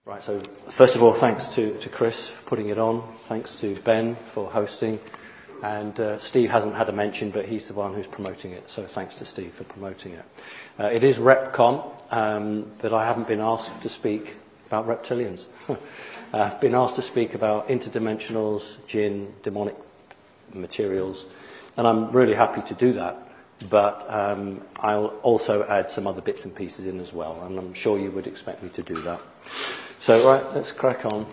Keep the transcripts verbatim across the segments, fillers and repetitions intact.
Right, so first of all, thanks to, to Chris for putting it on. Thanks to Ben for hosting. And uh, Steve hasn't had a mention, but he's the one who's promoting it. So thanks to Steve for promoting it. Uh, it is RepCon, um, but I haven't been asked to speak about reptilians. uh, I've been asked to speak about interdimensionals, jinn, demonic materials. And I'm really happy to do that. But um, I'll also add some other bits and pieces in as well. And I'm sure you would expect me to do that. So, right, let's crack on.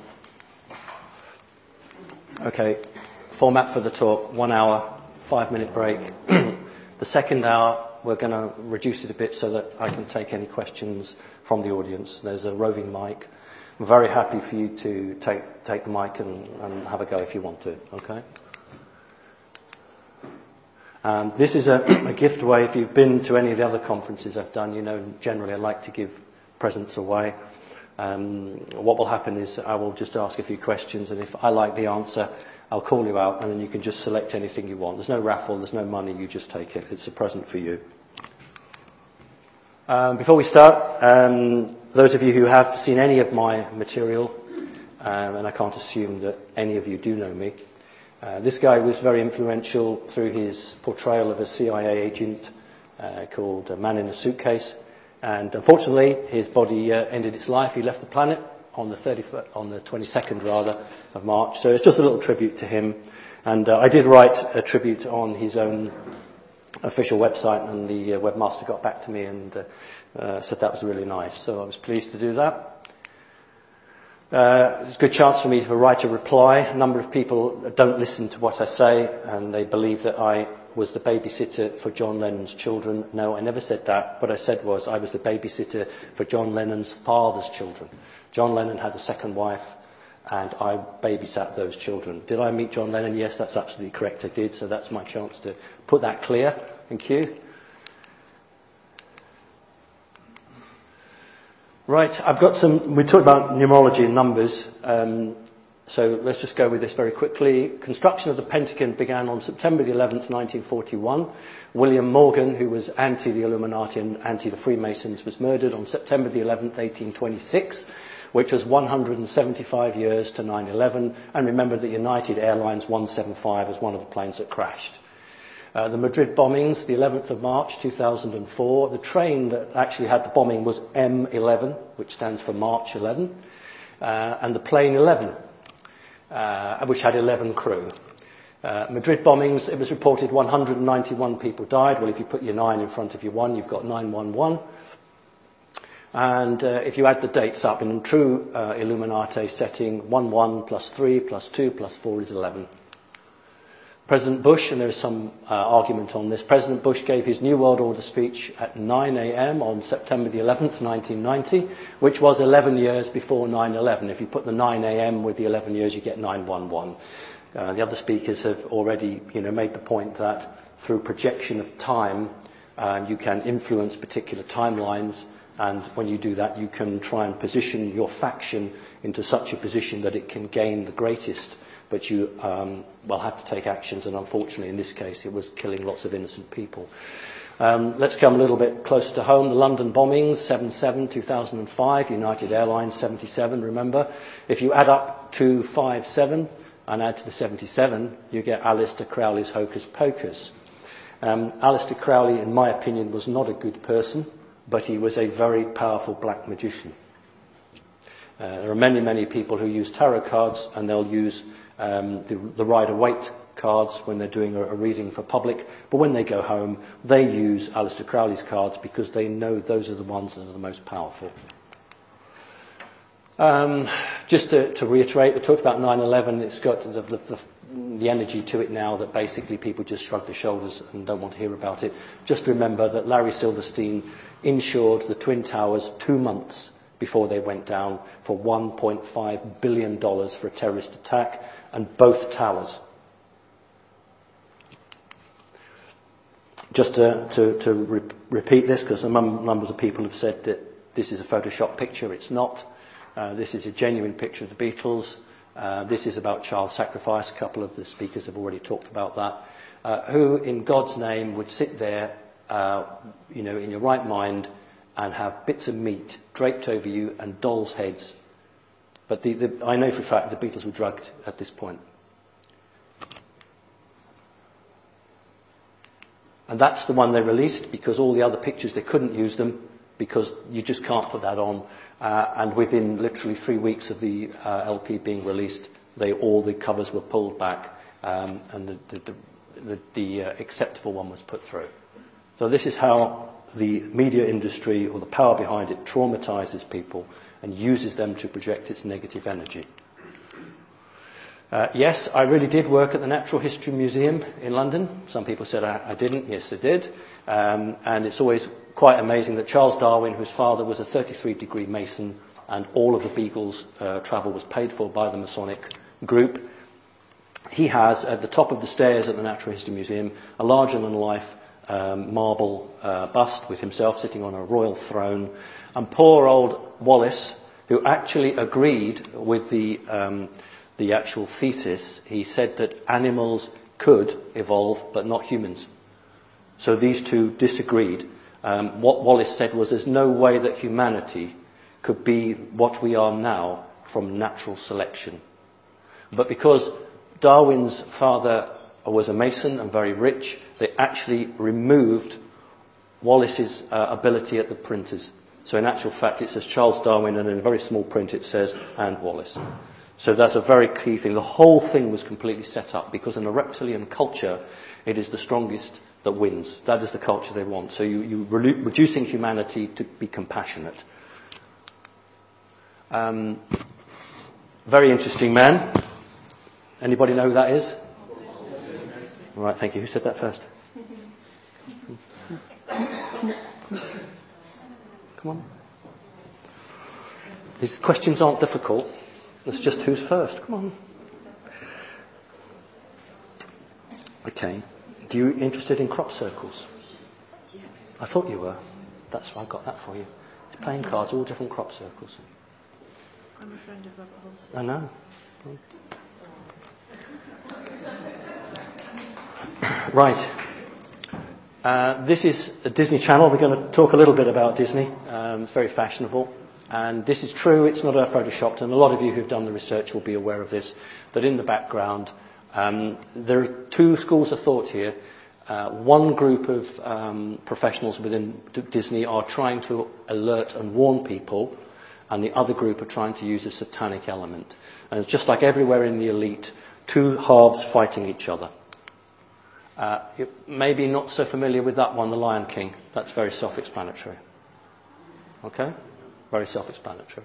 Okay, format for the talk, one hour, five minute break. The second hour, we're going to reduce it a bit so that I can take any questions from the audience. There's a roving mic. I'm very happy for you to take take the mic and, and have a go if you want to, okay? Um, this is a, a gift away. If you've been to any of the other conferences I've done, you know generally I like to give presents away. Um, what will happen is I will just ask a few questions, and if I like the answer, I'll call you out, and then you can just select anything you want. There's no raffle, there's no money, you just take it. It's a present for you. Um, before we start, um, those of you who have seen any of my material, um, and I can't assume that any of you do know me, uh, this guy was very influential through his portrayal of a C I A agent uh, called a Man in a Suitcase. And unfortunately, his body uh, ended its life. He left the planet on the thirtieth, on the twenty-second rather of March. So it's just a little tribute to him. And uh, I did write a tribute on his own official website, and the uh, webmaster got back to me and uh, uh, said that was really nice. So I was pleased to do that. Uh, it's a good chance for me to write a reply. A number of people don't listen to what I say, and they believe that I was the babysitter for John Lennon's children. No, I never said that. What I said was I was the babysitter for John Lennon's father's children. John Lennon had a second wife, and I babysat those children. Did I meet John Lennon? Yes, that's absolutely correct. I did, so that's my chance to put that clear. Thank you. Right, I've got some, we talked about numerology and numbers, um, so let's just go with this very quickly. Construction of the Pentagon began on September the eleventh, nineteen forty-one. William Morgan, who was anti the Illuminati and anti the Freemasons, was murdered on September the eleventh, eighteen twenty-six, which was one hundred seventy-five years to nine eleven. And remember that United Airlines one seventy-five was one of the planes that crashed. Uh, the Madrid bombings, the eleventh of March two thousand four. The train that actually had the bombing was M eleven, which stands for March eleven, uh, and the plane eleven, uh, which had eleven crew. Uh, Madrid bombings, it was reported one hundred ninety-one people died. Well, if you put your nine in front of your one, you've got nine one one. And uh, if you add the dates up in true uh, Illuminati setting, one one plus three plus two plus four is eleven. President Bush, and there is some uh, argument on this, President Bush gave his New World Order speech at nine a.m. on September the eleventh, nineteen ninety, which was eleven years before nine eleven. If you put the nine a.m. with the eleven years, you get nine one one. Uh, the other speakers have already, you know, made the point that through projection of time, uh, you can influence particular timelines, and when you do that, you can try and position your faction into such a position that it can gain the greatest. But you um, will have to take actions, and unfortunately in this case it was killing lots of innocent people. Um, let's come a little bit closer to home. The London bombings, seven seven two thousand five, United Airlines seventy-seven, remember. If you add up two five seven and add to the seventy-seven, you get Aleister Crowley's Hocus Pocus. Um, Aleister Crowley, in my opinion, was not a good person, but he was a very powerful black magician. Uh, there are many, many people who use tarot cards, and they'll use Um, the, the Rider-Waite cards when they're doing a, a reading for public, but when they go home, they use Aleister Crowley's cards because they know those are the ones that are the most powerful. Um, just to, to reiterate, we talked about nine eleven. It's got the, the, the, the energy to it now that basically people just shrug their shoulders and don't want to hear about it. Just remember that Larry Silverstein insured the Twin Towers two months before they went down for one point five billion dollars for a terrorist attack, and both towers. Just to, to, to re- repeat this, because a number of people have said that this is a Photoshop picture. It's not. Uh, this is a genuine picture of the Beatles. Uh, this is about child sacrifice. A couple of the speakers have already talked about that. Uh, who, in God's name, would sit there, uh, you know, in your right mind, and have bits of meat draped over you and dolls' heads But the, the, I know for a fact the Beatles were drugged at this point. And that's the one they released, because all the other pictures, they couldn't use them because you just can't put that on. Uh, and within literally three weeks of the uh, L P being released, they all the covers were pulled back, um, and the, the, the, the, the uh, acceptable one was put through. So this is how the media industry, or the power behind it, traumatizes people and uses them to project its negative energy. Uh, yes, I really did work at the Natural History Museum in London. Some people said I, I didn't. Yes, I did. Um, and it's always quite amazing that Charles Darwin, whose father was a thirty-three degree Mason, and all of the Beagle's uh, travel was paid for by the Masonic group, he has, at the top of the stairs at the Natural History Museum, a larger-than-life um, marble uh, bust with himself sitting on a royal throne. And poor old Wallace, who actually agreed with the... Um, the actual thesis, he said that animals could evolve, but not humans. So these two disagreed. Um, what Wallace said was there's no way that humanity could be what we are now from natural selection. But because Darwin's father was a Mason and very rich, they actually removed Wallace's uh, ability at the printers. So in actual fact it says Charles Darwin, and in a very small print it says, and Wallace. So that's a very key thing. The whole thing was completely set up because in a reptilian culture, it is the strongest that wins. That is the culture they want. So you, you re- reducing humanity to be compassionate. Um, very interesting man. Anybody know who that is? All right, thank you. Who said that first? Come on. These questions aren't difficult. It's just who's first. Come on. Okay. Do you interested in crop circles? Yes. I thought you were. That's why I got that for you. It's playing cards, all different crop circles. I'm a friend of Robert Holston. I know. Right. Uh, this is a Disney Channel. We're going to talk a little bit about Disney. Um, it's very fashionable. And this is true, it's not photoshopped, and a lot of you who've done the research will be aware of this, that in the background, um, there are two schools of thought here. Uh, one group of um, professionals within D- Disney are trying to alert and warn people, and the other group are trying to use a satanic element. And it's just like everywhere in the elite, two halves fighting each other. Uh, you're maybe not so familiar with that one, The Lion King. That's very self-explanatory. Okay? Very self-explanatory.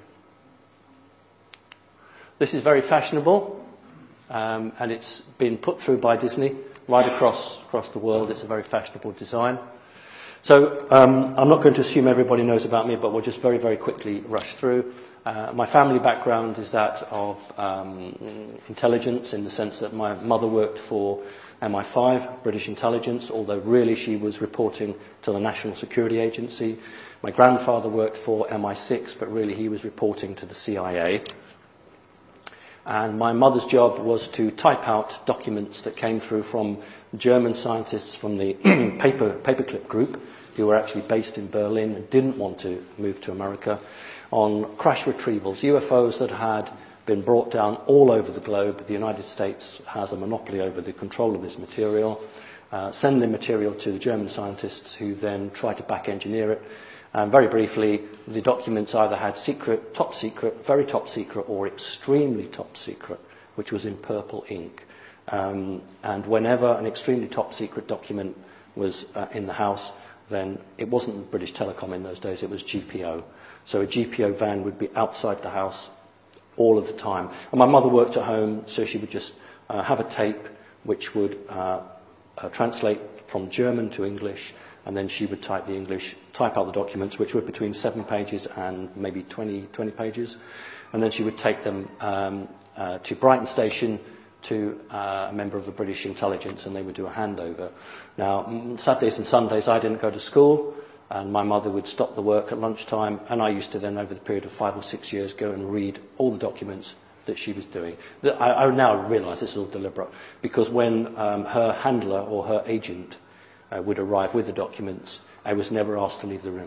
This is very fashionable, um, and it's been put through by Disney right across across the world. It's a very fashionable design. So um, I'm not going to assume everybody knows about me, but we'll just very, very quickly rush through. Uh, my family background is that of um, intelligence, in the sense that my mother worked for M I five, British intelligence, although really she was reporting to the National Security Agency. My grandfather worked for M I six, but really he was reporting to the C I A. And my mother's job was to type out documents that came through from German scientists from the paper paperclip group, who were actually based in Berlin and didn't want to move to America, on crash retrievals, U F Os that had been brought down all over the globe. The United States has a monopoly over the control of this material. Uh, send the material to the German scientists, who then tried to back engineer it. And very briefly, the documents either had secret, top secret, very top secret, or extremely top secret, which was in purple ink. Um, and whenever an extremely top secret document was uh, in the house, then it wasn't British Telecom in those days, it was G P O. So a G P O van would be outside the house all of the time. And my mother worked at home, so she would just uh, have a tape which would uh, uh, translate from German to English, and then she would type the English, type out the documents, which were between seven pages and maybe twenty, twenty pages. And then she would take them um, uh, to Brighton Station to uh, a member of the British intelligence, and they would do a handover. Now, Saturdays and Sundays I didn't go to school, and my mother would stop the work at lunchtime, and I used to then, over the period of five or six years, go and read all the documents that she was doing. I, I now realise this is all deliberate, because when um, her handler or her agent uh, would arrive with the documents, I was never asked to leave the room.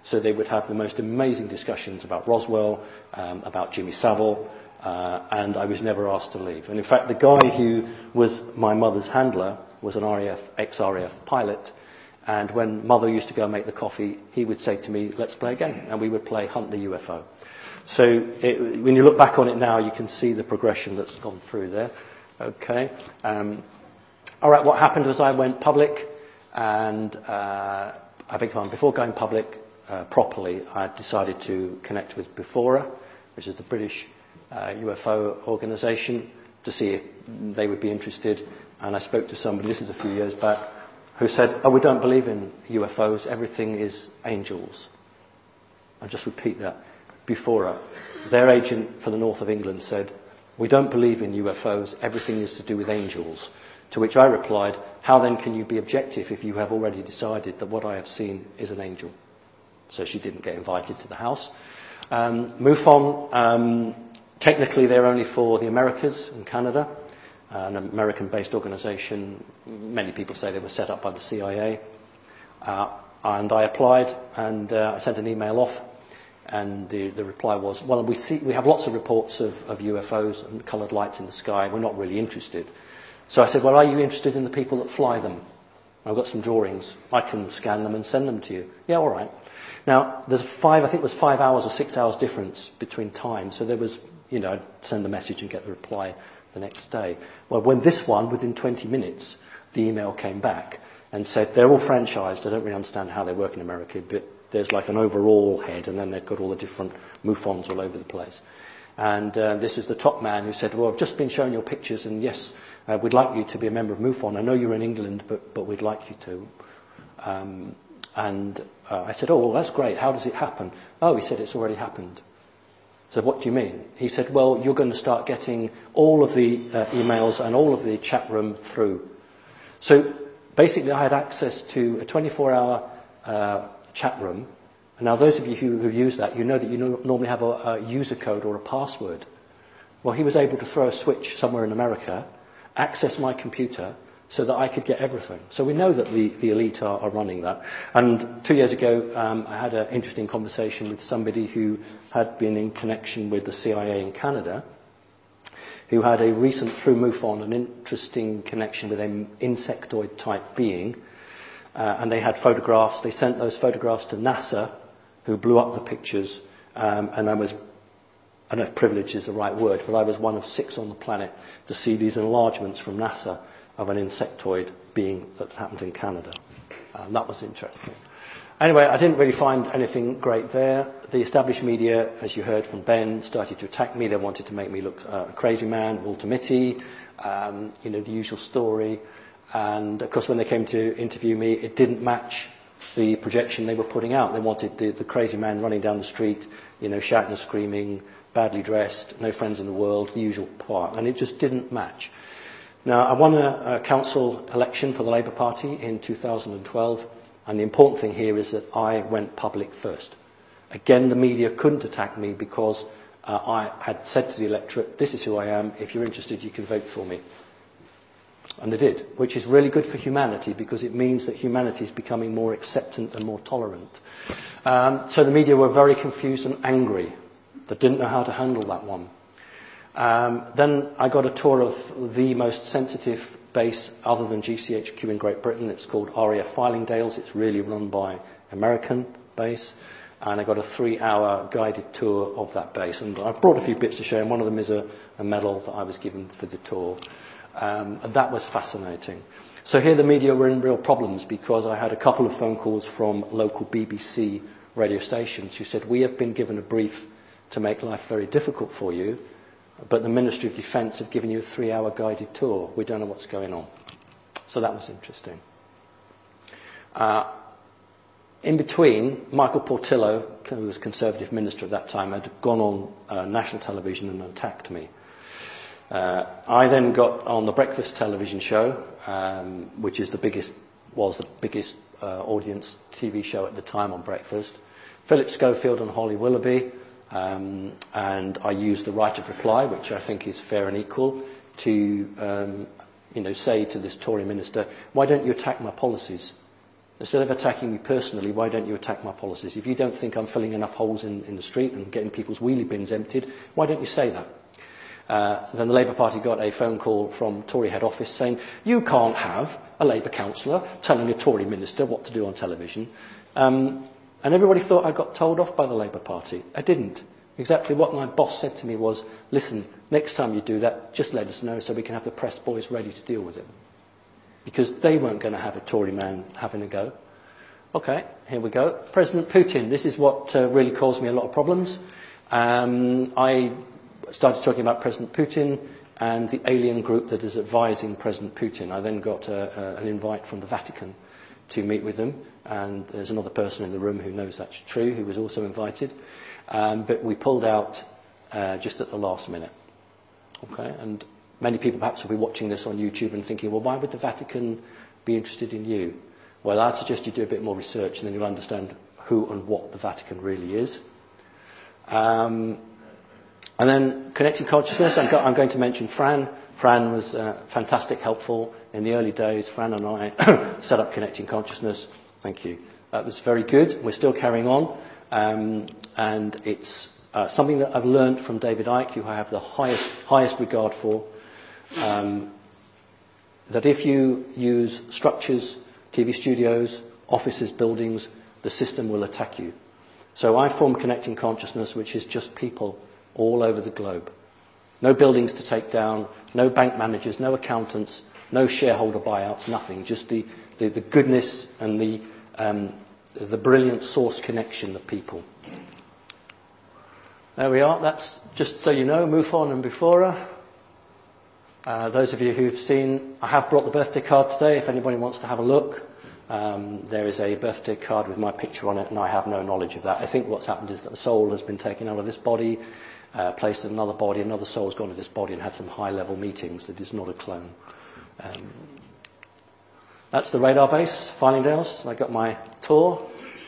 So they would have the most amazing discussions about Roswell, um, about Jimmy Savile, uh, and I was never asked to leave. And in fact, the guy who was my mother's handler was an R A F, ex-R A F pilot, and when Mother used to go and make the coffee, he would say to me, let's play a game, and we would play Hunt the U F O. So it, when you look back on it now, you can see the progression that's gone through there. Okay. Um, all right, what happened was I went public, and uh, I beg your pardon, before going public uh, properly, I decided to connect with Bufora, which is the British uh, U F O organisation, to see if they would be interested. And I spoke to somebody, this is a few years back, who said, oh, we don't believe in U F Os, everything is angels. I'll just repeat that. Bufora, their agent for the north of England, said, we don't believe in U F Os, everything is to do with angels. To which I replied, how then can you be objective if you have already decided that what I have seen is an angel? So she didn't get invited to the house. Um, MUFON, um, technically they're only for the Americas and Canada, uh, an American-based organisation. Many people say they were set up by the C I A. Uh, and I applied, and uh, I sent an email off. And the, the reply was, well, we see, we have lots of reports of, of U F Os and coloured lights in the sky. We're not really interested. So I said, well, are you interested in the people that fly them? I've got some drawings. I can scan them and send them to you. Yeah, all right. Now, there's five, I think it was five hours or six hours difference between time. So there was, you know, I'd send a message and get the reply the next day. Well, when this one, within twenty minutes, the email came back and said, they're all franchised. I don't really understand how they work in America, but there's like an overall head, and then they've got all the different MUFONs all over the place. And uh, this is the top man who said, well, I've just been shown your pictures, and yes, uh, we'd like you to be a member of MUFON. I know you're in England, but, but we'd like you to. Um, and uh, I said, oh, well, that's great. How does it happen? Oh, he said, it's already happened. So what do you mean? He said, well, you're going to start getting all of the uh, emails and all of the chat room through. So basically I had access to a twenty-four hour uh, chat room. And now those of you who, who use that, you know that you no, normally have a, a user code or a password. Well, he was able to throw a switch somewhere in America, access my computer, so that I could get everything. So we know that the, the elite are, are running that. And two years ago, um, I had an interesting conversation with somebody who had been in connection with the C I A in Canada, who had a recent, through MUFON, an interesting connection with an insectoid-type being. Uh, and they had photographs. They sent those photographs to NASA, who blew up the pictures. Um, and I was, I don't know if privilege is the right word, but I was one of six on the planet to see these enlargements from NASA of an insectoid being that happened in Canada. Um, that was interesting. Anyway, I didn't really find anything great there. The established media, as you heard from Ben, started to attack me. They wanted to make me look uh, a crazy man, Walter Mitty, um, you know, the usual story. And, of course, when they came to interview me, it didn't match the projection they were putting out. They wanted the, the crazy man running down the street, you know, shouting and screaming, badly dressed, no friends in the world, the usual part. And it just didn't match. Now, I won a, a council election for the Labour Party in two thousand twelve, and the important thing here is that I went public first. Again, the media couldn't attack me because uh, I had said to the electorate, this is who I am, if you're interested, you can vote for me. And they did, which is really good for humanity because it means that humanity is becoming more acceptant and more tolerant. Um, so the media were very confused and angry. They didn't know how to handle that one. Um, then I got a tour of the most sensitive base other than G C H Q in Great Britain. It's called R A F Fylingdales. It's really run by American base. And I got a three-hour guided tour of that base. And I've brought a few bits to show, and one of them is a, a medal that I was given for the tour. Um, and that was fascinating. So here the media were in real problems because I had a couple of phone calls from local B B C radio stations who said, we have been given a brief to make life very difficult for you, but the Ministry of Defence have given you a three-hour guided tour. We don't know what's going on. So that was interesting. Uh, in between, Michael Portillo, who was Conservative Minister at that time, had gone on uh, national television and attacked me. Uh, I then got on the Breakfast television show, um, which is the biggest, was the biggest uh, audience T V show at the time on Breakfast. Philip Schofield and Holly Willoughby, um, and I used the right of reply, which I think is fair and equal, to um, you know say to this Tory minister, why don't you attack my policies? Instead of attacking me personally, why don't you attack my policies? If you don't think I'm filling enough holes in, in the street and getting people's wheelie bins emptied, why don't you say that? Uh, then the Labour Party got a phone call from Tory head office saying, you can't have a Labour councillor telling a Tory minister what to do on television. Um, and everybody thought I got told off by the Labour Party. I didn't. Exactly what my boss said to me was, listen, next time you do that, just let us know so we can have the press boys ready to deal with it. Because they weren't going to have a Tory man having a go. Okay, here we go. President Putin, this is what uh, really caused me a lot of problems. Um, I started talking about President Putin and the alien group that is advising President Putin. I then got a, a, an invite from the Vatican to meet with them, and there's another person in the room who knows that's true, who was also invited. Um, but we pulled out uh, just at the last minute. Okay, and many people perhaps will be watching this on YouTube and thinking, well, why would the Vatican be interested in you? Well, I'd suggest you do a bit more research and then you'll understand who and what the Vatican really is. Um, and then Connecting Consciousness, I'm, go- I'm going to mention Fran. Fran was uh, fantastic, helpful in the early days. Fran and I set up Connecting Consciousness. Thank you. That was very good. We're still carrying on. Um, and it's uh, something that I've learned from David Icke, who I have the highest, highest regard for. Um, that if you use structures, T V studios, offices, buildings, the system will attack you. So I formed Connecting Consciousness, which is just people all over the globe. No buildings to take down, no bank managers, no accountants, no shareholder buyouts, nothing. Just the, the, the goodness and the, um, the brilliant source connection of people. There we are. That's just so you know, Mufon and Bufora. Uh, those of you who've seen, I have brought the birthday card today if anybody wants to have a look. Um, there is a birthday card with my picture on it, and I have no knowledge of that. I think what's happened is that the soul has been taken out of this body, uh, placed in another body, another soul's gone to this body and had some high-level meetings. It is not a clone. Um, that's the radar base, Findingdales. I got my tour.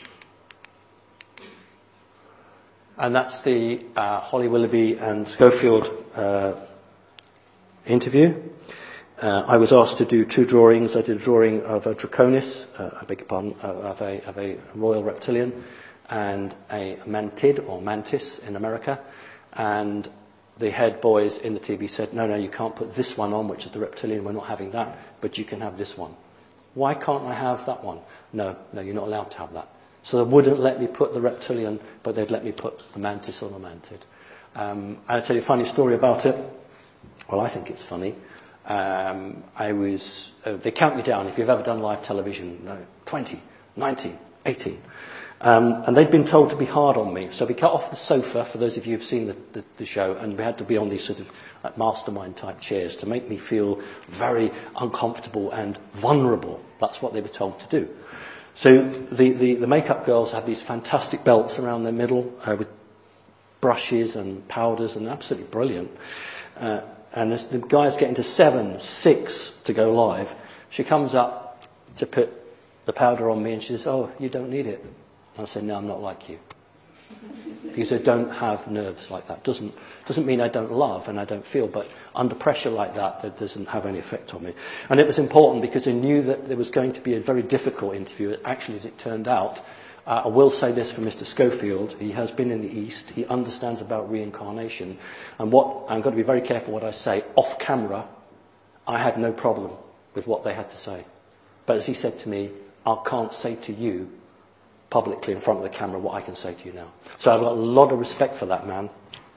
And that's the uh, Holly Willoughby and Schofield uh, interview. Uh, I was asked to do two drawings. I did a drawing of a Draconis, uh, I beg your pardon, uh, of, a, of a royal reptilian, and a mantid, or mantis in America. And the head boys in the T V said, no, no, you can't put this one on, which is the reptilian. We're not having that, but you can have this one. Why can't I have that one? No, no, you're not allowed to have that. So they wouldn't let me put the reptilian, but they'd let me put the mantis on the mantid. Um, I'll tell you a funny story about it. Well, I think it's funny. Um, I was, uh, they count me down. If you've ever done live television, no, twenty, nineteen, eighteen. Um, and they'd been told to be hard on me. So we cut off the sofa, for those of you who've seen the, the, the show, and we had to be on these sort of like mastermind type chairs to make me feel very uncomfortable and vulnerable. That's what they were told to do. So the, the, the makeup girls had these fantastic belts around their middle uh, with brushes and powders, and absolutely brilliant. Uh, and as the guy's getting to seven, six to go live, she comes up to put the powder on me and she says, oh, you don't need it. And I said, no, I'm not like you. Because I don't have nerves like that. Doesn't, doesn't mean I don't love and I don't feel, but under pressure like that, that doesn't have any effect on me. And it was important because I knew that there was going to be a very difficult interview. Actually, as it turned out, uh, I will say this for Mister Schofield. He has been in the East. He understands about reincarnation. And what, I'm going to be very careful what I say. Off camera, I had no problem with what they had to say. But as he said to me, I can't say to you publicly in front of the camera what I can say to you now. So I've got a lot of respect for that man.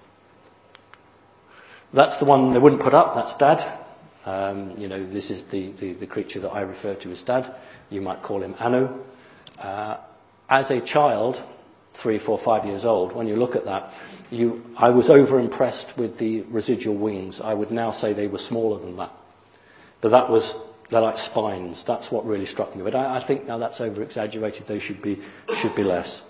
That's the one they wouldn't put up. That's Dad. Um, you know, this is the, the, the creature that I refer to as Dad. You might call him Anu. Uh, as a child, three, four, five years old, when you look at that, you, I was over-impressed with the residual wings. I would now say they were smaller than that. But that was, they're like spines. That's what really struck me. But I, I think now that's over-exaggerated. They should be, should be less.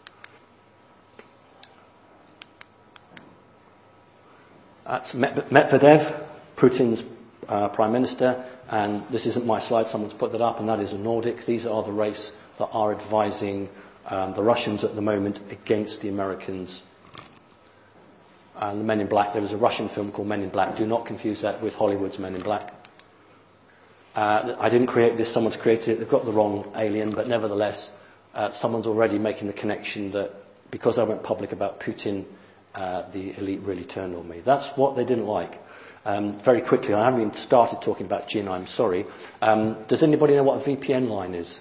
That's Medvedev, Putin's uh, Prime Minister, and this isn't my slide, someone's put that up, and that is a Nordic. These are the race that are advising um, the Russians at the moment against the Americans. And the Men in Black, there was a Russian film called Men in Black. Do not confuse that with Hollywood's Men in Black. Uh, I didn't create this, someone's created it. They've got the wrong alien, but nevertheless, uh, someone's already making the connection that because I went public about Putin, uh, the elite really turned on me. That's what they didn't like. Um, very quickly, I haven't even started talking about Jin, I'm sorry. Um, does anybody know what a V P N line is?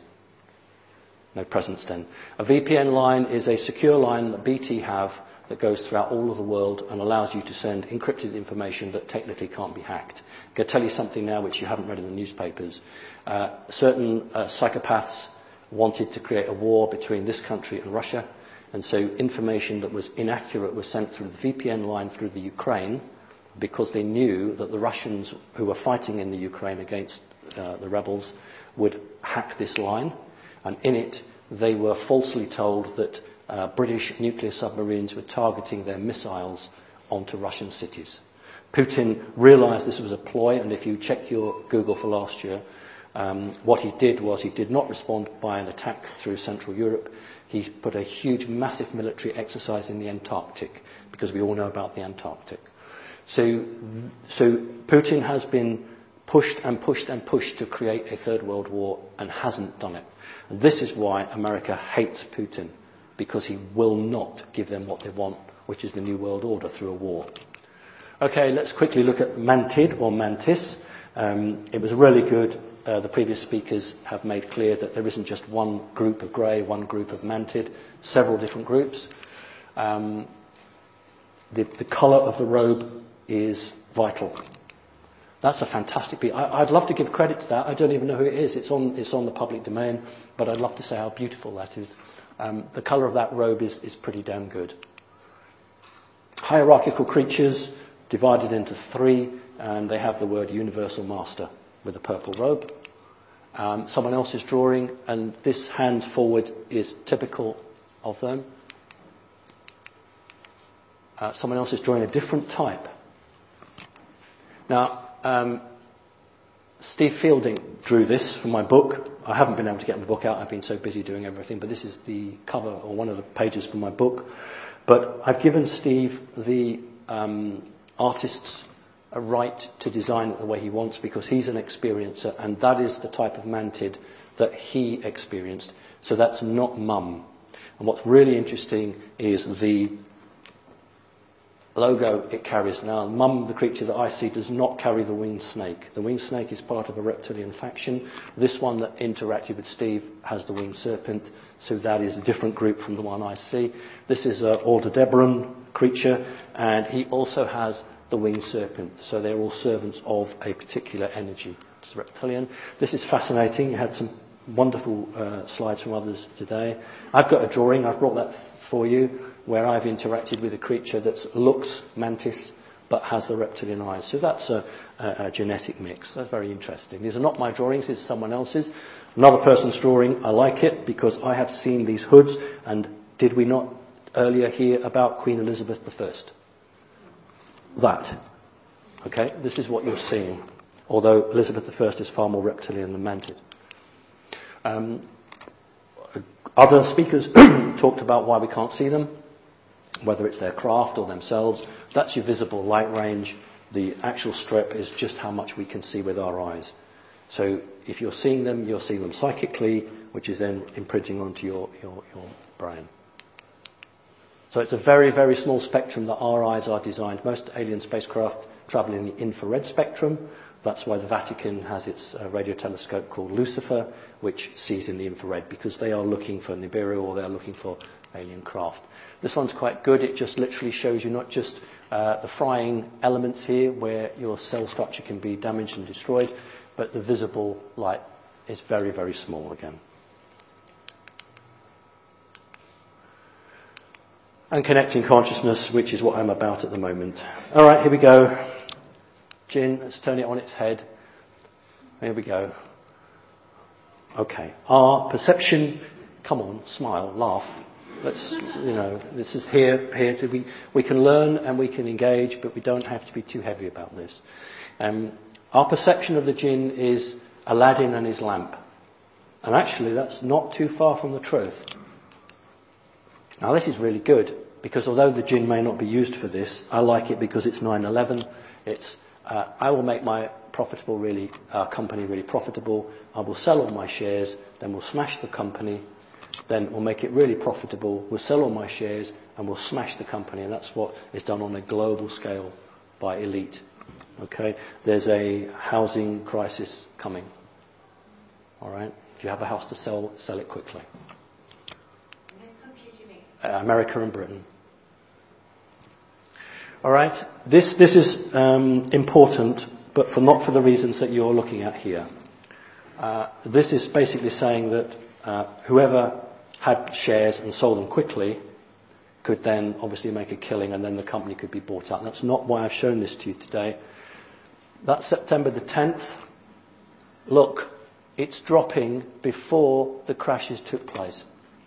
No presence then. A V P N line is a secure line that B T have that goes throughout all of the world and allows you to send encrypted information that technically can't be hacked. I'm going to tell you something now which you haven't read in the newspapers. Uh, certain uh, psychopaths wanted to create a war between this country and Russia, and so information that was inaccurate was sent through the V P N line through the Ukraine because they knew that the Russians who were fighting in the Ukraine against uh, the rebels would hack this line, and in it they were falsely told that Uh, British nuclear submarines were targeting their missiles onto Russian cities. Putin realized this was a ploy, and if you check your Google for last year, um, what he did was he did not respond by an attack through Central Europe. He put a huge, massive military exercise in the Antarctic, because we all know about the Antarctic. So, so Putin has been pushed and pushed and pushed to create a third world war and hasn't done it. And this is why America hates Putin, because he will not give them what they want, which is the New World Order through a war. Okay, let's quickly look at Mantid or Mantis. Um, it was really good. Uh, the previous speakers have made clear that there isn't just one group of grey, one group of Mantid, several different groups. Um, the, the colour of the robe is vital. That's a fantastic piece. I, I'd love to give credit to that. I don't even know who it is. It's on, it's on the public domain, but I'd love to say how beautiful that is. Um, the colour of that robe is, is pretty damn good. Hierarchical creatures divided into three, and they have the word Universal Master with a purple robe. Um, someone else is drawing, and this hands forward is typical of them. Uh, someone else is drawing a different type. Now, um, Steve Fielding drew this for my book. I haven't been able to get my book out. I've been so busy doing everything, but this is the cover or one of the pages from my book. But I've given Steve the um, artist's a right to design it the way he wants, because he's an experiencer, and that is the type of Mantid that he experienced. So that's not Mum. And what's really interesting is the logo it carries. Now, Mum, the creature that I see, does not carry the winged snake. The winged snake is part of a reptilian faction. This one that interacted with Steve has the winged serpent, so that is a different group from the one I see. This is an Aldebaran creature, and he also has the winged serpent. So they're all servants of a particular energy. It's reptilian. This is fascinating. You had some wonderful uh, slides from others today. I've got a drawing. I've brought that for you, where I've interacted with a creature that looks mantis but has the reptilian eyes. So that's a, a, a genetic mix. That's very interesting. These are not my drawings, these are someone else's. Another person's drawing. I like it because I have seen these hoods, and did we not earlier hear about Queen Elizabeth the First? That. Okay, this is what you're seeing. Although Elizabeth the First is far more reptilian than mantid. Um, other speakers talked about why we can't see them, whether it's their craft or themselves. That's your visible light range. The actual strip is just how much we can see with our eyes. So if you're seeing them, you're seeing them psychically, which is then imprinting onto your, your, your brain. So it's a very, very small spectrum that our eyes are designed. Most alien spacecraft travel in the infrared spectrum. That's why the Vatican has its uh, radio telescope called Lucifer, which sees in the infrared, because they are looking for Nibiru or they are looking for alien craft. This one's quite good. It just literally shows you not just uh, the frying elements here, where your cell structure can be damaged and destroyed, but the visible light is very, very small again. And connecting consciousness, which is what I'm about at the moment. All right, here we go. Jinn, let's turn it on its head. Here we go. Okay, our perception, come on, smile, laugh. Let's, you know, this is here, here to be, we can learn and we can engage, but we don't have to be too heavy about this. Um, our perception of the jinn is Aladdin and his lamp. And actually, that's not too far from the truth. Now, this is really good, because although the jinn may not be used for this, I like it because it's nine eleven, it's uh, I will make my profitable really, uh, company really profitable. I will sell all my shares, then we'll smash the company, then we'll make it really profitable. We'll sell all my shares and we'll smash the company. And that's what is done on a global scale by elite. Okay? There's a housing crisis coming. All right? If you have a house to sell, sell it quickly. In this country, do you mean? Uh, America and Britain. All right? This, this is um, important, but for not for the reasons that you're looking at here. Uh, this is basically saying that uh, whoever had shares and sold them quickly could then obviously make a killing, and then the company could be bought out. That's not why I've shown this to you today. That's September the tenth. Look, it's dropping before the crashes took place.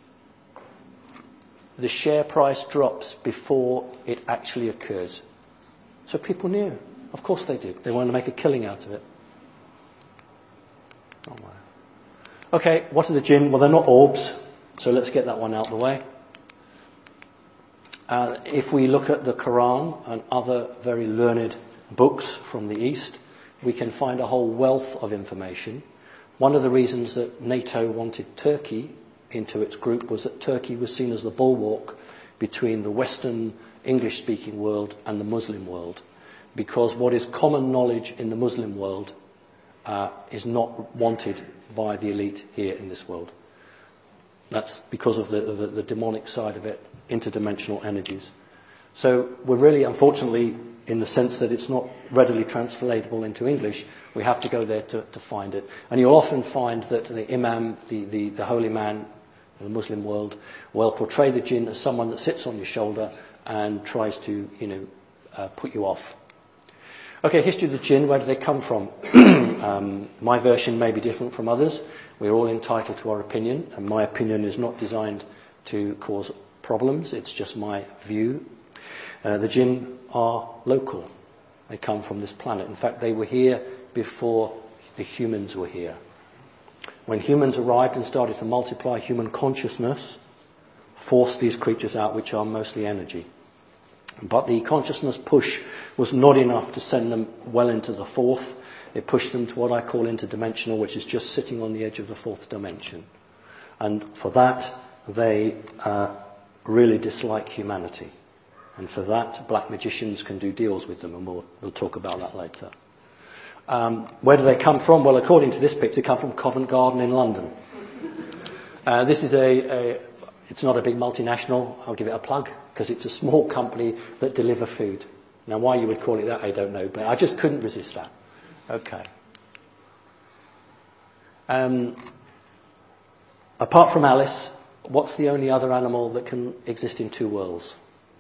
The share price drops before it actually occurs. So people knew. Of course they did. They wanted to make a killing out of it. Oh, wow. Okay, what are the jinn? Well, they're not orbs, so let's get that one out of the way. Uh, if we look at the Quran and other very learned books from the East, we can find a whole wealth of information. One of the reasons that NATO wanted Turkey into its group was that Turkey was seen as the bulwark between the Western English-speaking world and the Muslim world, because what is common knowledge in the Muslim world uh, is not wanted by the elite here in this world. That's because of the, the, the demonic side of it, interdimensional energies. So we're really, unfortunately, in the sense that it's not readily translatable into English, we have to go there to, to find it. And you'll often find that the imam, the, the, the holy man in the Muslim world, will portray the jinn as someone that sits on your shoulder and tries to, you know, uh, put you off. Okay, history of the jinn, where do they come from? um, my version may be different from others. We're all entitled to our opinion, and my opinion is not designed to cause problems. It's just my view. Uh, the jinn are local. They come from this planet. In fact, they were here before the humans were here. When humans arrived and started to multiply, human consciousness forced these creatures out, which are mostly energy. But the consciousness push was not enough to send them well into the fourth. It pushed them to what I call interdimensional, which is just sitting on the edge of the fourth dimension. And for that, they uh, really dislike humanity. And for that, black magicians can do deals with them, and we'll, we'll talk about that later. Um, where do they come from? Well, according to this picture, they come from Covent Garden in London. Uh, this is a, a, it's not a big multinational, I'll give it a plug, because it's a small company that deliver food. Now, why you would call it that, I don't know, but I just couldn't resist that. Okay. Um, apart from Alice, what's the only other animal that can exist in two worlds?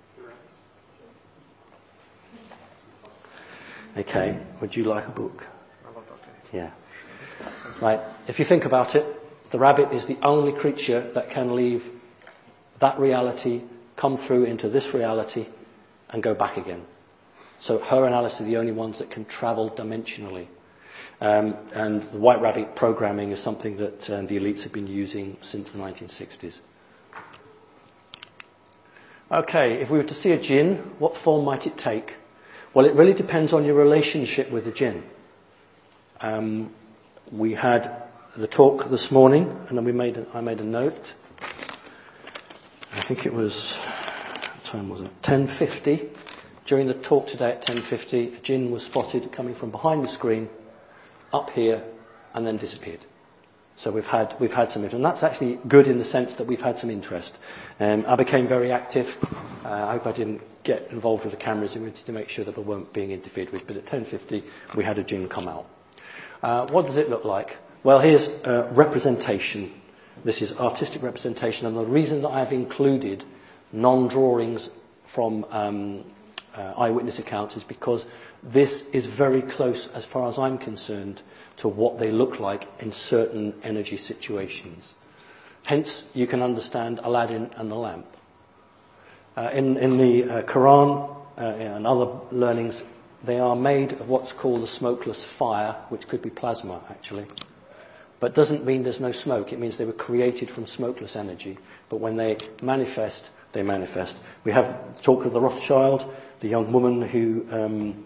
Okay, would you like a book? Yeah. Right, if you think about it, the rabbit is the only creature that can leave that reality, come through into this reality, and go back again. So her and Alice are the only ones that can travel dimensionally. Um, and the white rabbit programming is something that um, the elites have been using since the nineteen sixties. Okay, if we were to see a jinn, what form might it take? Well, it really depends on your relationship with the jinn. Um, we had the talk this morning, and then we made a, I made a note. I think it was, what time was it? ten fifty. During the talk today at ten fifty, a jinn was spotted coming from behind the screen, up here, and then disappeared. So we've had we've had some interest, and that's actually good in the sense that we've had some interest. Um, I became very active. Uh, I hope I didn't get involved with the cameras. We wanted to make sure that we weren't being interfered with. But at ten fifty, we had a jinn come out. Uh, what does it look like? Well, here's uh, representation. This is artistic representation, and the reason that I've included non-drawings from um, uh, eyewitness accounts is because this is very close, as far as I'm concerned, to what they look like in certain energy situations. Hence, you can understand Aladdin and the lamp. Uh, in, in the uh, Quran uh, and other learnings, they are made of what's called the smokeless fire, which could be plasma, actually. But doesn't mean there's no smoke. It means they were created from smokeless energy. But when they manifest, they manifest. We have talk of the Rothschild, the young woman who um,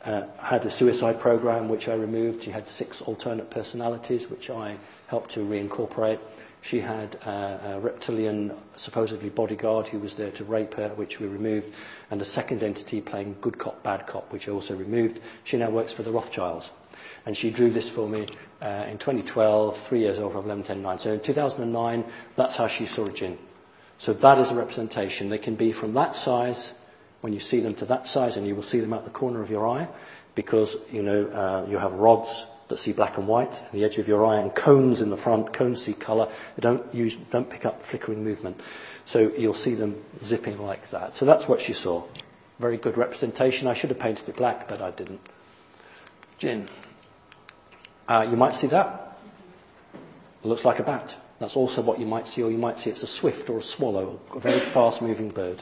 uh, had a suicide program, which I removed. She had six alternate personalities, which I helped to reincorporate. She had uh, a reptilian, supposedly bodyguard, who was there to rape her, which we removed, and a second entity playing good cop, bad cop, which I also removed. She now works for the Rothschilds. And she drew this for me uh, in twenty twelve, three years old, eleven, ten, nine. So in two thousand nine, that's how she saw a jinn. So that is a representation. They can be from that size, when you see them to that size, and you will see them out the corner of your eye, because, you know, uh, you have rods that see black and white at the edge of your eye, and cones in the front. Cones see colour. They don't use, don't pick up flickering movement. So you'll see them zipping like that. So that's what she saw. Very good representation. I should have painted it black, but I didn't. Jinn. Uh, you might see that. It looks like a bat. That's also what you might see, or you might see it's a swift or a swallow, a very fast-moving bird.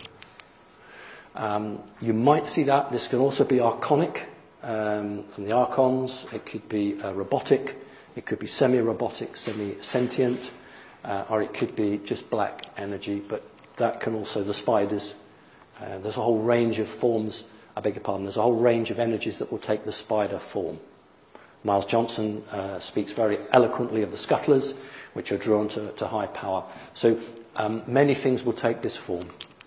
Um, you might see that. This can also be archonic. Um, from the archons, it could be uh, robotic, it could be semi-robotic, semi-sentient, uh, or it could be just black energy, but that can also, the spiders, uh, there's a whole range of forms, I beg your pardon, there's a whole range of energies that will take the spider form. Miles Johnson uh, speaks very eloquently of the scuttlers, which are drawn to, to high power. So um, many things will take this form.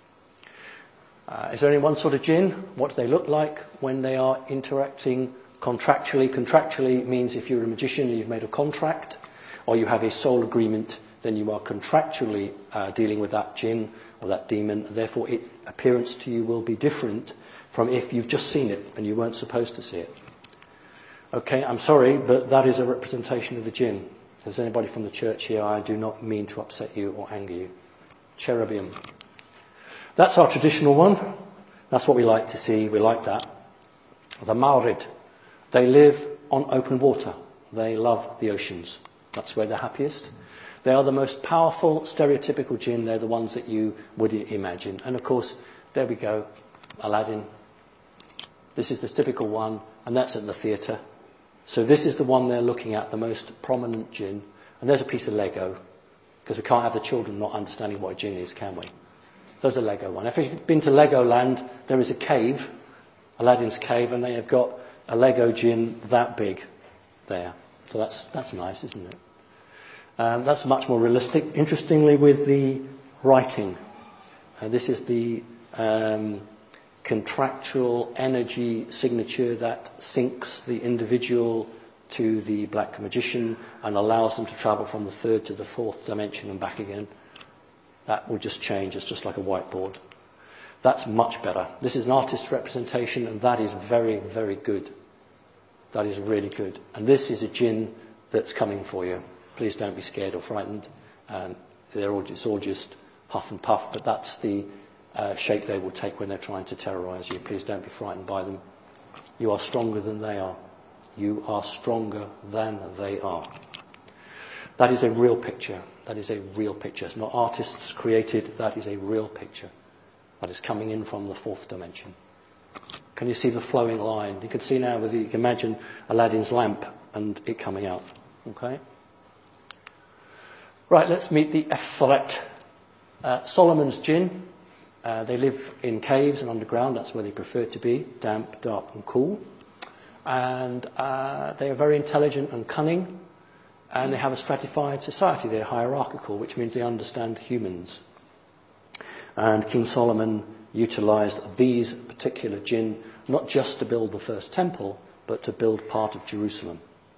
Uh, is there only one sort of jinn? What do they look like when they are interacting contractually? Contractually means if you're a magician and you've made a contract, or you have a soul agreement, then you are contractually uh, dealing with that jinn or that demon. Therefore, its appearance to you will be different from if you've just seen it and you weren't supposed to see it. Okay, I'm sorry, but that is a representation of a jinn. If there's anybody from the church here, I do not mean to upset you or anger you. Cherubim. That's our traditional one. That's what we like to see. We like that. The Mawrid. They live on open water. They love the oceans. That's where they're happiest. They are the most powerful, stereotypical jinn. They're the ones that you would imagine. And of course, there we go. Aladdin. This is the typical one, and that's at the theatre. So this is the one they're looking at, the most prominent jinn. And there's a piece of Lego, because we can't have the children not understanding what a jinn is, can we? There's a Lego one. If you've been to Legoland, there is a cave, Aladdin's cave, and they have got a Lego jinn that big there. So that's that's nice, isn't it? Um, that's much more realistic. Interestingly, with the writing, uh, this is the um, contractual energy signature that syncs the individual to the black magician and allows them to travel from the third to the fourth dimension and back again. That will just change. It's just like a whiteboard. That's much better. This is an artist's representation, and that is very, very good. That is really good. And this is a jinn that's coming for you. Please don't be scared or frightened. Um, they're all, it's all just huff and puff, but that's the uh, shape they will take when they're trying to terrorize you. Please don't be frightened by them. You are stronger than they are. You are stronger than they are. That is a real picture. That is a real picture. It's not artists created. That is a real picture. That is coming in from the fourth dimension. Can you see the flowing line? You can see now, with the, you can imagine Aladdin's lamp and it coming out. Okay? Right, let's meet the Efret. Uh, Solomon's jinn. Uh, they live in caves and underground. That's where they prefer to be. Damp, dark and cool. And uh, they are very intelligent and cunning. And they have a stratified society. They're hierarchical, which means they understand humans. And King Solomon utilized these particular jinn not just to build the first temple, but to build part of Jerusalem.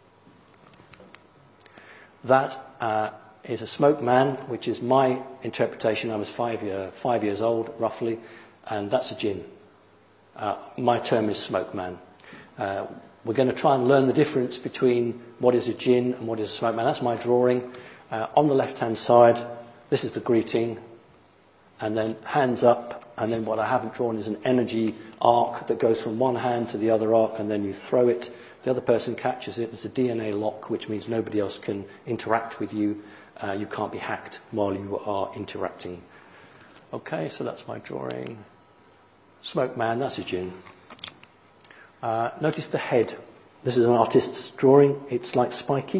That uh, is a smoke man, which is my interpretation. I was five, year, five years old, roughly, and that's a jinn. Uh, my term is smoke man. Uh, We're going to try and learn the difference between what is a jinn and what is a smoke man. That's my drawing. Uh, on the left-hand side, this is the greeting, and then hands up, and then what I haven't drawn is an energy arc that goes from one hand to the other arc, and then you throw it. The other person catches it. It's a D N A lock, which means nobody else can interact with you. Uh, you can't be hacked while you are interacting. Okay, so that's my drawing. Smoke man, that's a jinn. Uh, notice the head. This is an artist's drawing. It's like spiky.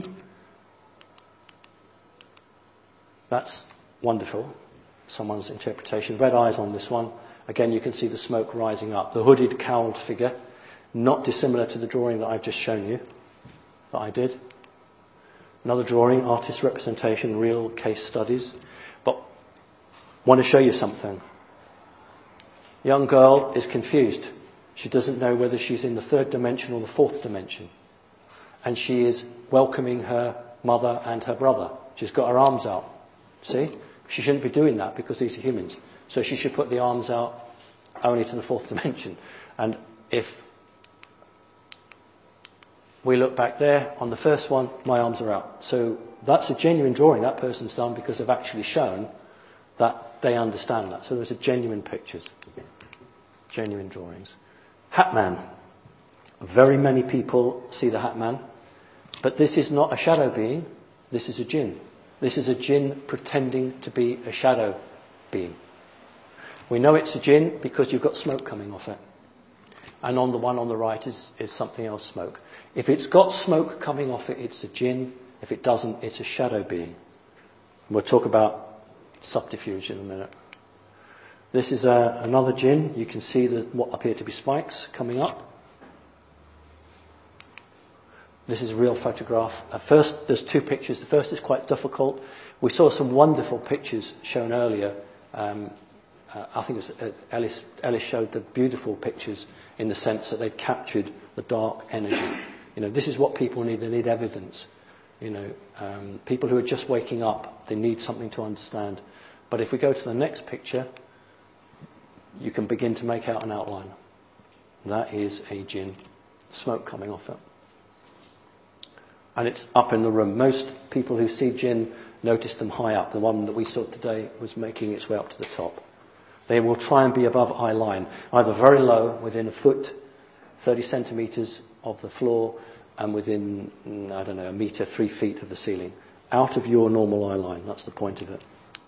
That's wonderful. Someone's interpretation. Red eyes on this one. Again, you can see the smoke rising up. The hooded, cowled figure. not dissimilar to the drawing that I've just shown you, that I did. Another drawing, artist representation, real case studies. But I want to show you something. Young girl is confused. She doesn't know whether she's in the third dimension or the fourth dimension. And she is welcoming her mother and her brother. She's got her arms out. See? She shouldn't be doing that because these are humans. So she should put the arms out only to the fourth dimension. And if we look back there on the first one, my arms are out. So that's a genuine drawing that person's done because they've actually shown that they understand that. So those are genuine pictures, genuine drawings. Hat Man. Very many people see the Hat Man, but this is not a shadow being. This is a jinn. This is a jinn pretending to be a shadow being. We know it's a jinn because you've got smoke coming off it. And on the one on the right is, is something else, smoke. If it's got smoke coming off it, it's a jinn. If it doesn't, it's a shadow being. We'll talk about subterfuge in a minute. This is a, another jinn. You can see the, what appear to be spikes coming up. This is a real photograph. At first, there's two pictures. The first is quite difficult. We saw some wonderful pictures shown earlier. Um, uh, I think it was uh, Ellis, Ellis showed the beautiful pictures in the sense that they'd captured the dark energy. You know, this is what people need. They need evidence. You know, um, people who are just waking up, they need something to understand. But if we go to the next picture, you can begin to make out an outline. That is a jinn. Smoke coming off it. And it's up in the room. Most people who see jinn notice them high up. The one that we saw today was making its way up to the top. They will try and be above eye line, either very low, within a foot, thirty centimetres of the floor, and within, I don't know, a metre, three feet of the ceiling. Out of your normal eye line. That's the point of it.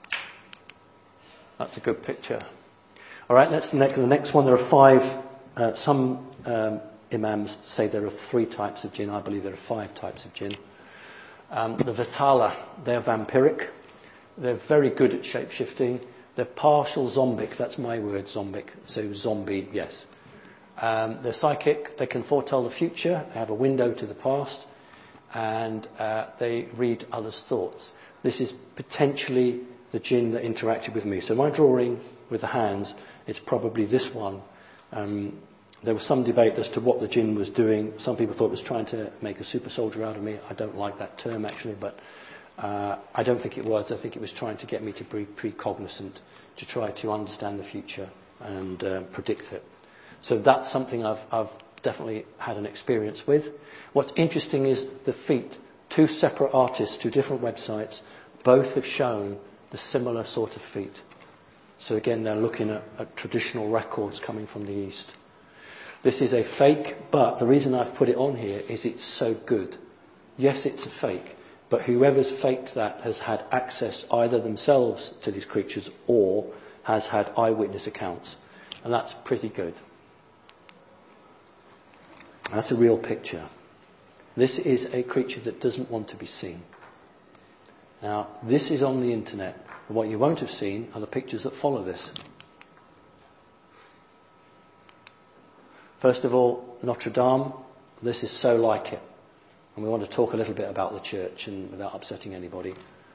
That's a good picture. All right, let's next, the next one. There are five. Uh, some um, imams say there are three types of jinn. I believe there are five types of jinn. Um, the Vitala, they're vampiric. They're very good at shape-shifting. They're partial zombic. That's my word, zombic. So zombie, yes. Um, they're psychic. They can foretell the future. They have a window to the past. And uh, they read others' thoughts. This is potentially the jinn that interacted with me. So my drawing with the hands, it's probably this one. Um, there was some debate as to what the jinn was doing. Some people thought it was trying to make a super soldier out of me. I don't like that term, actually, but uh, I don't think it was. I think it was trying to get me to be precognizant, to try to understand the future and uh, predict it. So that's something I've, I've definitely had an experience with. What's interesting is the feet. Two separate artists, two different websites, both have shown the similar sort of feet. So again, they're looking at, at traditional records coming from the East. This is a fake, but the reason I've put it on here is it's so good. Yes, it's a fake, but whoever's faked that has had access either themselves to these creatures or has had eyewitness accounts. And that's pretty good. That's a real picture. This is a creature that doesn't want to be seen. Now, this is on the internet. And what you won't have seen are the pictures that follow this. First of all, Notre Dame. This is so like it. And we want to talk a little bit about the church and without upsetting anybody.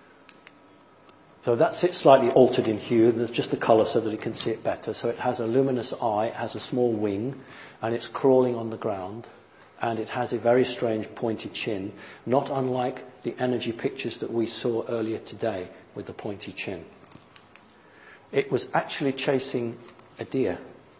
So that's it slightly altered in hue. There's just the colour so that you can see it better. So it has a luminous eye, it has a small wing, and it's crawling on the ground. And it has a very strange pointy chin, not unlike the energy pictures that we saw earlier today with the pointy chin. It was actually chasing a deer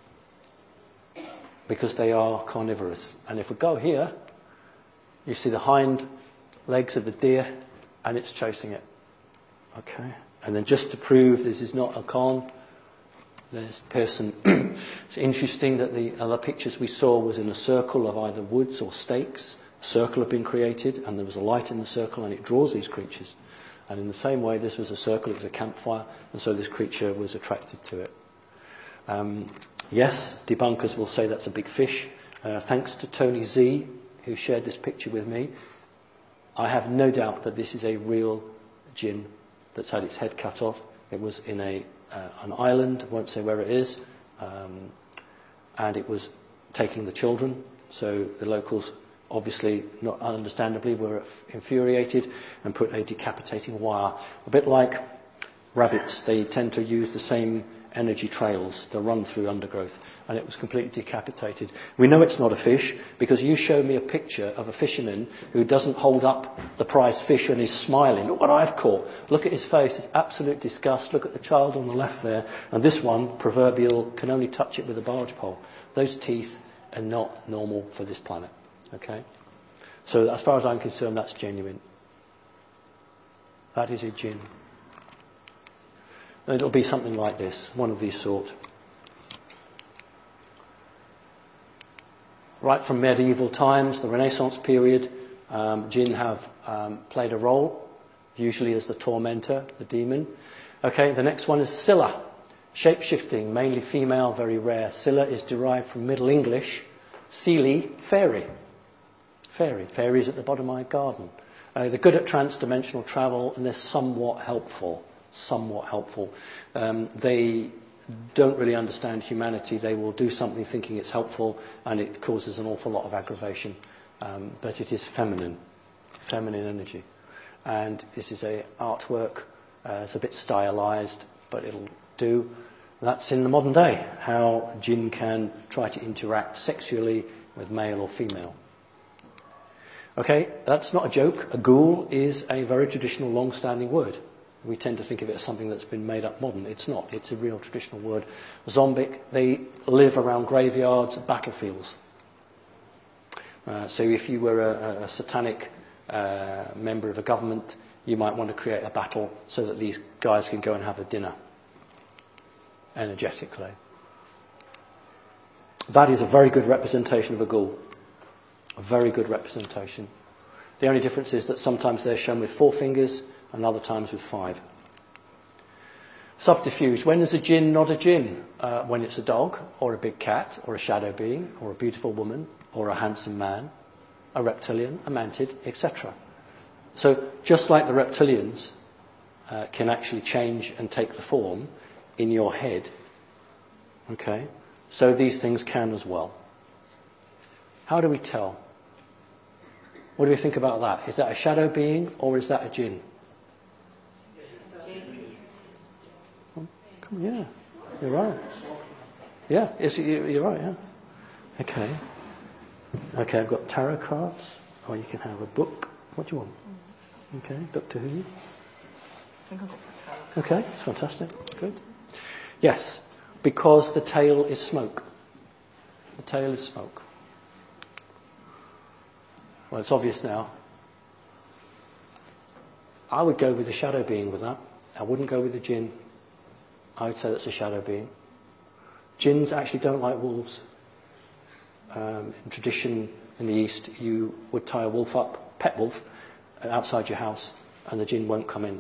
because they are carnivorous. And if we go here, you see the hind legs of the deer and it's chasing it. Okay. And then just to prove this is not a con, there's a person. It's interesting that the other pictures we saw was in a circle of either woods or stakes. A circle had been created and there was a light in the circle and it draws these creatures. And in the same way, this was a circle, it was a campfire, and so this creature was attracted to it. Um, yes, debunkers will say that's a big fish. Uh, thanks to Tony Z, who shared this picture with me, I have no doubt that this is a real jinn that's had its head cut off. It was in a uh, an island, I won't say where it is, um, and it was taking the children. So the locals, obviously, not understandably, were infuriated and put a decapitating wire. A bit like rabbits, they tend to use the same energy trails to run through undergrowth, and it was completely decapitated. We know it's not a fish because you show me a picture of a fisherman who doesn't hold up the prize fish and is smiling. Look what I've caught. Look at his face. It's absolute disgust. Look at the child on the left there. And this one, proverbial, can only touch it with a barge pole. Those teeth are not normal for this planet. Okay? So as far as I'm concerned, that's genuine. That is a jinn. And it'll be something like this, one of these sort. Right from medieval times, the Renaissance period, um, jinn have um, played a role, usually as the tormentor, the demon. Okay, the next one is Scylla, shape-shifting, mainly female, very rare. Scylla is derived from Middle English, Seelie, fairy. Fairy, fairies at the bottom of my garden. Uh, they're good at trans-dimensional travel and they're somewhat helpful. somewhat helpful. Um, they don't really understand humanity. They will do something thinking it's helpful and it causes an awful lot of aggravation. Um, but it is feminine, feminine energy. And this is a artwork. Uh, it's a bit stylized, but it'll do. That's in the modern day, how jinn can try to interact sexually with male or female. Okay, that's not a joke. A ghoul is a very traditional, long-standing word. We tend to think of it as something that's been made up modern. It's not. It's a real traditional word. Zombic, they live around graveyards, battlefields. Uh, so if you were a, a satanic uh, member of a government, you might want to create a battle so that these guys can go and have a dinner energetically. That is a very good representation of a ghoul. A very good representation. The only difference is that sometimes they're shown with four fingers and other times with five. Subterfuge. When is a jinn not a jinn? Uh, when it's a dog, or a big cat, or a shadow being, or a beautiful woman, or a handsome man, a reptilian, a mantid, et cetera. So just like the reptilians uh, can actually change and take the form in your head, okay, so these things can as well. How do we tell? What do we think about that? Is that a shadow being or is that a jinn? Yeah, you're right. Yeah, yes, you're right, yeah. Okay. Okay, I've got tarot cards, or you can have a book. What do you want? Okay, Doctor Who. Okay, that's fantastic. Good. Yes, because the tail is smoke. The tail is smoke. Well, it's obvious now. I would go with the shadow being with that. I wouldn't go with the jinn. I would say that's a shadow being. Jinns actually don't like wolves. Um, in tradition in the East, you would tie a wolf up, pet wolf, outside your house, and the jinn won't come in.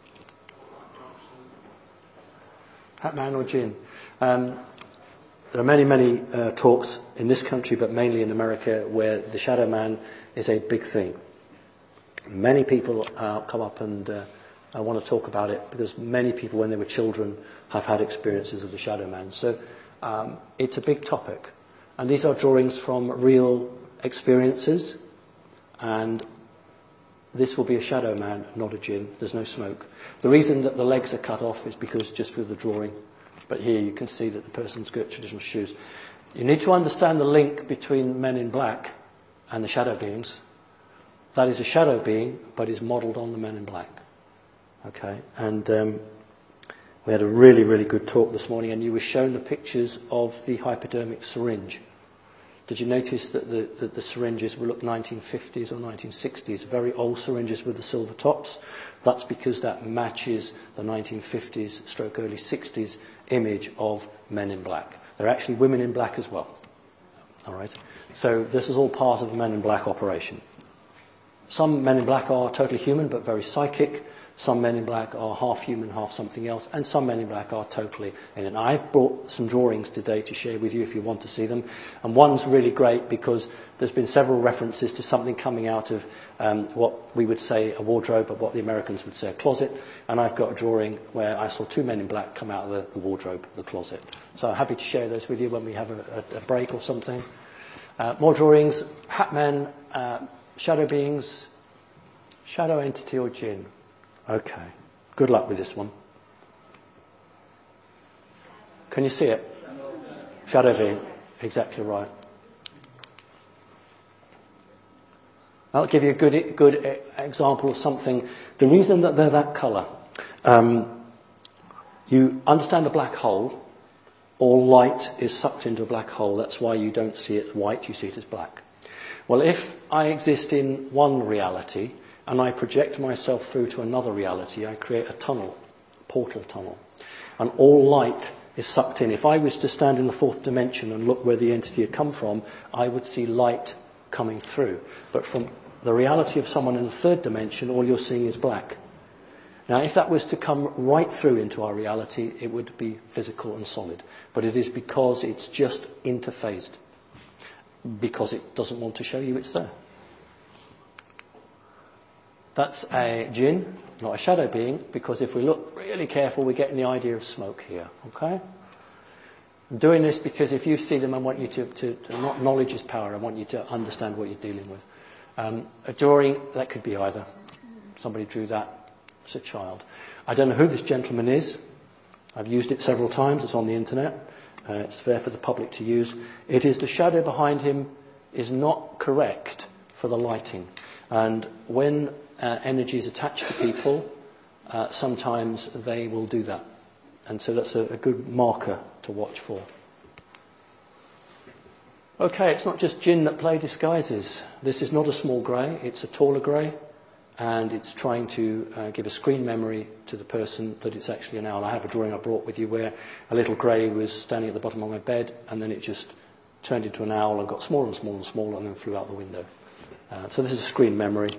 Hat man or jinn? Um, there are many, many uh, talks in this country, but mainly in America, where the shadow man is a big thing. Many people uh, come up and uh, I want to talk about it because many people, when they were children, have had experiences of the shadow man. So um, it's a big topic. And these are drawings from real experiences. And this will be a shadow man, not a jinn. There's no smoke. The reason that the legs are cut off is because just with the drawing. But here you can see that the person's got traditional shoes. You need to understand the link between Men in Black and the shadow beings. That is a shadow being, but is modelled on the Men in Black. Okay, and um, we had a really, really good talk this morning, and you were shown the pictures of the hypodermic syringe. Did you notice that the, that the syringes will look nineteen fifties or nineteen sixties, very old syringes with the silver tops? That's because that matches the nineteen fifties stroke early sixties image of Men in Black. There are actually women in black as well. All right, so this is all part of the Men in Black operation. Some Men in Black are totally human but very psychic. Some Men in Black are half human, half something else, and some Men in Black are totally in it. I've brought some drawings today to share with you if you want to see them. And one's really great because there's been several references to something coming out of um, what we would say a wardrobe, but what the Americans would say a closet. And I've got a drawing where I saw two Men in Black come out of the, the wardrobe, the closet. So I'm happy to share those with you when we have a, a, a break or something. Uh, more drawings, Hatmen, uh, shadow beings, shadow entity or jinn. Okay, good luck with this one. Can you see it? Shadow being, exactly right. I'll give you a good good example of something. The reason that they're that colour, um, you understand a black hole. All light is sucked into a black hole. That's why you don't see it as white, you see it as black. Well, if I exist in one reality and I project myself through to another reality, I create a tunnel, a portal tunnel, and all light is sucked in. If I was to stand in the fourth dimension and look where the entity had come from, I would see light coming through. But from the reality of someone in the third dimension, all you're seeing is black. Now, if that was to come right through into our reality, it would be physical and solid. But it is because it's just interphased. Because it doesn't want to show you it's there. That's a jinn, not a shadow being, because if we look really careful, we're getting the idea of smoke here. Okay? I'm doing this because if you see them, I want you to, to, to not knowledge is power. I want you to understand what you're dealing with. Um, a drawing, that could be either. Somebody drew that as a child. I don't know who this gentleman is. I've used it several times. It's on the internet. Uh, it's there for the public to use. It is the shadow behind him is not correct for the lighting. And when uh, energy is attached to people, uh, sometimes they will do that. And so that's a, a good marker to watch for. Okay, it's not just jinn that play disguises. This is not a small grey, it's a taller grey, and it's trying to uh, give a screen memory to the person that it's actually an owl. I have a drawing I brought with you where a little grey was standing at the bottom of my bed, and then it just turned into an owl and got smaller and smaller and smaller and then flew out the window. Uh, so this is a screen memory.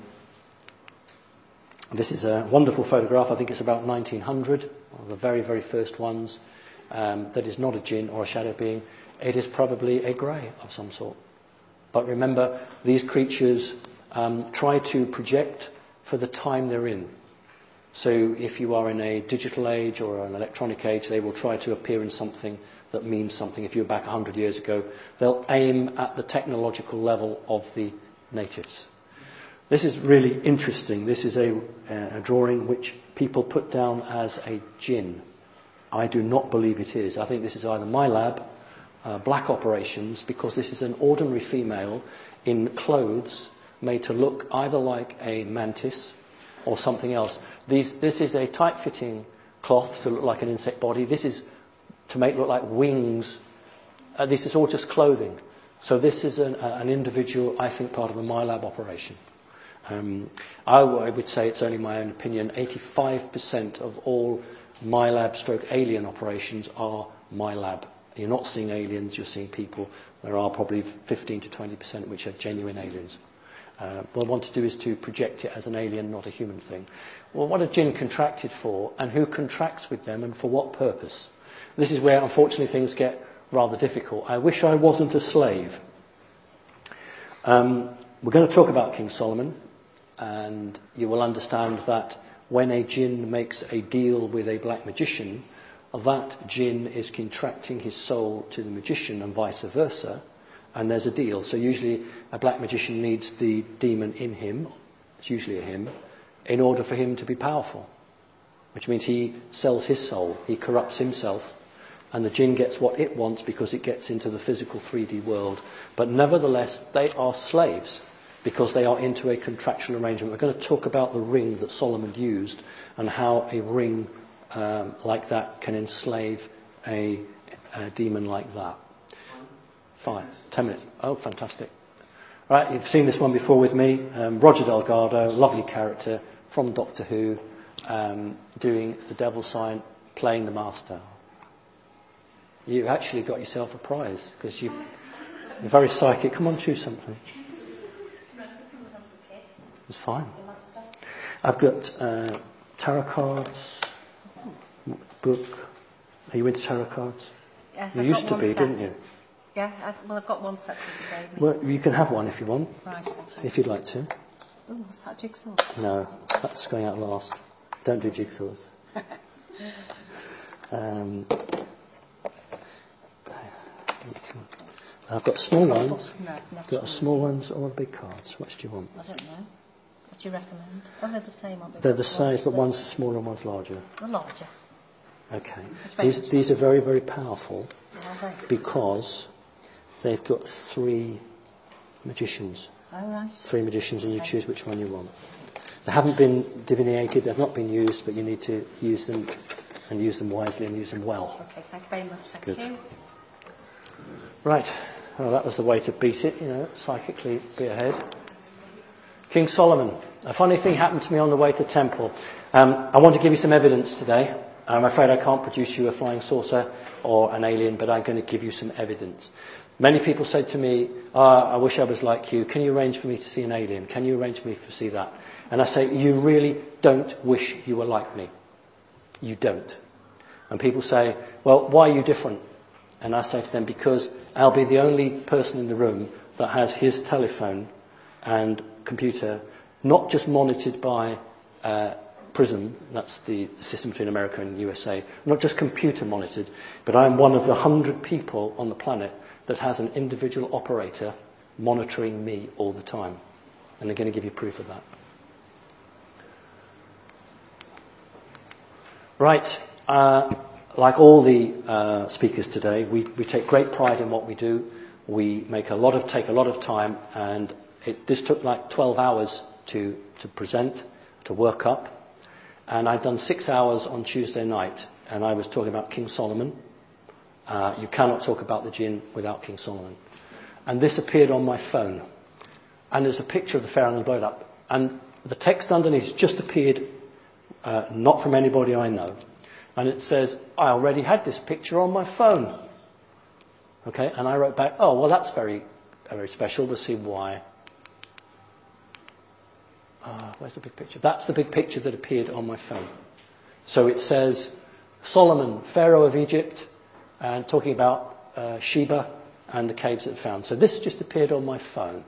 This is a wonderful photograph. I think it's about nineteen hundred, one of the very, very first ones. Um, that is not a jinn or a shadow being. It is probably a grey of some sort. But remember, these creatures um, try to project for the time they're in. So if you are in a digital age or an electronic age, they will try to appear in something that means something. If you're back one hundred years ago, they'll aim at the technological level of the natives. This is really interesting. This is a, a drawing which people put down as a jinn. I do not believe it is. I think this is either my lab, uh, black operations, because this is an ordinary female in clothes made to look either like a mantis or something else. These, this is a tight-fitting cloth to look like an insect body. This is to make it look like wings. Uh, this is all just clothing. So this is an, uh, an individual, I think, part of a MyLab operation. Um, I, w- I would say, it's only my own opinion, eighty-five percent of all MyLab stroke alien operations are MyLab. You're not seeing aliens, you're seeing people. There are probably fifteen to twenty percent which are genuine aliens. Uh, what I want to do is to project it as an alien, not a human thing. Well, what are jinn contracted for, and who contracts with them, and for what purpose? This is where, unfortunately, things get rather difficult. I wish I wasn't a slave. Um, we're going to talk about King Solomon, and you will understand that when a jinn makes a deal with a black magician, that jinn is contracting his soul to the magician and vice versa, and there's a deal. So usually a black magician needs the demon in him, it's usually a him, in order for him to be powerful, which means he sells his soul, he corrupts himself, and the jinn gets what it wants because it gets into the physical three D world. But nevertheless, they are slaves because they are into a contractual arrangement. We're going to talk about the ring that Solomon used and how a ring um, like that can enslave a, a demon like that. Five, ten minutes. Oh, fantastic. Right, you've seen this one before with me. Um, Roger Delgado, lovely character from Doctor Who, um, doing the devil sign, playing the master. You actually got yourself a prize because you, you're very psychic. Come on, choose something. It's fine. I've got uh, tarot cards, book. Are you into tarot cards? Yes, you I've used got to one be, set. didn't you? Yeah, I've, well, I've got one set that you gave me. Well, you can have one if you want. Right. Okay. If you'd like to. Oh, what's that jigsaw? No, that's going out last. Don't do jigsaws. um, I've got small ones. No, I've got small ones or big cards. Which do you want? I don't know. What do you recommend? Oh, they're the same, aren't they? They're the same, but one's smaller and one's larger. The larger. Okay. These, these are very, very powerful Are they? because they've got three magicians. Oh, right. Three magicians, and you Okay. choose which one you want. They haven't been divinated, they've not been used, but you need to use them and use them wisely and use them well. Okay, thank you very much. Thank Good. you. Right. Well, that was the way to beat it, you know, psychically be ahead. King Solomon. A funny thing happened to me on the way to temple. Um, I want to give you some evidence today. I'm afraid I can't produce you a flying saucer or an alien, but I'm going to give you some evidence. Many people said to me, oh, I wish I was like you. Can you arrange for me to see an alien? Can you arrange for me to see that? And I say, you really don't wish you were like me. You don't. And people say, well, why are you different? And I say to them, because I'll be the only person in the room that has his telephone and computer not just monitored by uh, PRISM, that's the system between America and the U S A, not just computer monitored, but I'm one of the hundred people on the planet that has an individual operator monitoring me all the time. And they're going to give you proof of that. Right. Uh, like all the uh, speakers today, we, we take great pride in what we do. We make a lot of, take a lot of time, and it, this took like twelve hours to, to present, to work up. And I'd done six hours on Tuesday night, and I was talking about King Solomon. Uh, you cannot talk about the jinn without King Solomon. And this appeared on my phone. And there's a picture of the Pharaoh and the blowed up. And the text underneath just appeared, uh, not from anybody I know. And it says, I already had this picture on my phone. Okay, and I wrote back, oh, well, that's very, very special. We'll see why. Uh, where's the big picture? That's the big picture that appeared on my phone. So it says, Solomon, Pharaoh of Egypt, and talking about uh, Sheba and the caves that found. So this just appeared on my phone.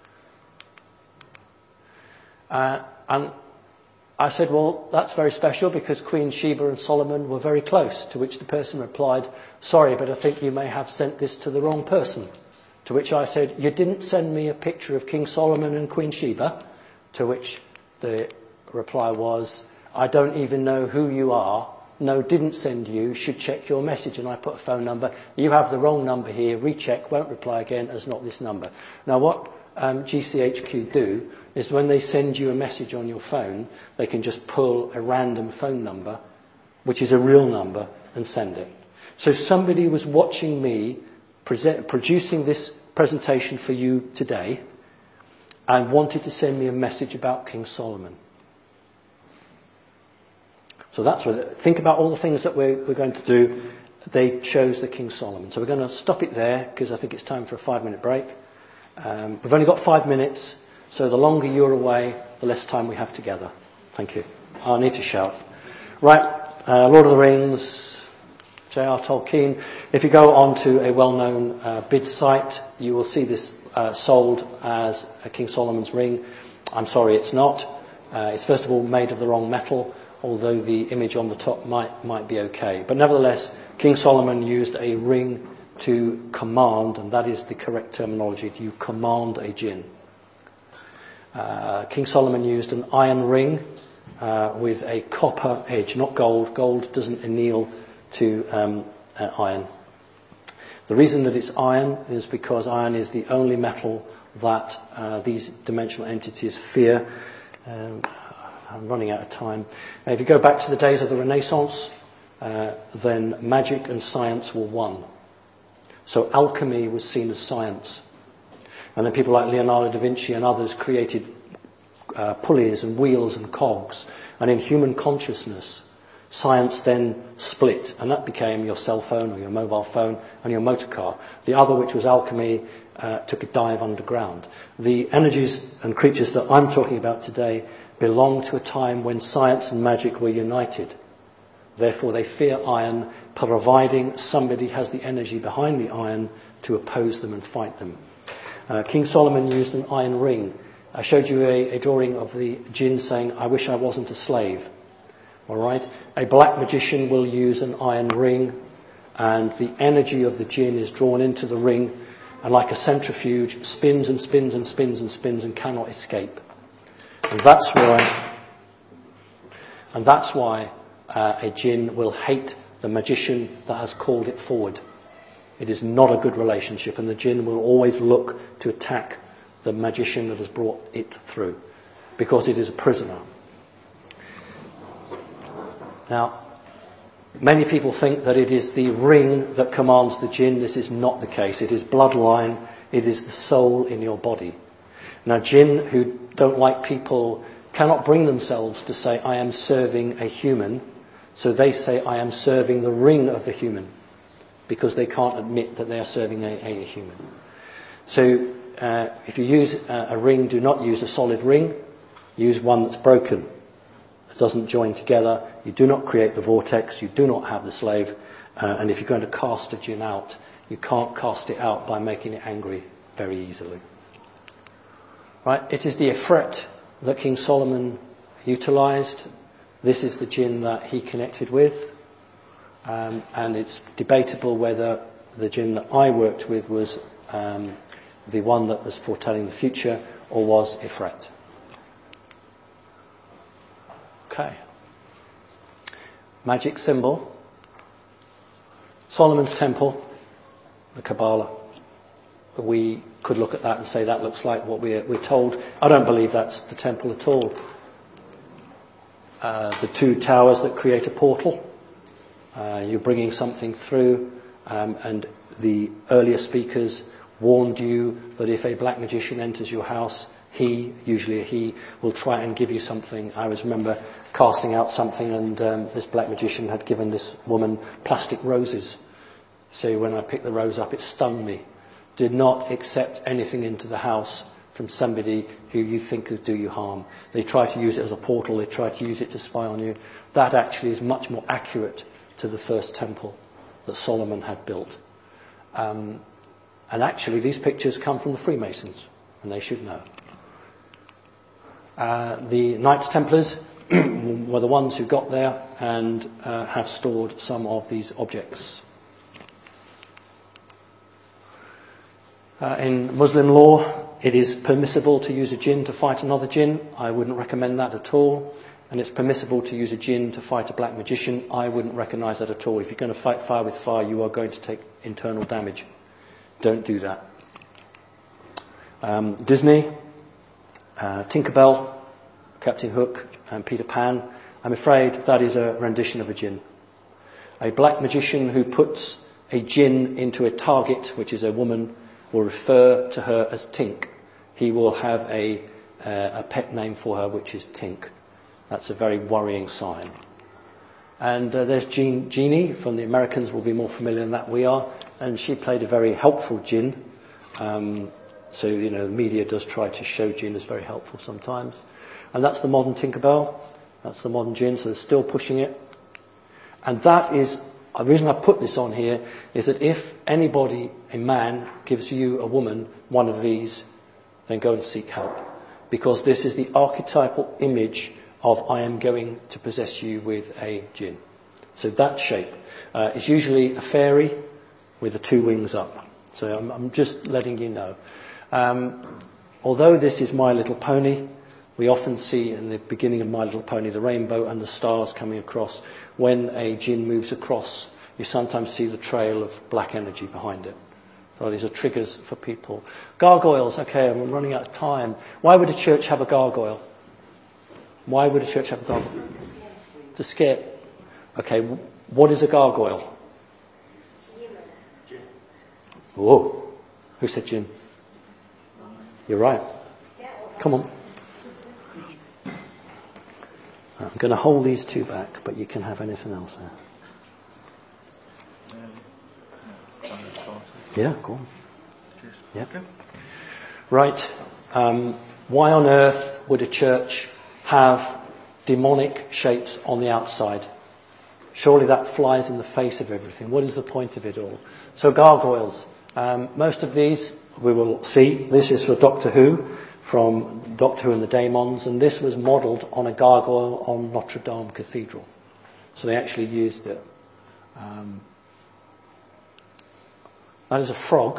Uh, and I said, well, that's very special because Queen Sheba and Solomon were very close, to which the person replied, sorry, but I think you may have sent this to the wrong person. To which I said, you didn't send me a picture of King Solomon and Queen Sheba. To which the reply was, I don't even know who you are. No, didn't send you. Should check your message. And I put a phone number. You have the wrong number here. Recheck. Won't reply again as not this number. Now what um, G C H Q do is when they send you a message on your phone, they can just pull a random phone number, which is a real number, and send it. So somebody was watching me present, producing this presentation for you today, and wanted to send me a message about King Solomon. So that's what, think about all the things that we're, we're going to do. They chose the King Solomon. So we're going to stop it there because I think it's time for a five minute break. Um, we've only got five minutes, so the longer you're away, the less time we have together. Thank you. I need to shout. Right, uh, Lord of the Rings, J R Tolkien. If you go onto a well-known uh, bid site, you will see this Uh, sold as a King Solomon's ring. I'm sorry, it's not. Uh, it's first of all made of the wrong metal, although the image on the top might might be okay. But nevertheless, King Solomon used a ring to command, and that is the correct terminology. You command a jinn. Uh, King Solomon used an iron ring uh, with a copper edge, not gold. Gold doesn't anneal to um, uh, iron. The reason that it's iron is because iron is the only metal that uh, these dimensional entities fear. Um, I'm running out of time. Now, if you go back to the days of the Renaissance, uh, then magic and science were one. So alchemy was seen as science. And then people like Leonardo da Vinci and others created uh, pulleys and wheels and cogs. And in human consciousness, science then split, and that became your cell phone or your mobile phone and your motor car. The other, which was alchemy, uh, took a dive underground. The energies and creatures that I'm talking about today belong to a time when science and magic were united. Therefore, they fear iron, providing somebody has the energy behind the iron to oppose them and fight them. Uh, King Solomon used an iron ring. I showed you a, a drawing of the jinn saying, I wish I wasn't a slave. All right. A black magician will use an iron ring, and the energy of the jinn is drawn into the ring, and like a centrifuge spins and spins and spins and spins and cannot escape. And that's why, and that's why uh, a jinn will hate the magician that has called it forward. It is not a good relationship, and the jinn will always look to attack the magician that has brought it through, because it is a prisoner. Now, many people think that it is the ring that commands the jinn. This is not the case. It is bloodline. It is the soul in your body. Now, jinn who don't like people cannot bring themselves to say, I am serving a human. So they say, I am serving the ring of the human, because they can't admit that they are serving a, a human. So uh, if you use a, a ring, do not use a solid ring. Use one that's broken. It doesn't join together. You do not create the vortex. You do not have the slave. Uh, and if you're going to cast a jinn out, you can't cast it out by making it angry very easily. Right? It is the Ifrit that King Solomon utilized. This is the jinn that he connected with. Um, and it's debatable whether the jinn that I worked with was um, the one that was foretelling the future, or was Ifrit. Okay. Magic symbol. Solomon's temple, the Kabbalah. We could look at that and say that looks like what we're, we're told. I don't believe that's the temple at all. Uh, the two towers that create a portal. Uh, you're bringing something through, um, and the earlier speakers warned you that if a black magician enters your house, he, usually a he, will try and give you something. I always remember casting out something, and um, this black magician had given this woman plastic roses. So when I picked the rose up, it stung me. Did not accept anything into the house from somebody who you think could do you harm. They try to use it as a portal. They try to use it to spy on you. That actually is much more accurate to the first temple that Solomon had built. Um, and actually these pictures come from the Freemasons, and they should know. Uh, the Knights Templars were the ones who got there and uh, have stored some of these objects. Uh, in Muslim law, it is permissible to use a jinn to fight another jinn. I wouldn't recommend that at all. And it's permissible to use a jinn to fight a black magician. I wouldn't recognise that at all. If you're going to fight fire with fire, you are going to take internal damage. Don't do that. Um, Disney, uh, Tinkerbell, Captain Hook, and Peter Pan. I'm afraid that is a rendition of a jinn. A black magician who puts a jinn into a target, which is a woman, will refer to her as Tink. He will have a, uh, a pet name for her, which is Tink. That's a very worrying sign. And uh, there's Jean, Jeannie from the Americans will be more familiar than that we are. And she played a very helpful jinn. Um, so, you know, the media does try to show jinn as very helpful sometimes. And that's the modern Tinkerbell. That's the modern jinn, so they're still pushing it. And that is, the reason I put this on here is that if anybody, a man, gives you, a woman, one of these, then go and seek help. Because this is the archetypal image of I am going to possess you with a jinn. So that shape uh, is usually a fairy with the two wings up. So I'm, I'm just letting you know. Um, although this is My Little Pony, we often see in the beginning of My Little Pony the rainbow and the stars coming across. When a jinn moves across, you sometimes see the trail of black energy behind it. So these are triggers for people. Gargoyles, okay, I'm running out of time. Why would a church have a gargoyle? Why would a church have a gargoyle? To scare. Okay, what is a gargoyle? Whoa. Who said jinn? You're right. Come on. I'm going to hold these two back, but you can have anything else there. Yeah, go on. Yeah. Right. Um, why on earth would a church have demonic shapes on the outside? Surely that flies in the face of everything. What is the point of it all? So gargoyles. Um, most of these we will see. This is for Doctor Who, from Doctor Who and the Daemons, and this was modelled on a gargoyle on Notre Dame Cathedral. So they actually used it. Um, that is a frog,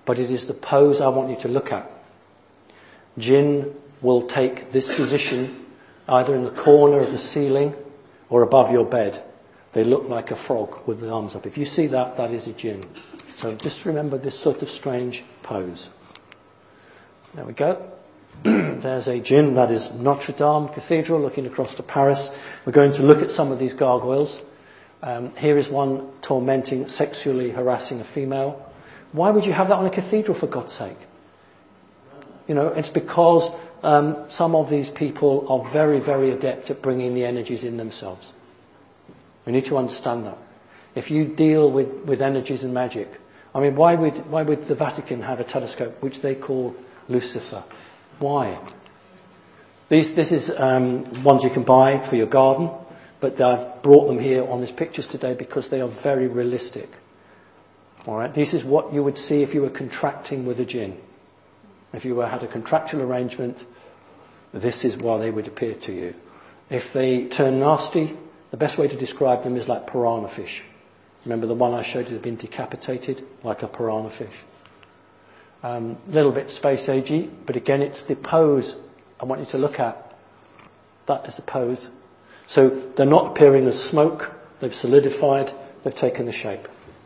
but it is the pose I want you to look at. Jinn will take this position either in the corner of the ceiling or above your bed. They look like a frog with the arms up. If you see that, that is a jinn. So just remember this sort of strange pose. There we go. There's a jinn, that is Notre Dame Cathedral, looking across to Paris. We're going to look at some of these gargoyles. Um, here is one tormenting, sexually harassing a female. Why would you have that on a cathedral, for God's sake? You know, it's because um, some of these people are very, very adept at bringing the energies in themselves. We need to understand that. If you deal with, with energies and magic, I mean, why would why would the Vatican have a telescope which they call Lucifer? Why? These this is um, ones you can buy for your garden, but I've brought them here on these pictures today because they are very realistic. All right, this is what you would see if you were contracting with a jinn. If you were, had a contractual arrangement, this is why they would appear to you. If they turn nasty, the best way to describe them is like piranha fish. Remember the one I showed you that had been decapitated? Like a piranha fish. A um, little bit space agey, but again it's the pose I want you to look at. That is the pose. So they're not appearing as smoke, they've solidified, they've taken the shape.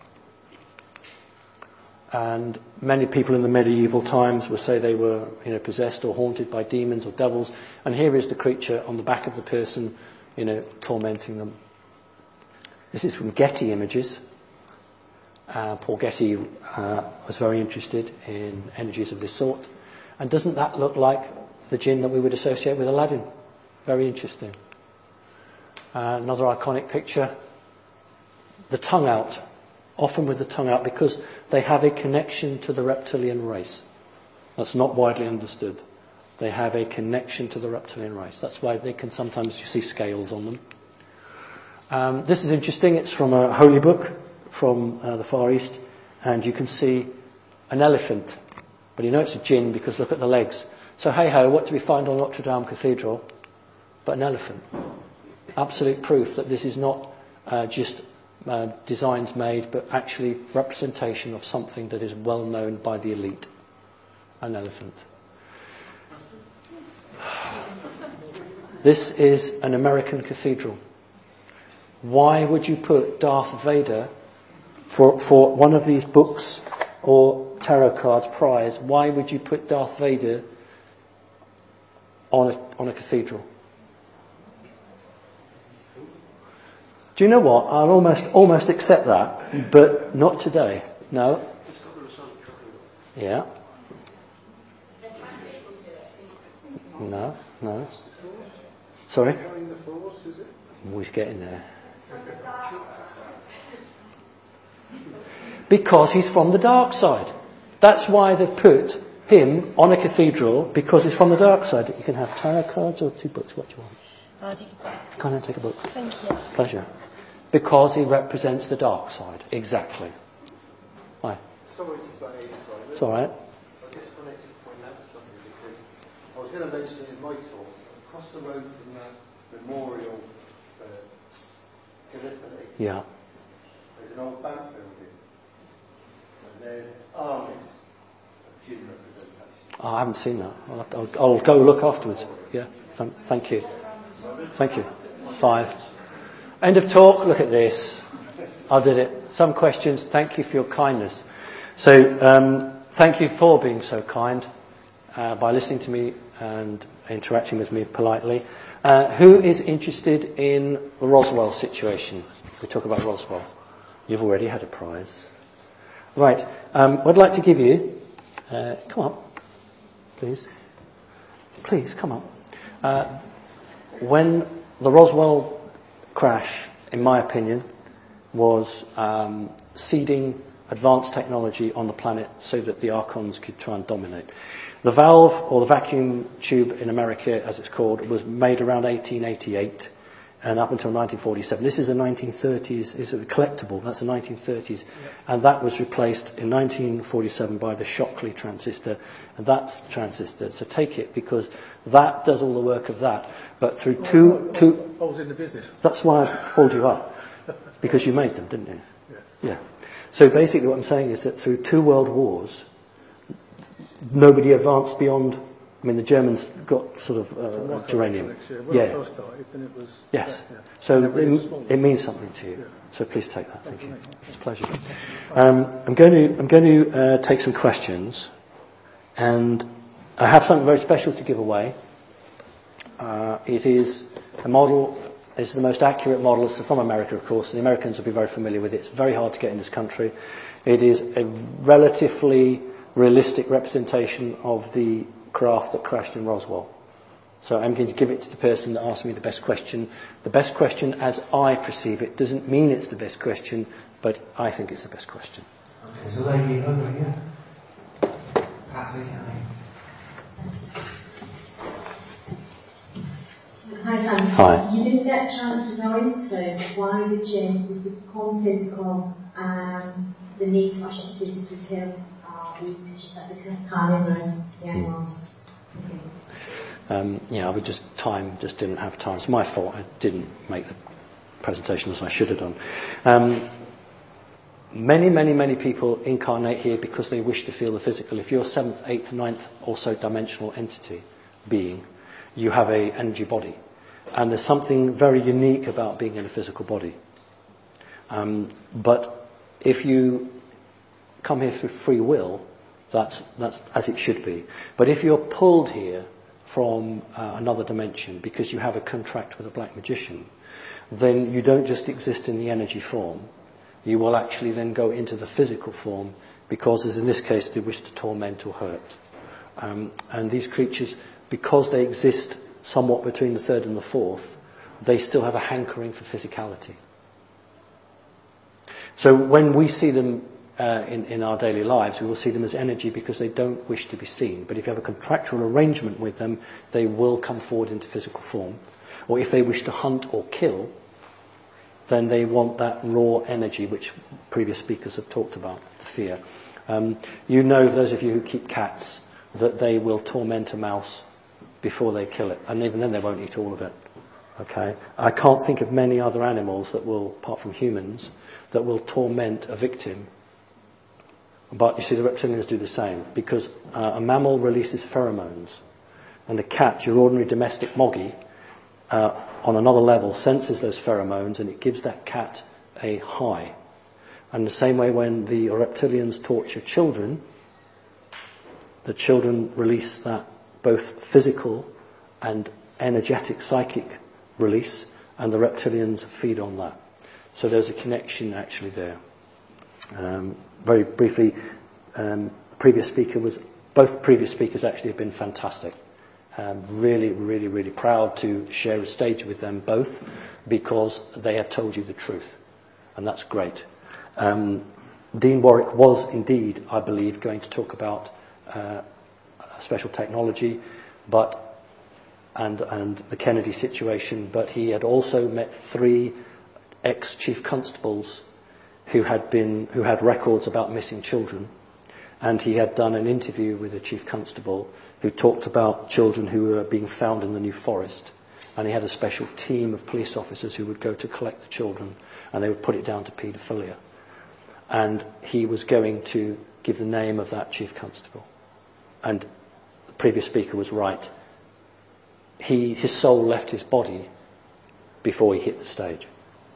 And many people in the medieval times will say they were, you know, possessed or haunted by demons or devils. And here is the creature on the back of the person, you know, tormenting them. This is from Getty Images. Uh, Paul Getty uh, was very interested in energies of this sort. And doesn't that look like the jinn that we would associate with Aladdin? Very interesting. Uh, another iconic picture. The tongue out. Often with the tongue out because they have a connection to the reptilian race. That's not widely understood. They have a connection to the reptilian race. That's why they can sometimes, you see scales on them. Um, this is interesting. It's from a holy book from uh, the Far East, and you can see an elephant. But you know it's a jinn because look at the legs. So hey ho, what do we find on Notre Dame Cathedral? But an elephant. Absolute proof that this is not uh, just uh, designs made, but actually representation of something that is well known by the elite. An elephant. This is an American cathedral. Why would you put Darth Vader for for one of these books or tarot cards prize? Why would you put Darth Vader on a, on a cathedral? Do you know what? I'll almost almost accept that, but not today. No. Yeah. No, no. Sorry? He's getting there. Because he's from the dark side. That's why they've put him on a cathedral, because he's from the dark side. You can have tarot cards or two books. What do you want? I'll take a book. Can I take a book? Thank you. Pleasure. Because he represents the dark side. Exactly. Why? Sorry to butt in, Simon. It's all right. I just wanted to point out something because I was going to mention it in my talk. Across the road from the memorial for Gallipoli, Yeah. there's an old bank building, and there's armies of Jinn representation. Oh, I haven't seen that. I'll, have to, I'll, I'll go look afterwards. Yeah. Thank, thank you. Thank you. Five. End of talk. Look at this. I did it. Some questions. Thank you for your kindness. So, um, thank you for being so kind uh, by listening to me and interacting with me politely. Uh, who is interested in the Roswell situation? We talk about Roswell. You've already had a prize. Right. Um, what I'd like to give you... Uh, come up, please. Please, come up. Uh, when the Roswell crash, in my opinion, was um, seeding advanced technology on the planet so that the Archons could try and dominate. The valve, or the vacuum tube in America, as it's called, was made around eighteen eighty-eight and up until nineteen forty-seven. This is a nineteen thirties, is a collectible, that's a nineteen thirties. Yeah. And that was replaced in nineteen forty-seven by the Shockley transistor, and that's the transistor. So take it, because that does all the work of that. But through oh, two... I, two I was in the business. That's why I called you up, because you made them, didn't you? Yeah. Yeah. So basically what I'm saying is that through two world wars, nobody advanced beyond. I mean, the Germans got sort of uh, geranium. Yeah. When yeah. I first started, then it was... Yes. Yeah. So Really it, it means something to you. Yeah. So please take that. Thank you. It's a pleasure. Um, I'm going to I'm going to uh, take some questions, and I have something very special to give away. Uh, it is a model. It's the most accurate model. It's from America, of course. The Americans will be very familiar with it. It's very hard to get in this country. It is a relatively realistic representation of the craft that crashed in Roswell. So I'm going to give it to the person that asked me the best question. The best question, as I perceive it, doesn't mean it's the best question, but I think it's the best question. Okay, so lady over here. Patsy, Hi Sam. Hi. You didn't get a chance to go into why the gym would become physical and the need to actually physically kill uh, the just like the carnivores, the animals. Okay. Um, yeah, I would just time just didn't have time. It's my fault. I didn't make the presentation as I should have done. Um, many, many, many people incarnate here because they wish to feel the physical. If you're seventh, eighth, ninth, also dimensional entity being, you have a energy body, and there's something very unique about being in a physical body. Um, but if you come here for free will, that's that's as it should be. But if you're pulled here from uh, another dimension because you have a contract with a black magician, then you don't just exist in the energy form. You will actually then go into the physical form because, as in this case, they wish to torment or hurt. Um, and these creatures, because they exist somewhat between the third and the fourth, they still have a hankering for physicality. So when we see them Uh, in, in our daily lives, we will see them as energy because they don't wish to be seen. But if you have a contractual arrangement with them, they will come forward into physical form. Or if they wish to hunt or kill, then they want that raw energy, which previous speakers have talked about, the fear. Um, you know, those of you who keep cats, that they will torment a mouse before they kill it. And even then they won't eat all of it. Okay? I can't think of many other animals that will, apart from humans, that will torment a victim. But you see, the reptilians do the same, because uh, a mammal releases pheromones, and a cat, your ordinary domestic moggy, uh, on another level, senses those pheromones, and it gives that cat a high. And the same way when the reptilians torture children, the children release that both physical and energetic, psychic release, and the reptilians feed on that. So there's a connection actually there. Um, very briefly, um, the previous speaker was, both previous speakers actually have been fantastic. Um, really, really, really proud to share a stage with them both because they have told you the truth. And that's great. Um, Dean Warwick was indeed, I believe, going to talk about uh, special technology but and, and the Kennedy situation, but he had also met three ex-chief constables who had been who had records about missing children, and he had done an interview with a chief constable who talked about children who were being found in the New Forest, and he had a special team of police officers who would go to collect the children, and they would put it down to paedophilia, and he was going to give the name of that chief constable, and the previous speaker was right. He his soul left his body before he hit the stage.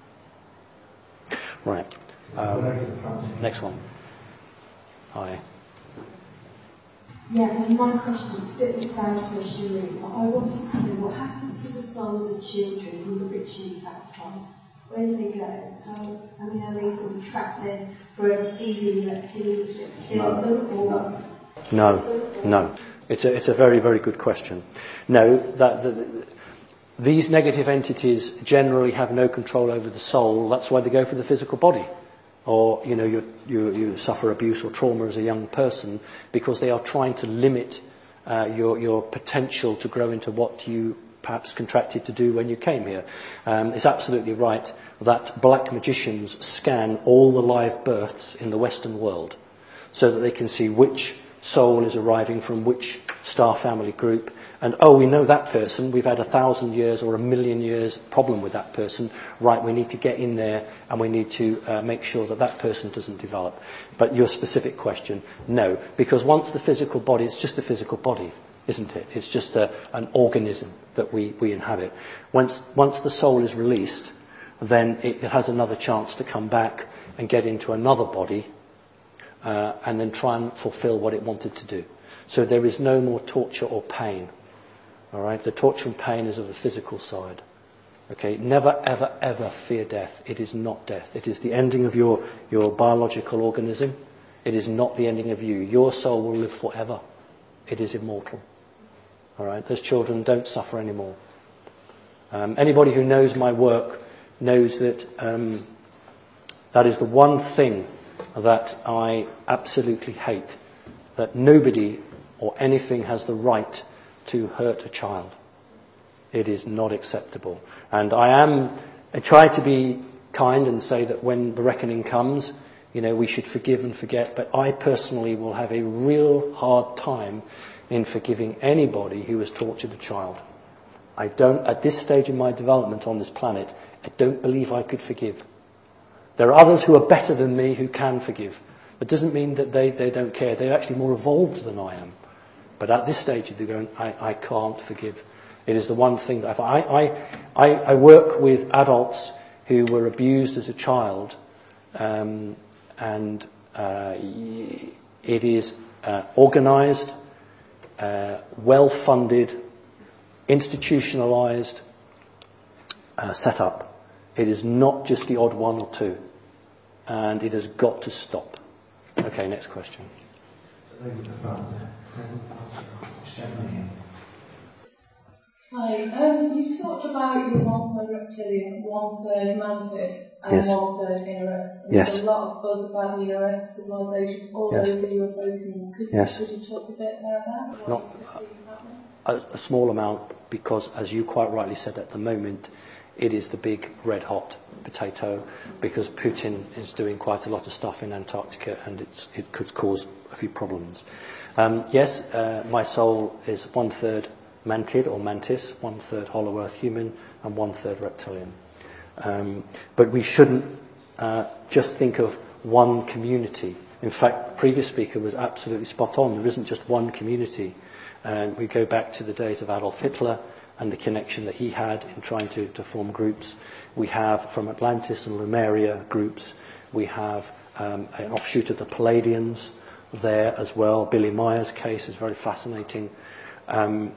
Right. Um, next one. Hi. Yeah, and my question, it's a bit of a sad question really, but I wanted to know what happens to the souls of children who are ritually sacrificed? Where do they go? How, I mean, are they sort of trapped there forever feeding reptiles that kill them? Or no, no. It's a, it's a very, very good question. No, that the, the, these negative entities generally have no control over the soul. That's why they go for the physical body. Or, you know, you, you, you suffer abuse or trauma as a young person because they are trying to limit uh, your, your potential to grow into what you perhaps contracted to do when you came here. Um, it's absolutely right that black magicians scan all the live births in the Western world so that they can see which soul is arriving from which star family group, and oh, we know that person, we've had a thousand years or a million years problem with that person, right, we need to get in there and we need to uh, make sure that that person doesn't develop. But your specific question, no, because once the physical body, it's just a physical body, isn't it? It's just a, an organism that we, we inhabit. Once, once the soul is released, then it has another chance to come back and get into another body uh, and then try and fulfill what it wanted to do. So there is no more torture or pain. All right? The torture and pain is of the physical side. Okay? Never, ever, ever fear death. It is not death. It is the ending of your, your biological organism. It is not the ending of you. Your soul will live forever. It is immortal. All right? Those children don't suffer anymore. Um, anybody who knows my work knows that um, that is the one thing that I absolutely hate. That nobody or anything has the right to hurt a child. It is not acceptable. And I am, I try to be kind and say that when the reckoning comes, you know, we should forgive and forget, but I personally will have a real hard time in forgiving anybody who has tortured a child. I don't, at this stage in my development on this planet, I don't believe I could forgive. There are others who are better than me who can forgive. It doesn't mean that they, they don't care. They're actually more evolved than I am. But at this stage, they're going, I, I can't forgive. It is the one thing that I, I, I, I work with adults who were abused as a child, um, and uh, it is uh, organised, uh, well-funded, institutionalised, uh, set up. It is not just the odd one or two, and it has got to stop. Okay, next question. Hi, um, you talked about your one-third reptilian, one-third mantis, and yes. one-third inner earth. Yes. There's a lot of buzz about the inner earth civilization all yes. over U F O community. Could, yes. could you talk a bit about that? Not a, a small amount, because as you quite rightly said, at the moment, it is the big red-hot potato, because Putin is doing quite a lot of stuff in Antarctica, and it's, it could cause a few problems. Um, yes, uh, my soul is one-third mantid or mantis, one-third hollow earth human, and one-third reptilian. Um, but we shouldn't uh, just think of one community. In fact, the previous speaker was absolutely spot on. There isn't just one community. And we go back to the days of Adolf Hitler and the connection that he had in trying to, to form groups. We have from Atlantis and Lemuria groups. We have um, an offshoot of the Palladians there as well. Billy Meyer's case is very fascinating. Um,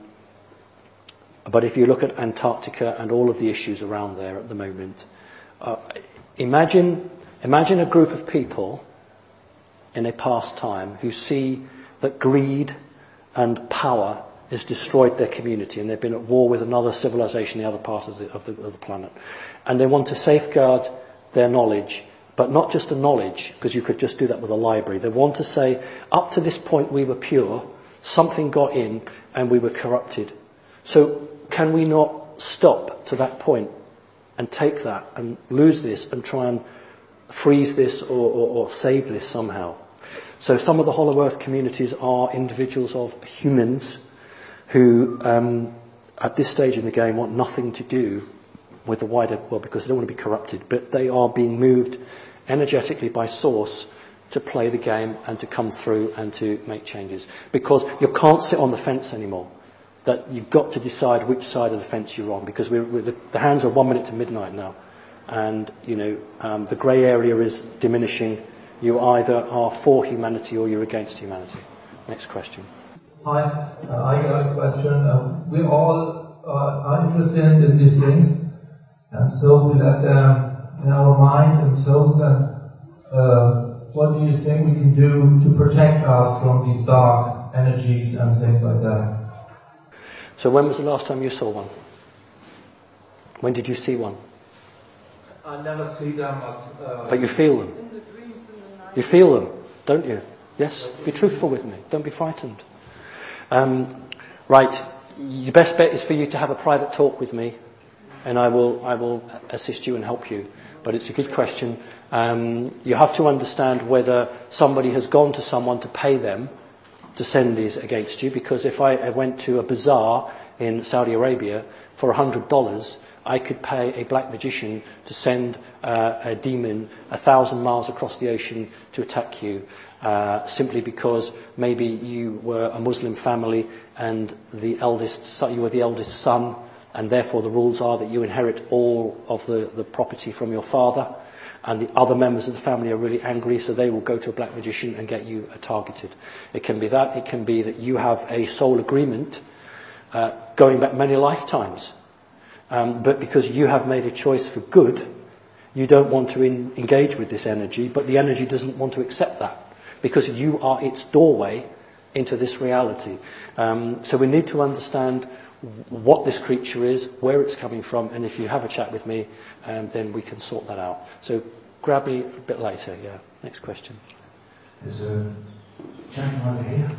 but if you look at Antarctica and all of the issues around there at the moment, uh, imagine, imagine a group of people in a past time who see that greed and power has destroyed their community, and they've been at war with another civilization in the other part of the, of the, of the planet. And they want to safeguard their knowledge, but not just the knowledge, because you could just do that with a library. They want to say, up to this point we were pure, something got in, and we were corrupted. So can we not stop to that point and take that and lose this and try and freeze this or, or, or save this somehow? So some of the Hollow Earth communities are individuals of humans who, um, at this stage in the game, want nothing to do with the wider world because they don't want to be corrupted. But they are being moved energetically by Source to play the game and to come through and to make changes. Because you can't sit on the fence anymore. That you've got to decide which side of the fence you're on, because we're, we're the, the hands are one minute to midnight now. And, you know, um, the grey area is diminishing. You either are for humanity or you're against humanity. Next question. Hi, uh, I got a question. Uh, we all uh, are interested in these things, and so we let them in our mind and soul. Then, uh, what do you think we can do to protect us from these dark energies and things like that? So when was the last time you saw one? When did you see one? I never see them. But, uh, but you feel them. You feel them, don't you? Yes? Be truthful with me. Don't be frightened. Um, right. Your best bet is for you to have a private talk with me, and I will I will assist you and help you. But it's a good question. Um, you have to understand whether somebody has gone to someone to pay them to send these against you, because if I, I went to a bazaar in Saudi Arabia for one hundred dollars, I could pay a black magician to send uh, a demon a thousand miles across the ocean to attack you, uh, simply because maybe you were a Muslim family and the eldest son, you were the eldest son, and therefore the rules are that you inherit all of the, the property from your father, and the other members of the family are really angry, so they will go to a black magician and get you uh, targeted. It can be that. It can be that you have a soul agreement uh, going back many lifetimes. Um, but because you have made a choice for good, you don't want to in, engage with this energy, but the energy doesn't want to accept that, because you are its doorway into this reality. Um, so we need to understand what this creature is, where it's coming from, and if you have a chat with me, um, then we can sort that out. So grab me a bit later. Yeah. Next question. There's a gentleman over here.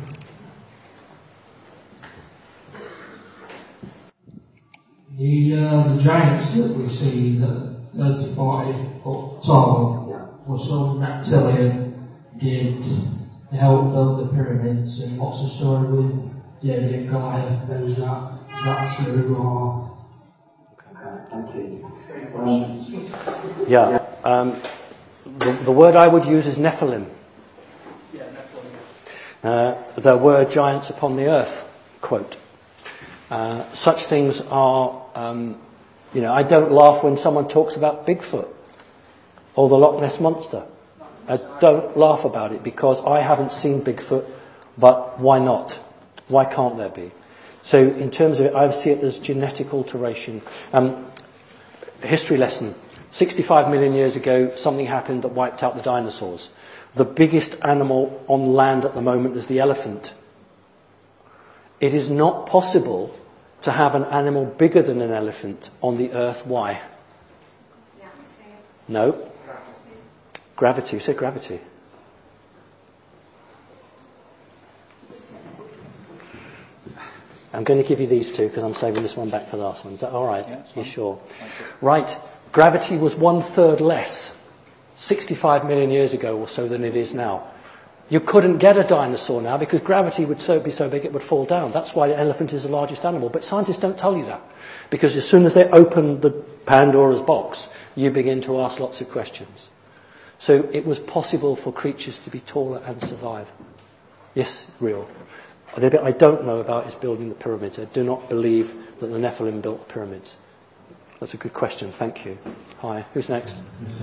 The, uh, the giants that we see that notified of Ptolemy were some reptilian did help build the pyramids, and what's the story with David and Goliath? Is that, is that true or? Thank you. Yeah. Um, the, the word I would use is Nephilim. Yeah, Nephilim. Uh, there were giants upon the earth, quote. Uh, such things are, um, you know, I don't laugh when someone talks about Bigfoot or the Loch Ness Monster. I don't laugh about it because I haven't seen Bigfoot, but why not? Why can't there be? So in terms of it, I see it as genetic alteration. Um, history lesson. sixty-five million years ago, something happened that wiped out the dinosaurs. The biggest animal on land at the moment is the elephant. It is not possible to have an animal bigger than an elephant on the earth. Why? The atmosphere. No. Gravity. Gravity. You said gravity. I'm going to give you these two because I'm saving this one back for the last one. Is that all right? Yeah, that's you fine. sure? Right. Gravity was one third less sixty-five million years ago or so than it is now. You couldn't get a dinosaur now because gravity would so be so big it would fall down. That's why the elephant is the largest animal. But scientists don't tell you that, because as soon as they open the Pandora's box, you begin to ask lots of questions. So it was possible for creatures to be taller and survive. Yes, real. The bit I don't know about is building the pyramids. I do not believe that the Nephilim built the pyramids. That's a good question. Thank you. Hi. Who's next?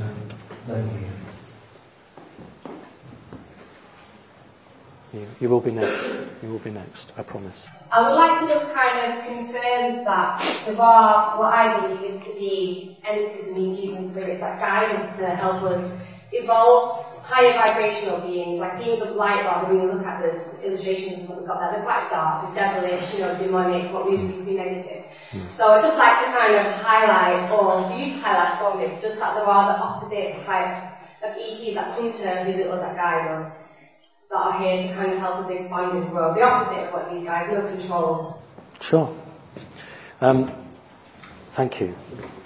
You, you will be next. You will be next. I promise. I would like to just kind of confirm that there are what I believe to be entities and entities and spirits that guide us to help us evolve higher vibrational beings, like beings of light. Rather, when you look at the illustrations of what we've got there, they're quite dark, they're devilish, you know, demonic, what we would to be negative. Mm. So I'd just like to kind of highlight, or you highlight for me, just that there are the opposite types of E Ts that come to visit us, that guide us, that are here to kind of help us expand and grow. The opposite of what these guys, no control. Sure. Um, thank you.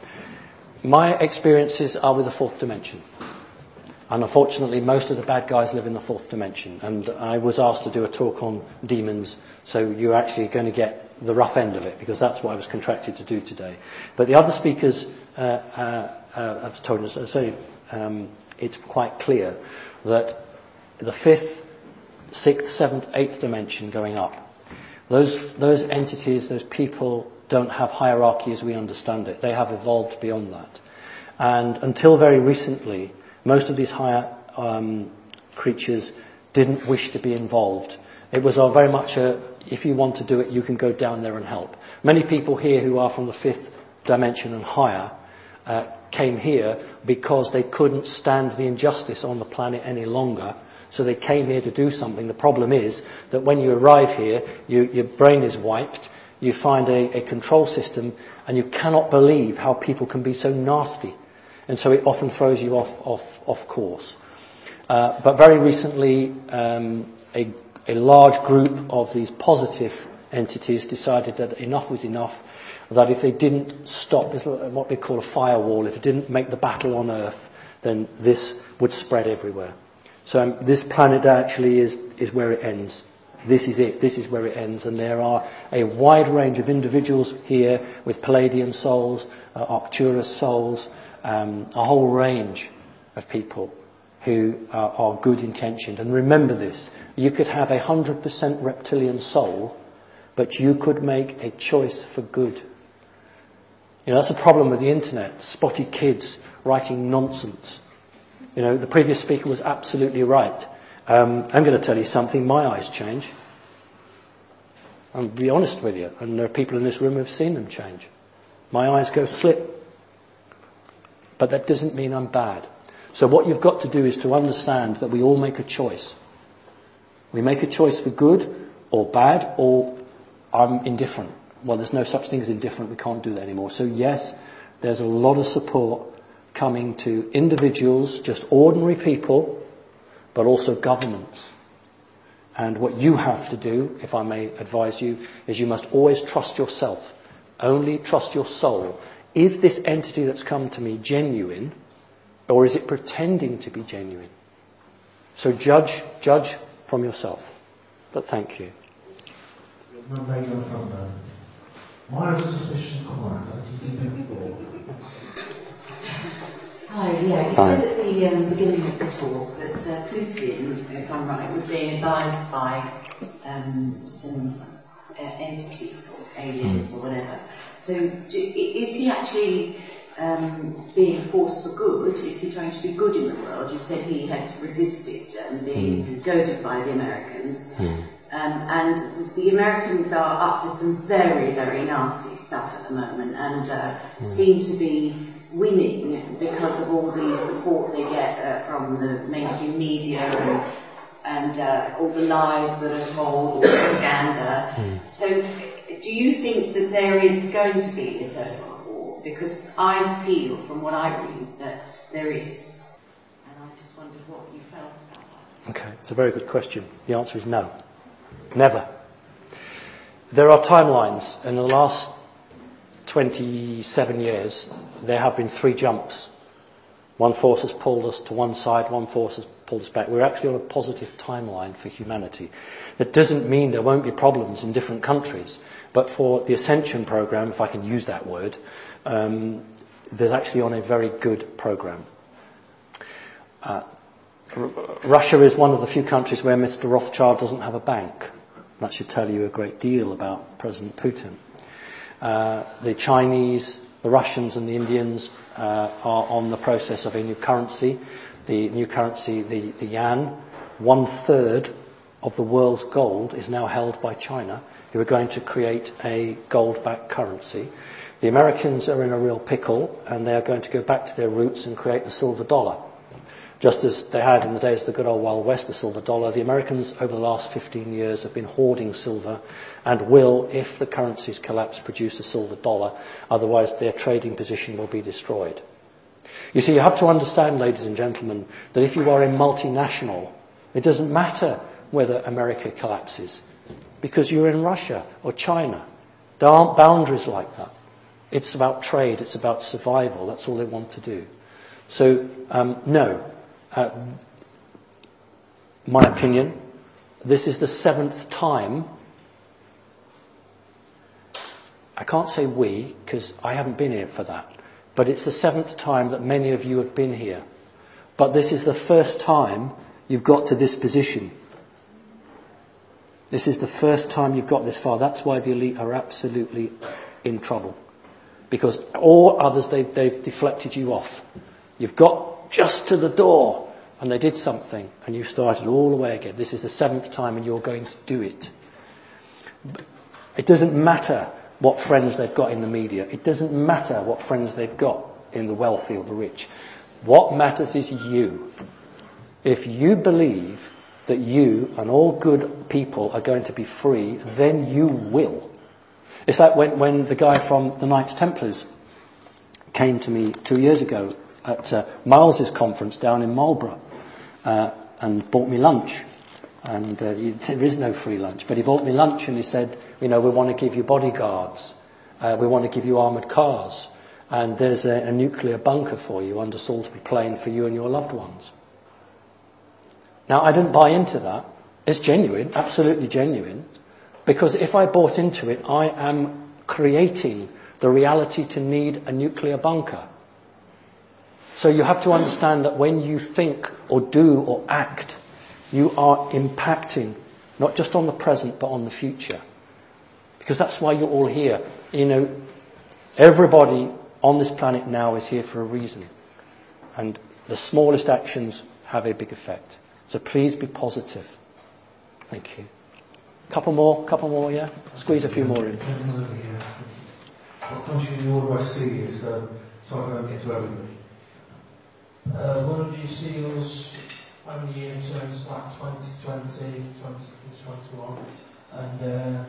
My experiences are with the fourth dimension. And unfortunately, most of the bad guys live in the fourth dimension. And I was asked to do a talk on demons, so you're actually going to get the rough end of it, because that's what I was contracted to do today. But the other speakers uh, uh, uh, have told us, so um, it's quite clear that the fifth, sixth, seventh, eighth dimension going up, those those entities, those people don't have hierarchy as we understand it. They have evolved beyond that. And until very recently, most of these higher um, creatures didn't wish to be involved. It was a very much a, if you want to do it, you can go down there and help. Many people here who are from the fifth dimension and higher uh, came here because they couldn't stand the injustice on the planet any longer. So they came here to do something. The problem is that when you arrive here, you, your brain is wiped, you find a, a control system, and you cannot believe how people can be so nasty. And so it often throws you off off, off course. Uh, but very recently, um, a, a large group of these positive entities decided that enough was enough, that if they didn't stop, this is what we call a firewall, if it didn't make the battle on Earth, then this would spread everywhere. So um, this planet actually is, is where it ends. This is it. This is where it ends. And there are a wide range of individuals here with Palladian souls, uh, Arcturus souls, um, a whole range of people who uh, are good intentioned. And remember this, you could have a one hundred percent reptilian soul, but you could make a choice for good. You know, that's the problem with the internet. Spotty kids writing nonsense. You know, the previous speaker was absolutely right. Um, I'm going to tell you something. My eyes change. I'll be honest with you. And there are people in this room who have seen them change. My eyes go slip. But that doesn't mean I'm bad. So what you've got to do is to understand that we all make a choice. We make a choice for good or bad, or I'm indifferent. Well, there's no such thing as indifferent. We can't do that anymore. So yes, there's a lot of support coming to individuals, just ordinary people, but also governments. And what you have to do, if I may advise you, is you must always trust yourself. Only trust your soul. Is this entity that's come to me genuine, or is it pretending to be genuine? So judge, judge from yourself. But thank you. Why was suspicion quiet? Hi, yeah, you Hi. said at the um, beginning of the talk that uh, Putin, if I'm right, was being advised by um, some uh, entities or aliens mm. or whatever. So do, is he actually um, being forced for good? Is he trying to do good in the world? You said he had resisted um, being mm. goaded by the Americans. Mm. Um, and the Americans are up to some very, very nasty stuff at the moment and uh, mm. seem to be winning because of all the support they get uh, from the mainstream media and, and uh, all the lies that are told, all the propaganda. Mm. So do you think that there is going to be a third world war? Because I feel from what I read that there is. And I just wondered what you felt about that. Okay, it's a very good question. The answer is no. Never. There are timelines. In the last twenty-seven years, there have been three jumps. One force has pulled us to one side, one force has pulled us back. We're actually on a positive timeline for humanity. That doesn't mean there won't be problems in different countries, but for the Ascension program, if I can use that word, um, there's actually on a very good program. Uh, R- Russia is one of the few countries where Mister Rothschild doesn't have a bank. That should tell you a great deal about President Putin. Uh, the Chinese, the Russians and the Indians uh, are on the process of a new currency. The new currency, the, the yuan, one third of the world's gold is now held by China, who are going to create a gold-backed currency. The Americans are in a real pickle, and they are going to go back to their roots and create the silver dollar. Just as they had in the days of the good old Wild West, the silver dollar, the Americans over the last fifteen years have been hoarding silver and will, if the currencies collapse, produce a silver dollar. Otherwise, their trading position will be destroyed. You see, you have to understand, ladies and gentlemen, that if you are a multinational, it doesn't matter whether America collapses, because you're in Russia or China. There aren't boundaries like that. It's about trade. It's about survival. That's all they want to do. So, um, no. Uh, my opinion, this is the seventh time. I can't say we, because I haven't been here for that. But it's the seventh time that many of you have been here. But this is the first time you've got to this position. This is the first time you've got this far. That's why the elite are absolutely in trouble. Because all others, they've, they've deflected you off. You've got just to the door, and they did something, and you started all the way again. This is the seventh time, and you're going to do it. It doesn't matter what friends they've got in the media. It doesn't matter what friends they've got in the wealthy or the rich. What matters is you. If you believe that you and all good people are going to be free, then you will. It's like when, when the guy from the Knights Templars came to me two years ago at uh, Miles's conference down in Marlborough uh, and bought me lunch. And uh, he, there is no free lunch, but he bought me lunch and he said, you know, we want to give you bodyguards, uh, we want to give you armoured cars, and there's a, a nuclear bunker for you under Salisbury Plain for you and your loved ones. Now, I didn't buy into that, It's genuine, absolutely genuine, because if I bought into it, I am creating the reality to need a nuclear bunker. So you have to understand that when you think or do or act, you are impacting not just on the present but on the future. Because that's why you're all here. You know, everybody on this planet now is here for a reason. And the smallest actions have a big effect. So please be positive. Thank you. Couple more, couple more, yeah? Squeeze a few more in. What comes in the order I see is, um, so I don't get to everybody. Uh, one of you seals when the year turns like twenty twenty, twenty twenty-one, and uh,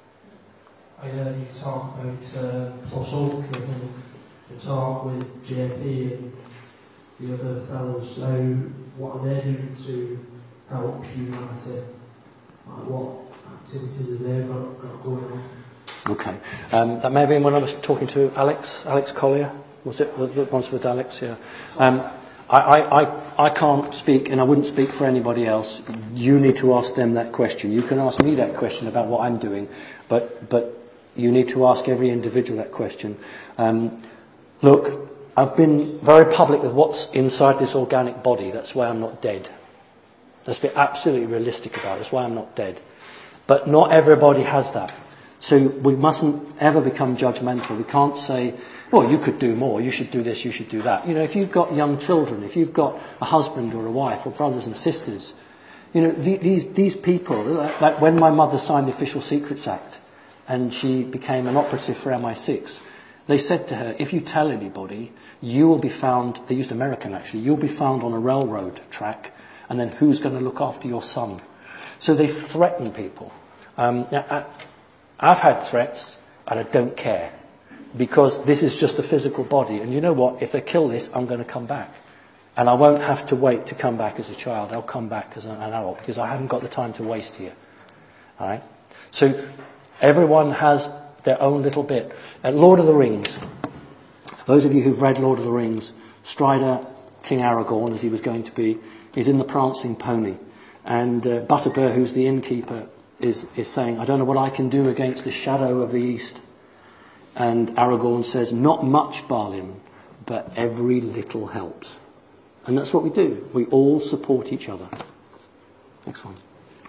I heard you talk about uh, Plus Ultra and the talk with J P and the other fellows. Now, what are they doing to help humanity? Like, what activities have they got, got going on? Okay. Um, that may have been when I was talking to Alex, Alex Collier. Was it once with Alex? Yeah. Um, I, I, I, I can't speak, and I wouldn't speak for anybody else. You need to ask them that question. You can ask me that question about what I'm doing, but but you need to ask every individual that question. Um, look, I've been very public with what's inside this organic body. That's why I'm not dead. Let's be absolutely realistic about it. That's why I'm not dead. But not everybody has that. So we mustn't ever become judgmental. We can't say, well, you could do more, you should do this, you should do that. You know, if you've got young children, if you've got a husband or a wife or brothers and sisters, you know, the, these these people, like when my mother signed the Official Secrets Act and she became an operative for M I six, they said to her, if you tell anybody, you will be found, they used American actually, you'll be found on a railroad track, and then who's going to look after your son? So they threaten people. Um, I, I've had threats, and I don't care, because this is just a physical body. And you know what? If they kill this, I'm going to come back. And I won't have to wait to come back as a child. I'll come back as an adult, because I haven't got the time to waste here. All right? So everyone has their own little bit. At Lord of the Rings, those of you who've read Lord of the Rings, Strider, King Aragorn, as he was going to be, is in the prancing pony. And uh, Butterbur, who's the innkeeper, is, is saying, I don't know what I can do against the shadow of the east. And Aragorn says, not much, Balin, but every little helps. And that's what we do. We all support each other. Next one.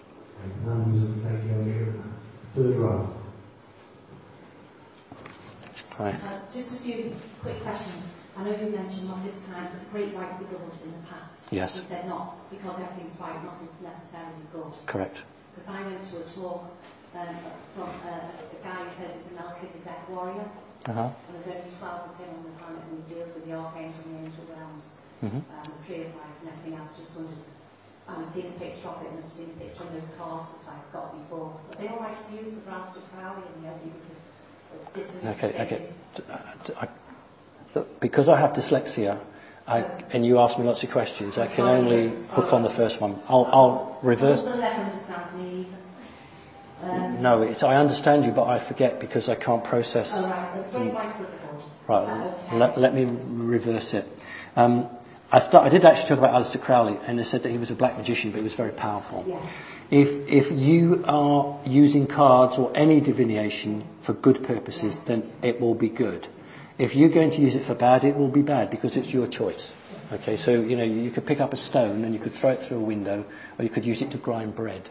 Third row. Hi. Uh, just a few quick questions. I know you mentioned not this time, but the Great White Brotherhood in the past. Yes. You said not because everything's white, not necessarily good. Correct. Because I went to a talk um, from uh, a guy who says he's a Melchizedek warrior. Uh-huh. And there's only twelve of him on the planet, and he deals with the archangel and the angel realms, Mm-hmm. um, the tree of life and everything else. Just wondered, I've seen a picture of it, and I've seen a picture of those cards that I've got before. But they all like to use the Aleister Crowley and the ideas of dissonance. Okay, okay. I, because I have dyslexia, I, and you ask me lots of questions, I can only hook on the first one. I'll, I'll reverse. The left understands me either. Um, no, it's, I understand you, but I forget because I can't process. Oh, right. It's very white brotherhood. Right. Okay? Let, let me reverse it. Um, I, start, I did actually talk about Aleister Crowley, and they said that he was a black magician, but he was very powerful. Yeah. If if you are using cards or any divination for good purposes, then it will be good. If you're going to use it for bad, it will be bad because it's your choice. Okay, so you know you could pick up a stone and you could throw it through a window, or you could use it to grind bread.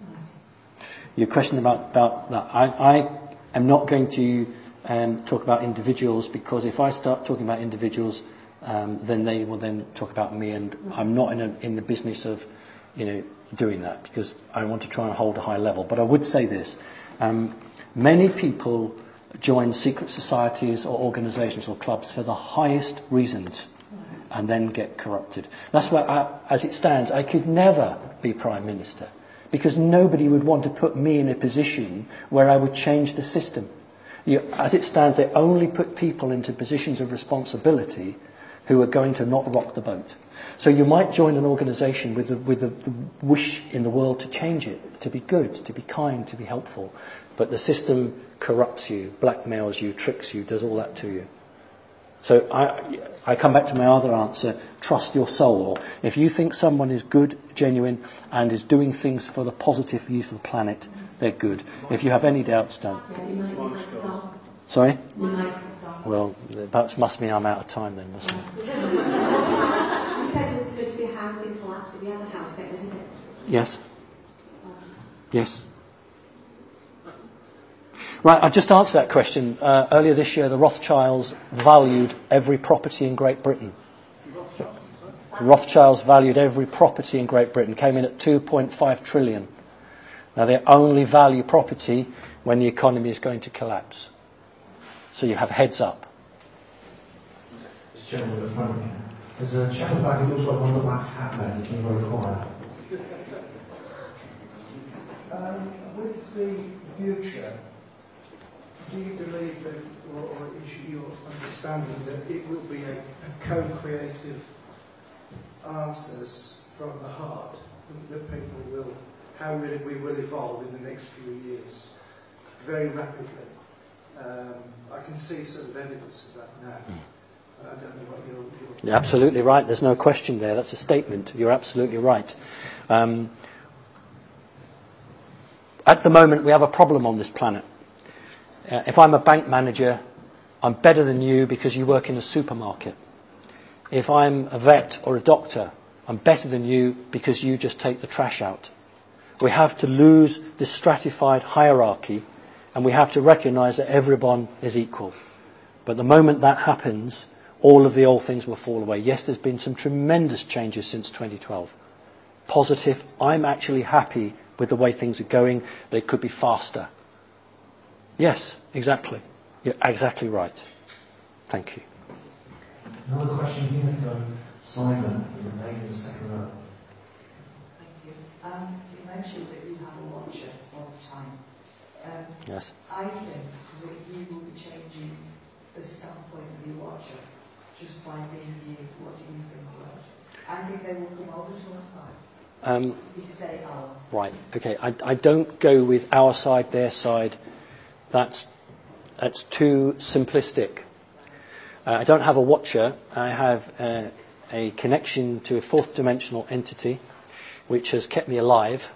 Your question about about that, I, I am not going to um, talk about individuals, because if I start talking about individuals, um, then they will then talk about me, and I'm not in a, in the business of, you know, doing that, because I want to try and hold a high level. But I would say this: um, many people join secret societies or organisations or clubs for the highest reasons, and then get corrupted. That's why, I, as it stands, I could never be Prime Minister, because nobody would want to put me in a position where I would change the system. You, as it stands, they only put people into positions of responsibility who are going to not rock the boat. So you might join an organisation with, the, with the, the wish in the world to change it, to be good, to be kind, to be helpful, but the system corrupts you, blackmails you, tricks you, does all that to you. So I, I come back to my other answer, trust your soul. If you think someone is good, genuine, and is doing things for the positive use of the planet, they're good. If you have any doubts, don't. Sorry? Well, that must mean I'm out of time then, mustn't it? You said there's going to be a housing collapse. If you had a house, get rid of it. Yes. Yes. Right, I just answered that question. Uh, earlier this year, the Rothschilds valued every property in Great Britain. Rothschilds valued every property in Great Britain, came in at two point five trillion. Now, they only value property when the economy is going to collapse. So you have heads up. This gentleman at the front here. There's a chap in back who looks like one of the black hat men. He's been very quiet. Um, with the future, do you believe that, or, or is your understanding that it will be a, a co-creative answers from the heart that people will, how really we will evolve in the next few years, very rapidly? Um, I can see sort of evidence of that now. I don't know what you're... you're You're absolutely right. There's no question there. That's a statement. You're absolutely right. Um, at the moment, we have a problem on this planet. Uh, if I'm a bank manager, I'm better than you because you work in a supermarket. If I'm a vet or a doctor, I'm better than you because you just take the trash out. We have to lose this stratified hierarchy, and we have to recognise that everyone is equal. But the moment that happens, all of the old things will fall away. Yes, there's been some tremendous changes since twenty twelve. Positive. I'm actually happy with the way things are going, but it could be faster. Yes, exactly. You're exactly right. Thank you. Another question here from Simon, in the name of the second row. Thank you. Um, you mentioned that you have a watcher all the time. Um, yes. I think that you will be changing the standpoint of your watcher just by being you. What do you think about it? I think they will come over to our side. Um, you say our. Right. Okay. I, I don't go with our side, their side. That's that's too simplistic. Uh, I don't have a watcher. I have uh, a connection to a fourth dimensional entity, which has kept me alive,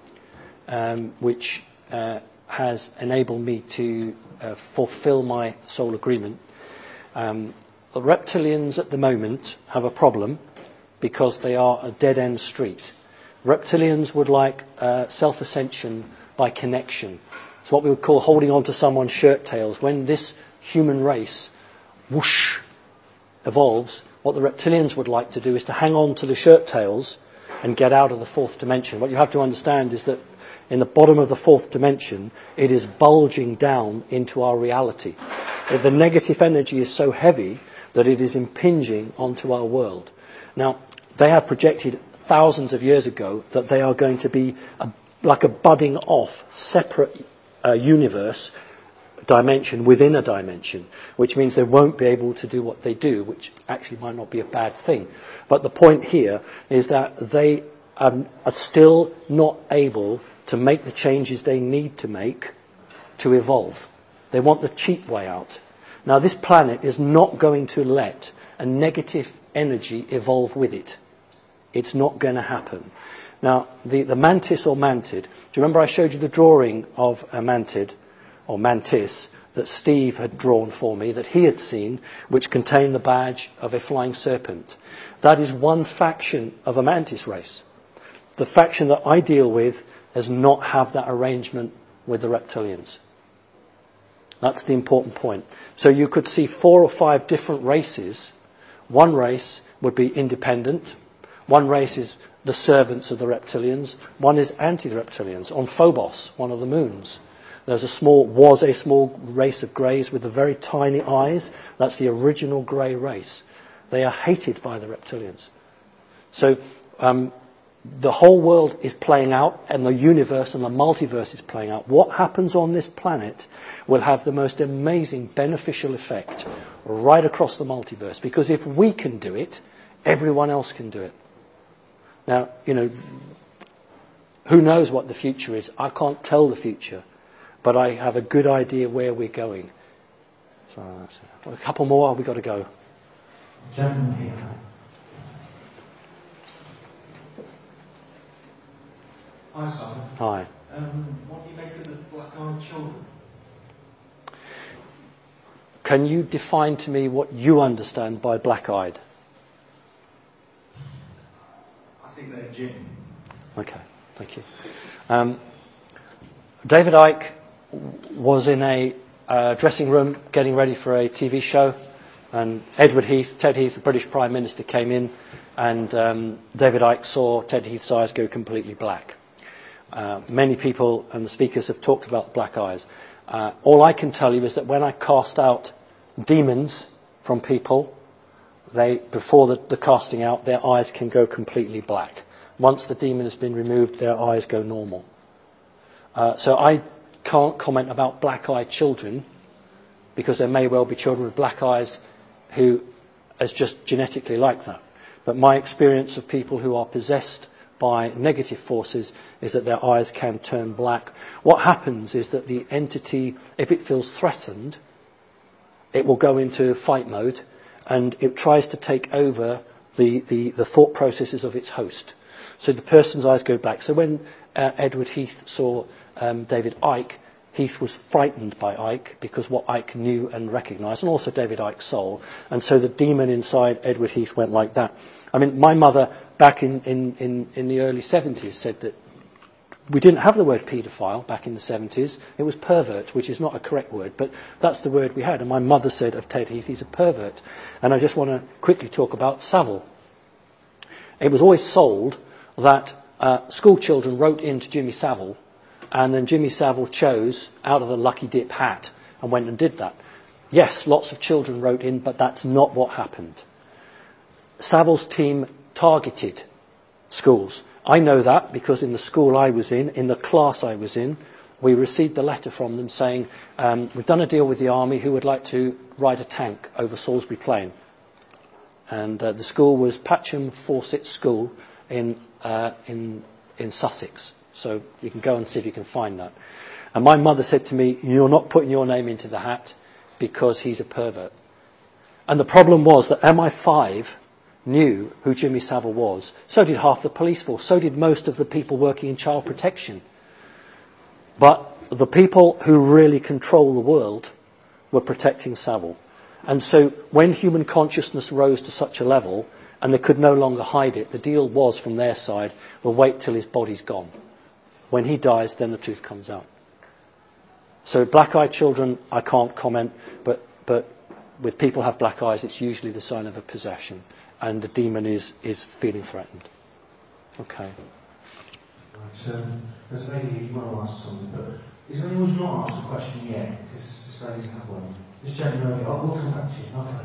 um, which uh, has enabled me to uh, fulfill my soul agreement. Um, the reptilians at the moment have a problem because they are a dead-end street. Reptilians would like uh, self-ascension by connection. It's what we would call holding on to someone's shirt tails. When this human race, whoosh, evolves, what the reptilians would like to do is to hang on to the shirt tails and get out of the fourth dimension. What you have to understand is that in the bottom of the fourth dimension, it is bulging down into our reality. The negative energy is so heavy that it is impinging onto our world. Now, they have projected thousands of years ago that they are going to be a, like a budding off, separate uh, universe, dimension within a dimension, which means they won't be able to do what they do, which actually might not be a bad thing. But the point here is that they are, are still not able to make the changes they need to make to evolve. They want the cheap way out. Now, this planet is not going to let a negative energy evolve with it. It's not going to happen. Now, the, the mantis or mantid, do you remember I showed you the drawing of a mantid or mantis that Steve had drawn for me, that he had seen, which contained the badge of a flying serpent? That is one faction of a mantis race. The faction that I deal with does not have that arrangement with the reptilians. That's the important point. So you could see four or five different races. One race would be independent. One race is the servants of the reptilians. One is anti-reptilians. On Phobos, one of the moons, there's a small, was a small race of greys with the very tiny eyes. That's the original grey race. They are hated by the reptilians. So um, the whole world is playing out, and the universe and the multiverse is playing out. What happens on this planet will have the most amazing beneficial effect right across the multiverse. Because if we can do it, everyone else can do it. Now, you know, who knows what the future is? I can't tell the future, but I have a good idea where we're going. So that's it. Well, a couple more, we've got to go. Gentleman here. Hi, Simon. Hi. Um, what do you make of the black-eyed children? Can you define to me what you understand by black-eyed? I think they're Jim. Okay, thank you. Um, David Icke was in a uh, dressing room getting ready for a T V show, and Edward Heath, Ted Heath, the British Prime Minister, came in, and um, David Icke saw Ted Heath's eyes go completely black. Uh, many people and the speakers have talked about black eyes. Uh, all I can tell you is that when I cast out demons from people, they, before the, the casting out, their eyes can go completely black. Once the demon has been removed, their eyes go normal. Uh, so I can't comment about black-eyed children, because there may well be children with black eyes who is just genetically like that. But my experience of people who are possessed by negative forces is that their eyes can turn black. What happens is that the entity, if it feels threatened, it will go into fight mode, and it tries to take over the, the, the thought processes of its host. So the person's eyes go black. So when uh, Edward Heath saw um, David Icke, Heath was frightened by Icke because what Icke knew and recognised, and also David Icke's soul. And so the demon inside Edward Heath went like that. I mean, my mother, back in, in, in, in the early seventies, said that we didn't have the word paedophile back in the seventies. It was pervert, which is not a correct word, but that's the word we had. And my mother said of Ted Heath, he's a pervert. And I just want to quickly talk about Savile. It was always sold that uh, school children wrote in to Jimmy Savile, and then Jimmy Savile chose out of the lucky dip hat and went and did that. Yes, lots of children wrote in, but that's not what happened. Savile's team targeted schools. I know that because in the school I was in, in the class I was in, we received a letter from them saying, um, we've done a deal with the army, who would like to ride a tank over Salisbury Plain. And uh, the school was Patcham Fawcett School in, uh, in, in Sussex. So you can go and see if you can find that. And my mother said to me, you're not putting your name into the hat because he's a pervert. And the problem was that M I five knew who Jimmy Savile was. So did half the police force. So did most of the people working in child protection. But the people who really control the world were protecting Savile. And so when human consciousness rose to such a level and they could no longer hide it, the deal was from their side, we'll wait till his body's gone. When he dies, then the truth comes out. So black-eyed children, I can't comment, but, but with people who have black eyes, it's usually the sign of a possession. And the demon is, is feeling threatened. Okay. Right, um, there's a lady you want to ask something, but is there anyone who's not asked a question yet? Because this lady's had one. This gentleman, oh, we'll come back to you. Okay.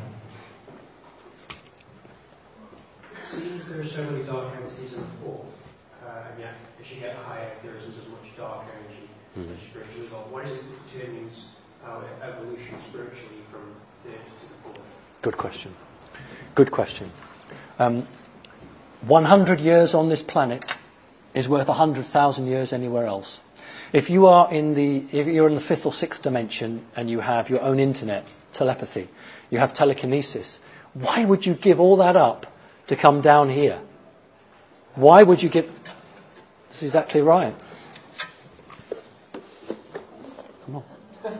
It seems there are so many dark entities in the fourth, uh, and yet as you get higher, there isn't as much dark energy mm-hmm. as spiritually evolved. What is it that determines our evolution spiritually from the third to the fourth? Good question. Good question. Um, one hundred years on this planet is worth one hundred thousand years anywhere else. If you are in the, if you're in the fifth or sixth dimension and you have your own internet, telepathy, you have telekinesis, why would you give all that up to come down here? Why would you give... That's exactly right. Come on.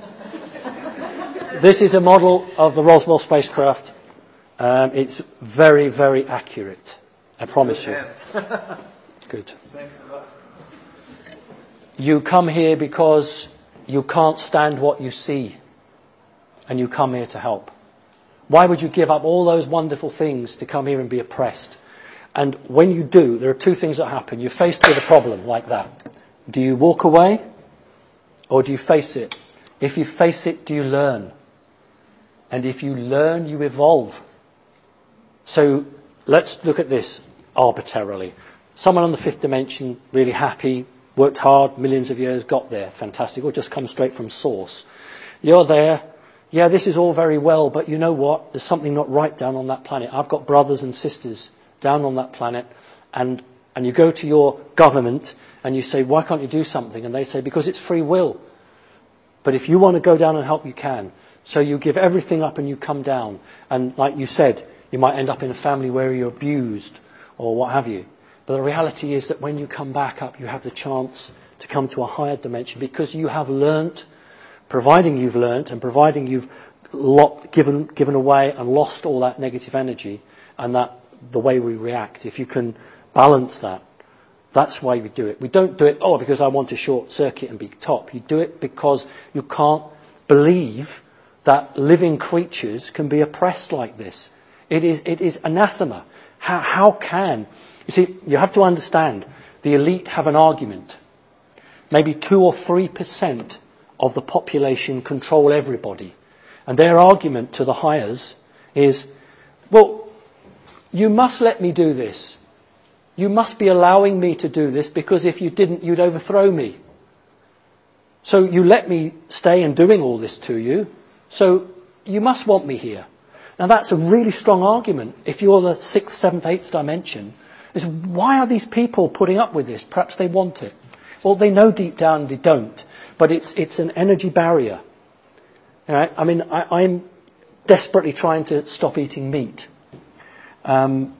This is a model of the Roswell spacecraft. Um, it's very, very accurate. I promise you. Good. Thanks a lot. You come here because you can't stand what you see, and you come here to help. Why would you give up all those wonderful things to come here and be oppressed? And when you do, there are two things that happen. You're faced with a problem like that. Do you walk away, or do you face it? If you face it, do you learn? And if you learn, you evolve. So let's look at this arbitrarily. Someone on the fifth dimension, really happy, worked hard, millions of years, got there, fantastic, or just come straight from source. You're there, yeah, this is all very well, but you know what? There's something not right down on that planet. I've got brothers and sisters down on that planet, and, and you go to your government and you say, why can't you do something? And they say, because it's free will. But if you want to go down and help, you can. So you give everything up and you come down. And like you said, you might end up in a family where you're abused or what have you. But the reality is that when you come back up, you have the chance to come to a higher dimension because you have learnt, providing you've learnt and providing you've lot, given, given away and lost all that negative energy and that the way we react. If you can balance that, that's why we do it. We don't do it, oh, because I want to short circuit and be top. You do it because you can't believe that living creatures can be oppressed like this. It is, it is anathema. How, how can... You see, you have to understand, the elite have an argument. Maybe two or three percent of the population control everybody. And their argument to the hires is, well, you must let me do this. You must be allowing me to do this because if you didn't, you'd overthrow me. So you let me stay and doing all this to you. So you must want me here. Now that's a really strong argument. If you're the sixth, seventh, eighth dimension, is why are these people putting up with this? Perhaps they want it. Well, they know deep down they don't. But it's it's an energy barrier. Right? I mean, I, I'm desperately trying to stop eating meat. Um,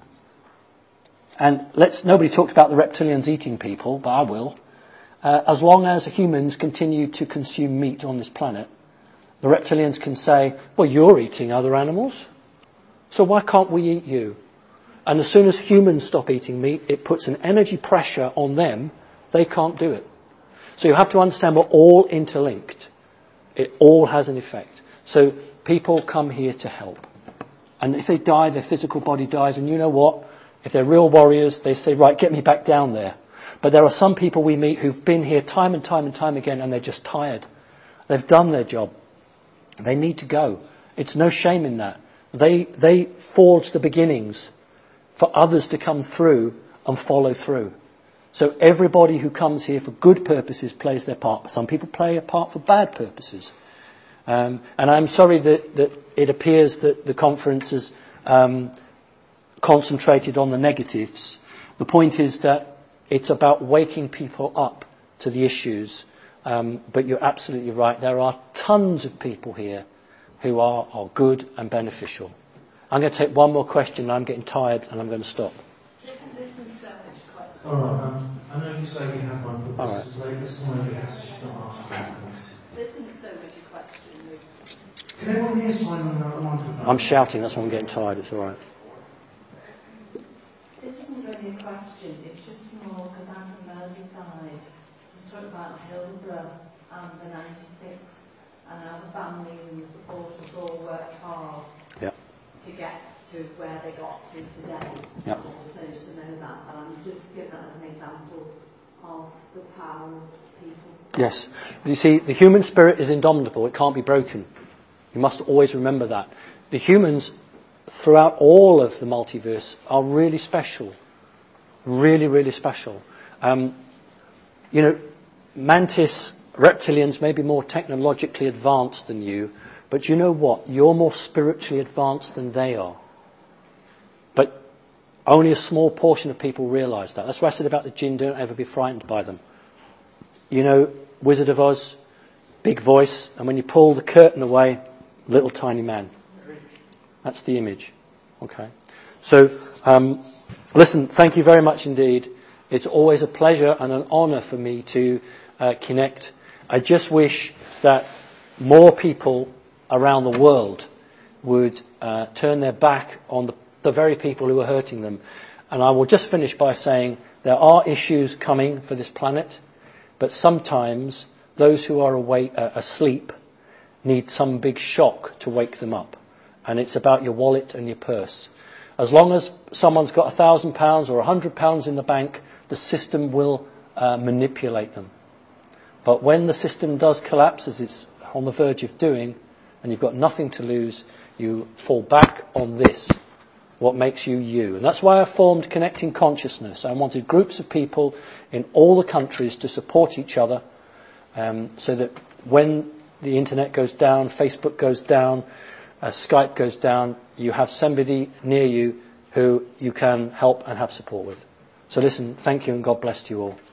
and let's nobody talked about the reptilians eating people, but I will. Uh, as long as humans continue to consume meat on this planet, the reptilians can say, well, you're eating other animals, so why can't we eat you? And as soon as humans stop eating meat, it puts an energy pressure on them. They can't do it. So you have to understand we're all interlinked. It all has an effect. So people come here to help. And if they die, their physical body dies. And you know what? If they're real warriors, they say, right, get me back down there. But there are some people we meet who've been here time and time and time again, and they're just tired. They've done their job. They need to go. It's no shame in that. They, they forge the beginnings for others to come through and follow through. So everybody who comes here for good purposes plays their part. Some people play a part for bad purposes. Um, and I'm sorry that, that it appears that the conference is um, concentrated on the negatives. The point is that it's about waking people up to the issues. Um, but you're absolutely right. There are tons of people here who are, are good and beneficial. I'm going to take one more question. I'm getting tired and I'm going to stop. All right. Um, I know you say you have one, but All this right. is like this one where she's not asking. Listen so much your question. Can everyone hear Simon without a microphone? I'm shouting. That's why I'm getting tired. It's all right. This isn't really a question. It's just more because I'm from Merseyside. So we talk about Hillsborough and the ninety-six and how the families and the supporters all worked hard Yep. to get to where they got to today. Yep. All finished to know that. And I'm just giving that as an example of the power of people. Yes. You see, the human spirit is indomitable. It can't be broken. You must always remember that. The humans throughout all of the multiverse are really special. Really, really special. Um, you know, mantis reptilians may be more technologically advanced than you, but you know what? You're more spiritually advanced than they are. But only a small portion of people realise that. That's why I said about the jinn, don't ever be frightened by them. You know, Wizard of Oz, big voice, and when you pull the curtain away, little tiny man. That's the image. Okay. So, um, listen, thank you very much indeed. It's always a pleasure and an honour for me to uh, connect. I just wish that more people around the world would uh, turn their back on the, the very people who are hurting them. And I will just finish by saying there are issues coming for this planet, but sometimes those who are awake, uh, asleep need some big shock to wake them up. And it's about your wallet and your purse. As long as someone's got a thousand pounds or a hundred pounds in the bank, the system will uh, manipulate them. But when the system does collapse, as it's on the verge of doing, and you've got nothing to lose, you fall back on this, what makes you you. And that's why I formed Connecting Consciousness. I wanted groups of people in all the countries to support each other, um, so that when the internet goes down, Facebook goes down, uh, Skype goes down, you have somebody near you who you can help and have support with. So listen, thank you and God bless you all.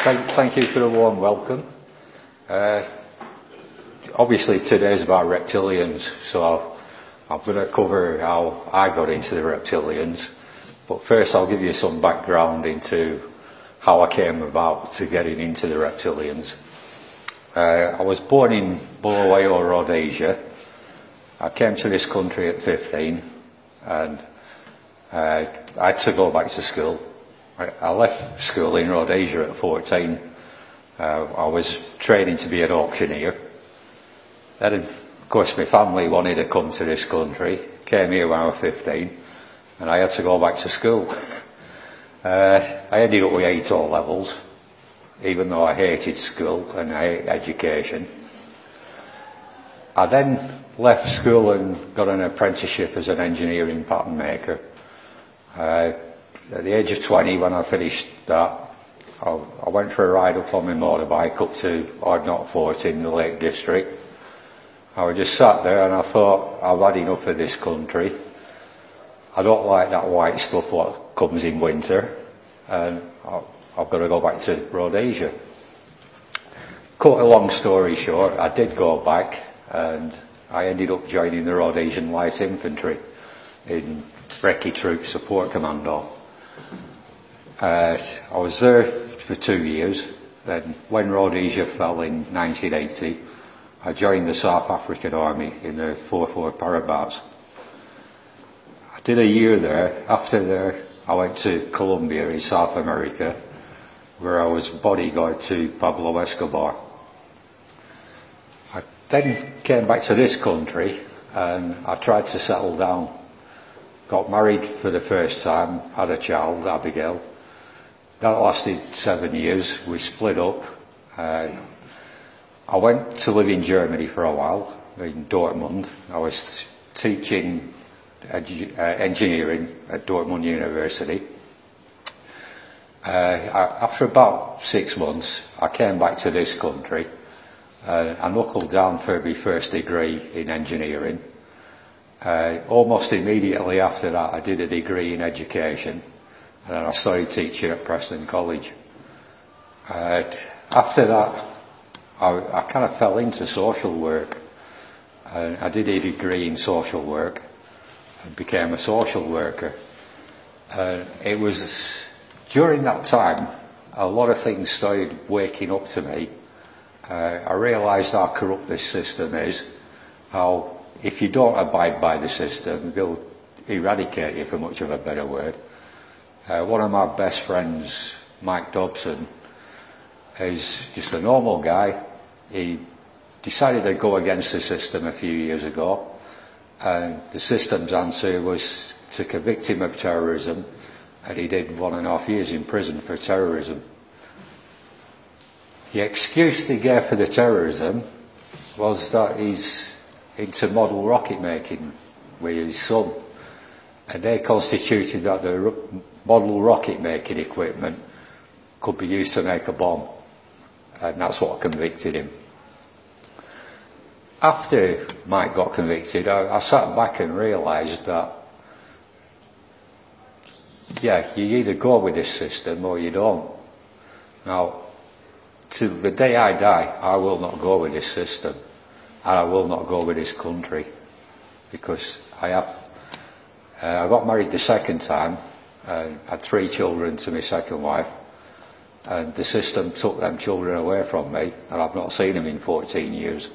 thank, thank you for the warm welcome. Uh, obviously today's about reptilians, so I'm going to cover how I got into the reptilians. But first I'll give you some background into how I came about to getting into the reptilians. Uh, I was born in Bulawayo, Rhodesia. I came to this country at fifteen, and uh, I had to go back to school. I, I left school in Rhodesia at fourteen. Uh, I was training to be an auctioneer. Then, of course, my family wanted to come to this country. Came here when I was fifteen, and I had to go back to school. uh, I ended up with eight O levels, even though I hated school and I hated education. I then left school and got an apprenticeship as an engineering pattern maker. Uh, at the age of twenty, when I finished that, I, I went for a ride up on my motorbike up to Ardnott Fort in the Lake District. I was just sat there and I thought, I've had enough of this country. I don't like that white stuff what comes in winter, and I, I've got to go back to Rhodesia. Cut a long story short, I did go back, and I ended up joining the Rhodesian Light Infantry in Recce Troop Support Commando. Uh, I was there for two years. Then when Rhodesia fell in nineteen eighty, I joined the South African Army in the four four Parabats. I did a year there. After there, I went to Colombia in South America, where I was bodyguard to Pablo Escobar. I then came back to this country and I tried to settle down. Got married for the first time, had a child, Abigail. That lasted seven years. We split up. Uh, I went to live in Germany for a while, in Dortmund. I was teaching edu- uh, engineering at Dortmund University. Uh, I, after about six months, I came back to this country. Uh, I knuckled down for my first degree in engineering. Uh, almost immediately after that, I did a degree in education, and then I started teaching at Preston College. Uh, after that, I, I kind of fell into social work. Uh, I did a degree in social work and became a social worker. Uh, it was during that time, a lot of things started waking up to me. Uh, I realised how corrupt this system is, how if you don't abide by the system, they'll eradicate you, for much of a better word. Uh, one of my best friends, Mike Dobson, is just a normal guy. He decided to go against the system a few years ago, and the system's answer was to convict him of terrorism, and he did one and a half years in prison for terrorism. The excuse they gave for the terrorism was that he's into model rocket making with his son, and they constituted that the model rocket making equipment could be used to make a bomb, and that's what convicted him. After Mike got convicted, I, I sat back and realised that, yeah, you either go with this system or you don't. Now, to the day I die, I will not go with this system. And I will not go with this country, because I have, uh, I got married the second time, and had three children to my second wife, and the system took them children away from me, and I've not seen them in fourteen years.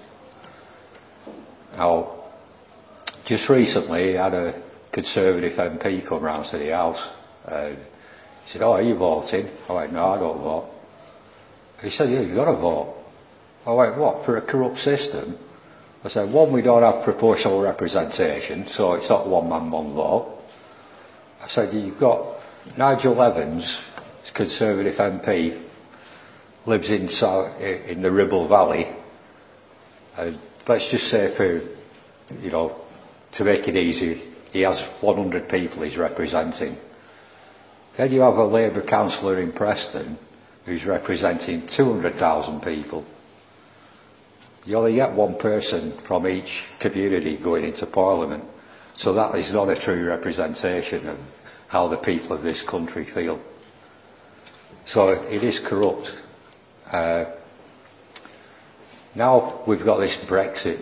Now, just recently, I had a Conservative M P come round to the house, and he said, "Oh, are you voting?" I went, "No, I don't vote." He said, "Yeah, you've got to vote." I went, "What, for a corrupt system?" I said, "One, we don't have proportional representation, so it's not one man, one vote." I said, "You've got Nigel Evans, Conservative M P, lives in in the Ribble Valley. And let's just say, for, you know, to make it easy, he has one hundred people he's representing. Then you have a Labour councillor in Preston who's representing two hundred thousand people. You only get one person from each community going into Parliament, so that is not a true representation of how the people of this country feel. So it is corrupt, Uh, now we've got this Brexit.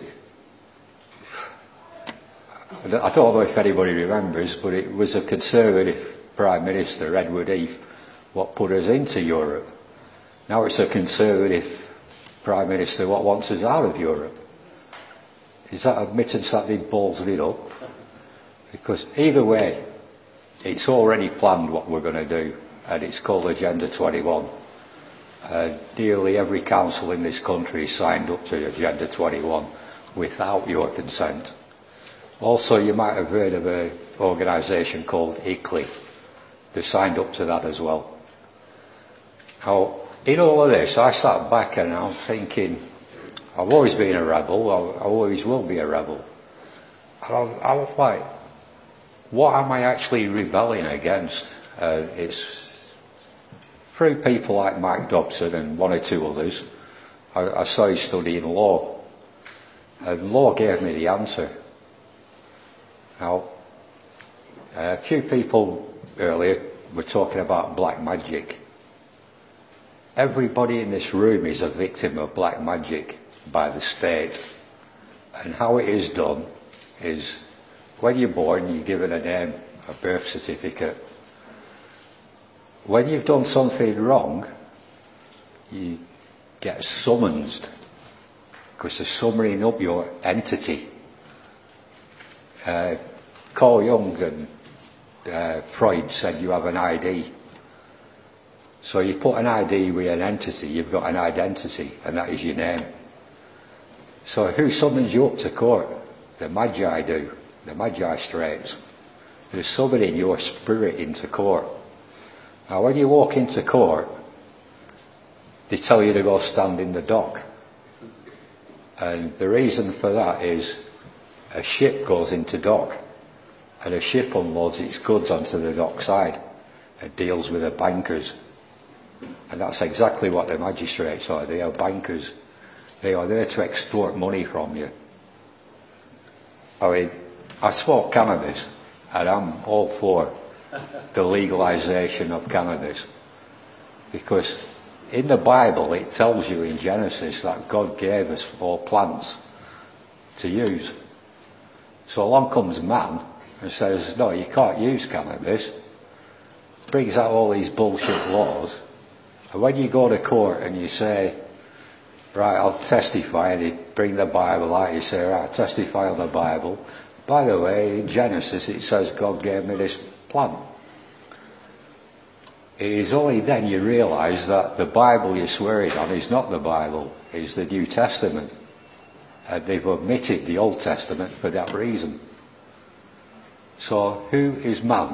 I don't know if anybody remembers, but it was a Conservative Prime Minister, Edward Heath, what put us into Europe. Now it's a Conservative Prime Minister what wants us out of Europe. Is that admittance that they ballsed it up? Because either way, it's already planned what we're going to do, and it's called Agenda twenty-one. Uh, nearly every council in this country signed up to Agenda twenty-one without your consent. Also, you might have heard of an organisation called I C L I. They signed up to that as well. Now, in all of this, I sat back and I'm thinking, I've always been a rebel, I always will be a rebel. And I was like, what am I actually rebelling against? Uh, it's through people like Mike Dobson and one or two others. I, I started studying law. And law gave me the answer. Now, a few people earlier were talking about black magic. Everybody in this room is a victim of black magic by the state. And how it is done is, when you're born, you're given a name, a birth certificate. When you've done something wrong, you get summoned, because they're summoning up your entity. Uh, Carl Jung and uh, Freud said you have an I D. So you put an I D with an entity, you've got an identity, and that is your name. So who summons you up to court? The Magi do, the Magi straits. They're summoning your spirit into court. Now when you walk into court, they tell you to go stand in the dock. And the reason for that is a ship goes into dock, and a ship unloads its goods onto the dockside and deals with the bankers. And that's exactly what the magistrates are. They are bankers. They are there to extort money from you. I mean, I smoke cannabis, and I'm all for the legalisation of cannabis. Because in the Bible it tells you in Genesis that God gave us all plants to use. So along comes man and says, no, you can't use cannabis. Brings out all these bullshit laws. And when you go to court and you say, right, I'll testify, and they bring the Bible out, you say, right, I'll testify on the Bible. By the way, in Genesis it says God gave me this plant. It is only then you realise that the Bible you're swearing on is not the Bible, it's the New Testament. And they've omitted the Old Testament for that reason. So who is man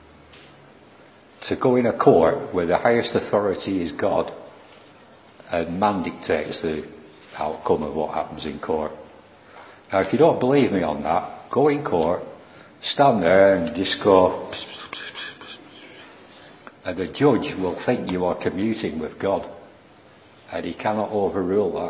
to go in a court where the highest authority is God, and man dictates the outcome of what happens in court? Now if you don't believe me on that, go in court, stand there and just go, and the judge will think you are commuting with God, and he cannot overrule that.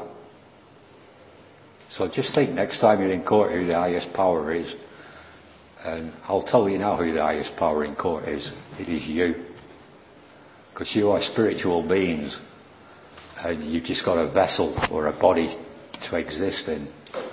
So just think next time you're in court who the highest power is. And I'll tell you now who the highest power in court is. It is you. Because you are spiritual beings. And you've just got a vessel or a body to exist in.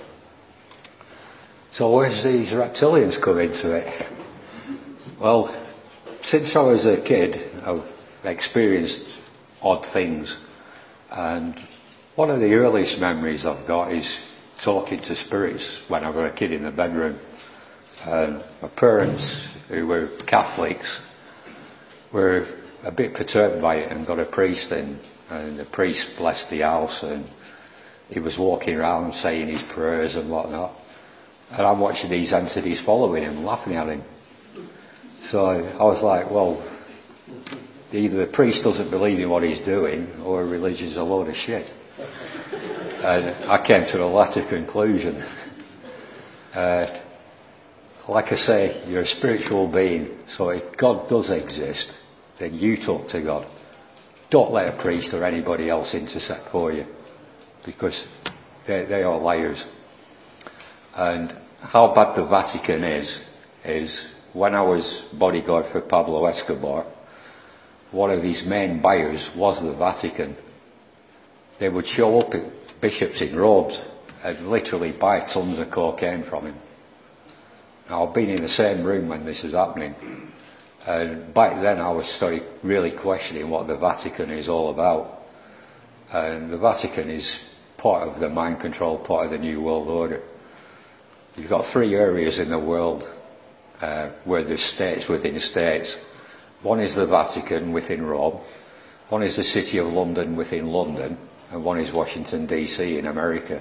So where's these reptilians come into it? Well, since I was a kid, I've experienced odd things. And one of the earliest memories I've got is talking to spirits when I was a kid in the bedroom. And my parents, who were Catholics, were a bit perturbed by it and got a priest in, and the priest blessed the house, and he was walking around saying his prayers and whatnot. And I'm watching these entities following him, laughing at him. So I was like, well, either the priest doesn't believe in what he's doing, or religion's a load of shit. And I came to the latter conclusion. Uh, Like I say, you're a spiritual being, so if God does exist, then you talk to God. Don't let a priest or anybody else intercede for you, because they, they are liars. And how bad the Vatican is, is when I was bodyguard for Pablo Escobar, one of his main buyers was the Vatican. they would show up at bishops in robes and literally buy tons of cocaine from him. Now, I've been in the same room when this is happening, and back then I was started really questioning what the Vatican is all about. And the Vatican is part of the mind control, part of the New World Order. You've got three areas in the world uh, where there's states within states. One is the Vatican within Rome, one is the City of London within London, and one is Washington D C in America.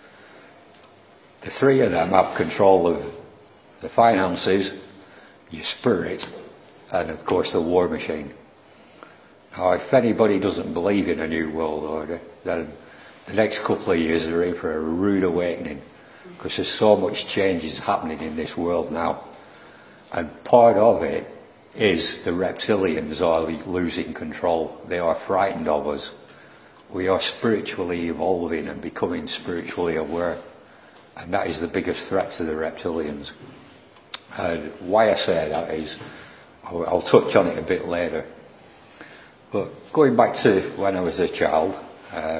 The three of them have control of the finances, your spirit, and of course the war machine. Now, if anybody doesn't believe in a New World Order, then the next couple of years they're in for a rude awakening, because there's so much change is happening in this world now. And part of it is the reptilians are losing control. They are frightened of us. We are spiritually evolving and becoming spiritually aware. And that is the biggest threat to the reptilians. And why I say that is, I'll, I'll touch on it a bit later. But going back to when I was a child, uh,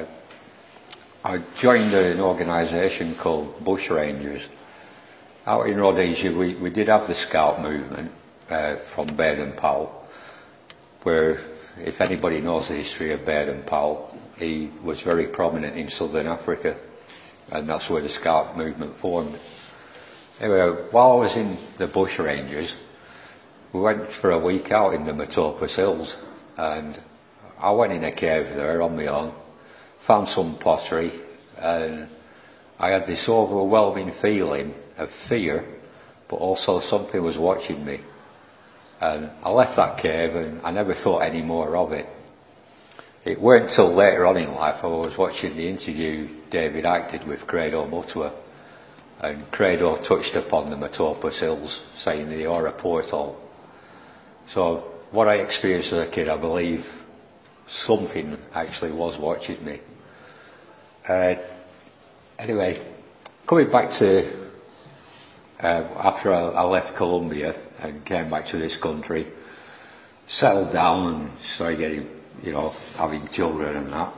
I joined an organisation called Bush Rangers. Out in Rhodesia, we, we did have the Scout movement uh, from Baden-Powell, where, if anybody knows the history of Baden-Powell, he was very prominent in southern Africa, and that's where the Scout movement formed. Anyway, while I was in the Bush Rangers, we went for a week out in the Matopus Hills, and I went in a cave there on my own, found some pottery, and I had this overwhelming feeling of fear, but also something was watching me. And I left that cave and I never thought any more of it. It weren't until later on in life I was watching the interview David Icke did with Credo Mutwa, and Credo touched upon the Matopus Hills, saying they are a portal. So what I experienced as a kid, I believe something actually was watching me. Uh, anyway, coming back to uh, after I, I left Colombia and came back to this country, settled down and started getting, you know, having children and that,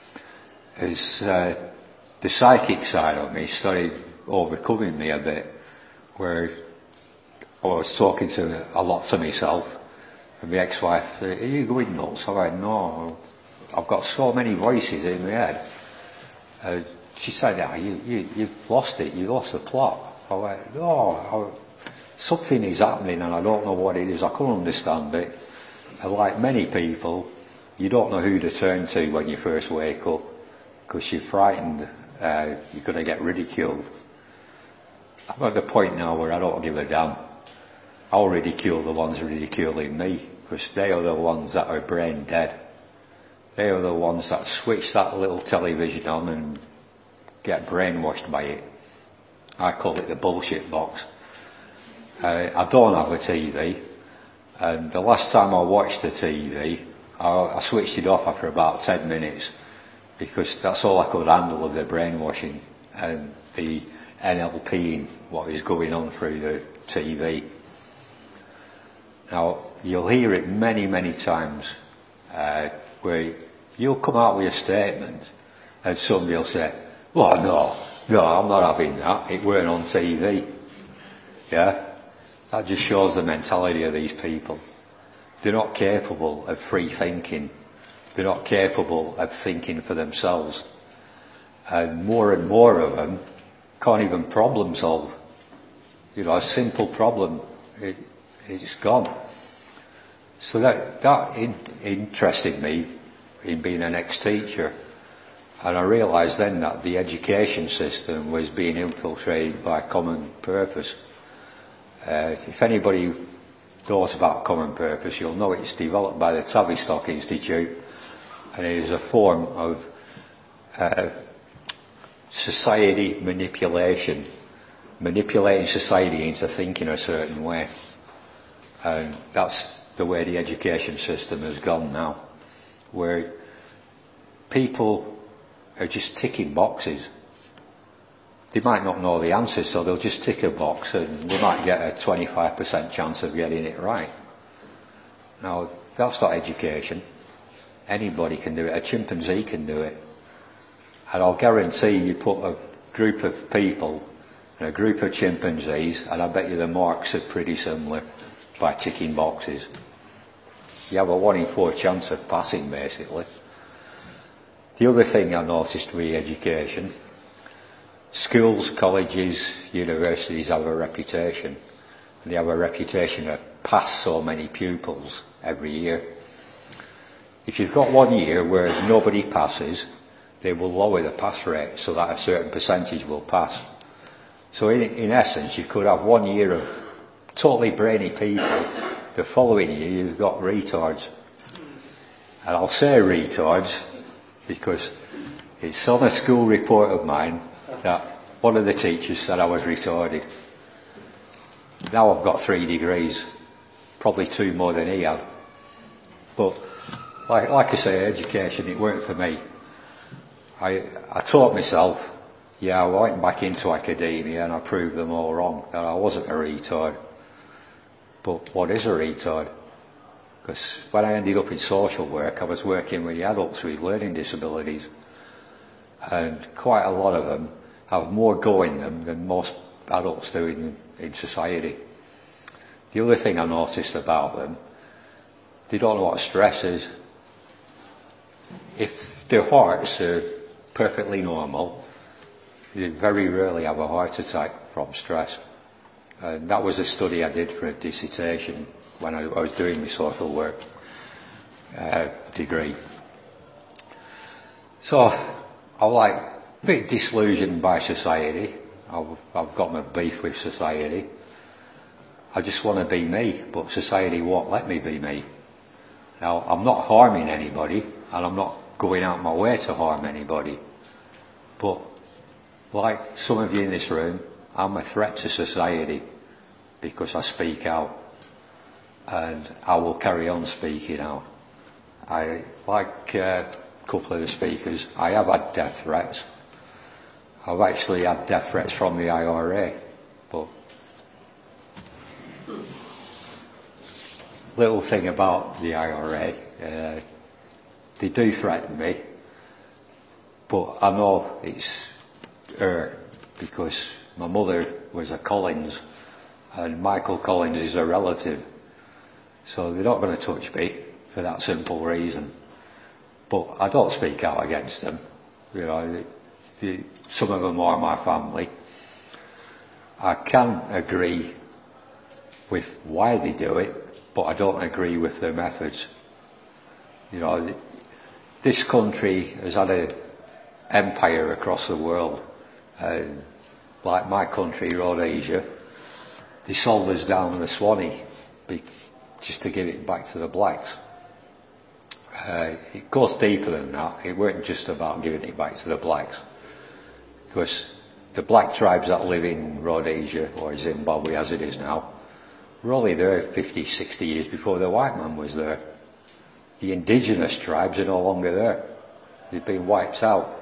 is uh, the psychic side of me started overcoming me a bit, where I was talking to a lot to myself. And my ex-wife said, "Are you going nuts?" I went, "No, I've got so many voices in my head." Uh, she said, "Ah, you, you, you've lost it, you lost the plot." I went, "No, I, something is happening and I don't know what it is, I can't understand it." And like many people, you don't know who to turn to when you first wake up, because you're frightened, uh, you're going to get ridiculed. I'm at the point now where I don't give a damn. I'll ridicule the ones ridiculing me, because they are the ones that are brain dead. They are the ones that switch that little television on and get brainwashed by it. I call it the bullshit box. Uh, I don't have a T V, and the last time I watched the T V, I, I switched it off after about ten minutes, because that's all I could handle of the brainwashing and the N L P-ing what is going on through the T V. Now, you'll hear it many, many times, uh, where you'll come out with a statement and somebody will say, "Well, no, no, I'm not having that, it weren't on T V." Yeah? That just shows the mentality of these people. They're not capable of free thinking. They're not capable of thinking for themselves. And more and more of them can't even problem solve. You know, a simple problem, it, it's gone. So that, that in, interested me in being an ex-teacher. And I realised then that the education system was being infiltrated by Common Purpose. Uh, if anybody knows about Common Purpose, you'll know it's developed by the Tavistock Institute, and it is a form of uh, society manipulation, manipulating society into thinking a certain way. And that's the way the education system has gone now, where people are just ticking boxes. They might not know the answers, so they'll just tick a box and they might get a twenty-five percent chance of getting it right. Now, that's not education. Anybody can do it. A chimpanzee can do it. And I'll guarantee you put a group of people and a group of chimpanzees, and I bet you the marks are pretty similar by ticking boxes. You have a one in four chance of passing, basically. The other thing I noticed with education, schools, colleges, universities have a reputation. And they have a reputation to pass so many pupils every year. If you've got one year where nobody passes, they will lower the pass rate so that a certain percentage will pass. So in, in essence, you could have one year of totally brainy people. The following year, you've got retards. And I'll say retards because it's on a school report of mine that one of the teachers said I was retarded. Now I've got three degrees, probably two more than he had. But like, like I say, education, it weren't for me. I, I taught myself, yeah, I went back into academia and I proved them all wrong, that I wasn't a retard. But what is a retard? Because when I ended up in social work, I was working with adults with learning disabilities. And quite a lot of them have more go in them than most adults do in, in society. The other thing I noticed about them, they don't know what stress is. If their hearts are perfectly normal, they very rarely have a heart attack from stress. And that was a study I did for a dissertation when I, I was doing my social work uh, degree. So I'm like a bit disillusioned by society. I've, I've got my beef with society. I just want to be me, but society won't let me be me. Now, I'm not harming anybody, and I'm not going out my way to harm anybody. But, like some of you in this room, I'm a threat to society because I speak out. And I will carry on speaking out. I, like uh, a couple of the speakers, I have had death threats. I've actually had death threats from the I R A. But little thing about the I R A, uh, they do threaten me, but I know it's hurt because my mother was a Collins and Michael Collins is a relative, so they're not going to touch me for that simple reason. But I don't speak out against them. You know, the, the, some of them are my family. I can agree with why they do it, but I don't agree with their methods. You know, this country has had an empire across the world. Uh, like my country, Rhodesia, they sold us down the Swanee be, just to give it back to the blacks. Uh, it goes deeper than that. It weren't just about giving it back to the blacks. Because the black tribes that live in Rhodesia, or Zimbabwe as it is now, were only there fifty, sixty years before the white man was there. The indigenous tribes are no longer there. They've been wiped out.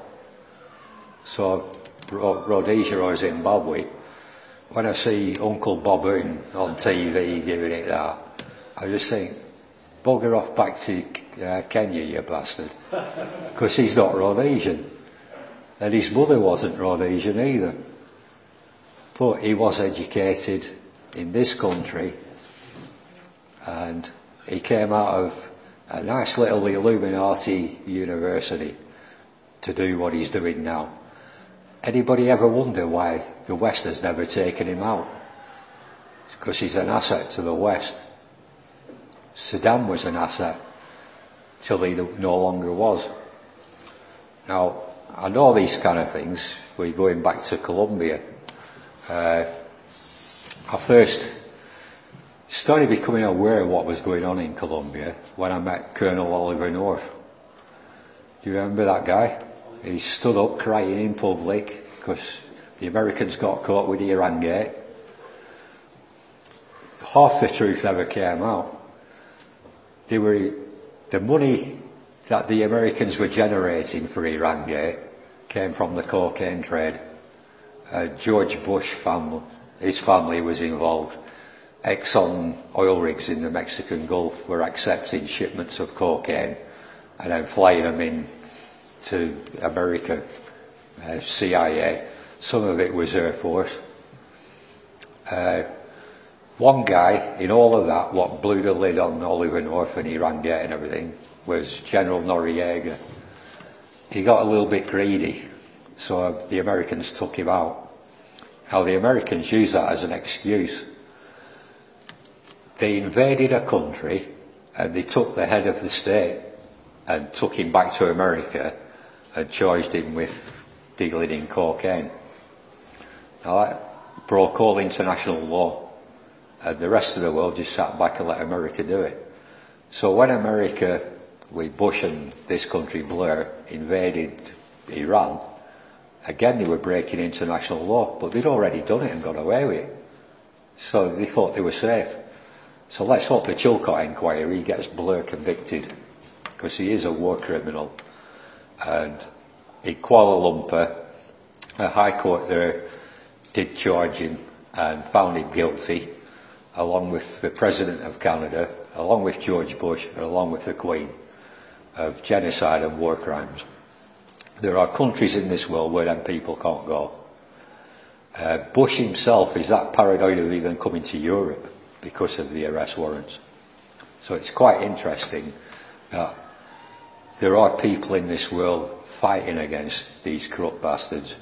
So Rhodesia or Zimbabwe, when I see Uncle Boboon on T V giving it that, I just think, bugger off back to uh, Kenya, you bastard. Because he's not Rhodesian. And his mother wasn't Rhodesian either. But he was educated in this country, and he came out of a nice little Illuminati university to do what he's doing now. Anybody ever wonder why the West has never taken him out? It's because he's an asset to the West. Saddam was an asset till he no longer was. Now, I know these kind of things. We're going back to Colombia. Uh, I first started becoming aware of what was going on in Colombia when I met Colonel Oliver North. Do you remember that guy? He stood up crying in public because the Americans got caught with the Iran Gate. Half the truth never came out. They were, the money that the Americans were generating for Iran Gate came from the cocaine trade. Uh, George Bush family, his family was involved. Exxon oil rigs in the Mexican Gulf were accepting shipments of cocaine and then flying them in to America uh, C I A, some of it was Air Force. Uh, one guy in all of that, what blew the lid on Oliver North and Iran Gate and everything, was General Noriega. He got a little bit greedy, so the Americans took him out. Now the Americans use that as an excuse. They invaded a country and they took the head of the state and took him back to America and charged him with dealing in cocaine. Now that broke all international law, and the rest of the world just sat back and let America do it. So when America, with Bush and this country Blair, invaded Iran, again they were breaking international law, but they'd already done it and got away with it. So they thought they were safe. So let's hope the Chilcot inquiry gets Blair convicted, because he is a war criminal. And in Kuala Lumpur, a high court there did charge him and found him guilty, along with the President of Canada, along with George Bush, and along with the Queen, of genocide and war crimes. There are countries in this world where them people can't go. Uh, Bush himself is that paranoid of even coming to Europe because of the arrest warrants. So it's quite interesting that there are people in this world fighting against these corrupt bastards.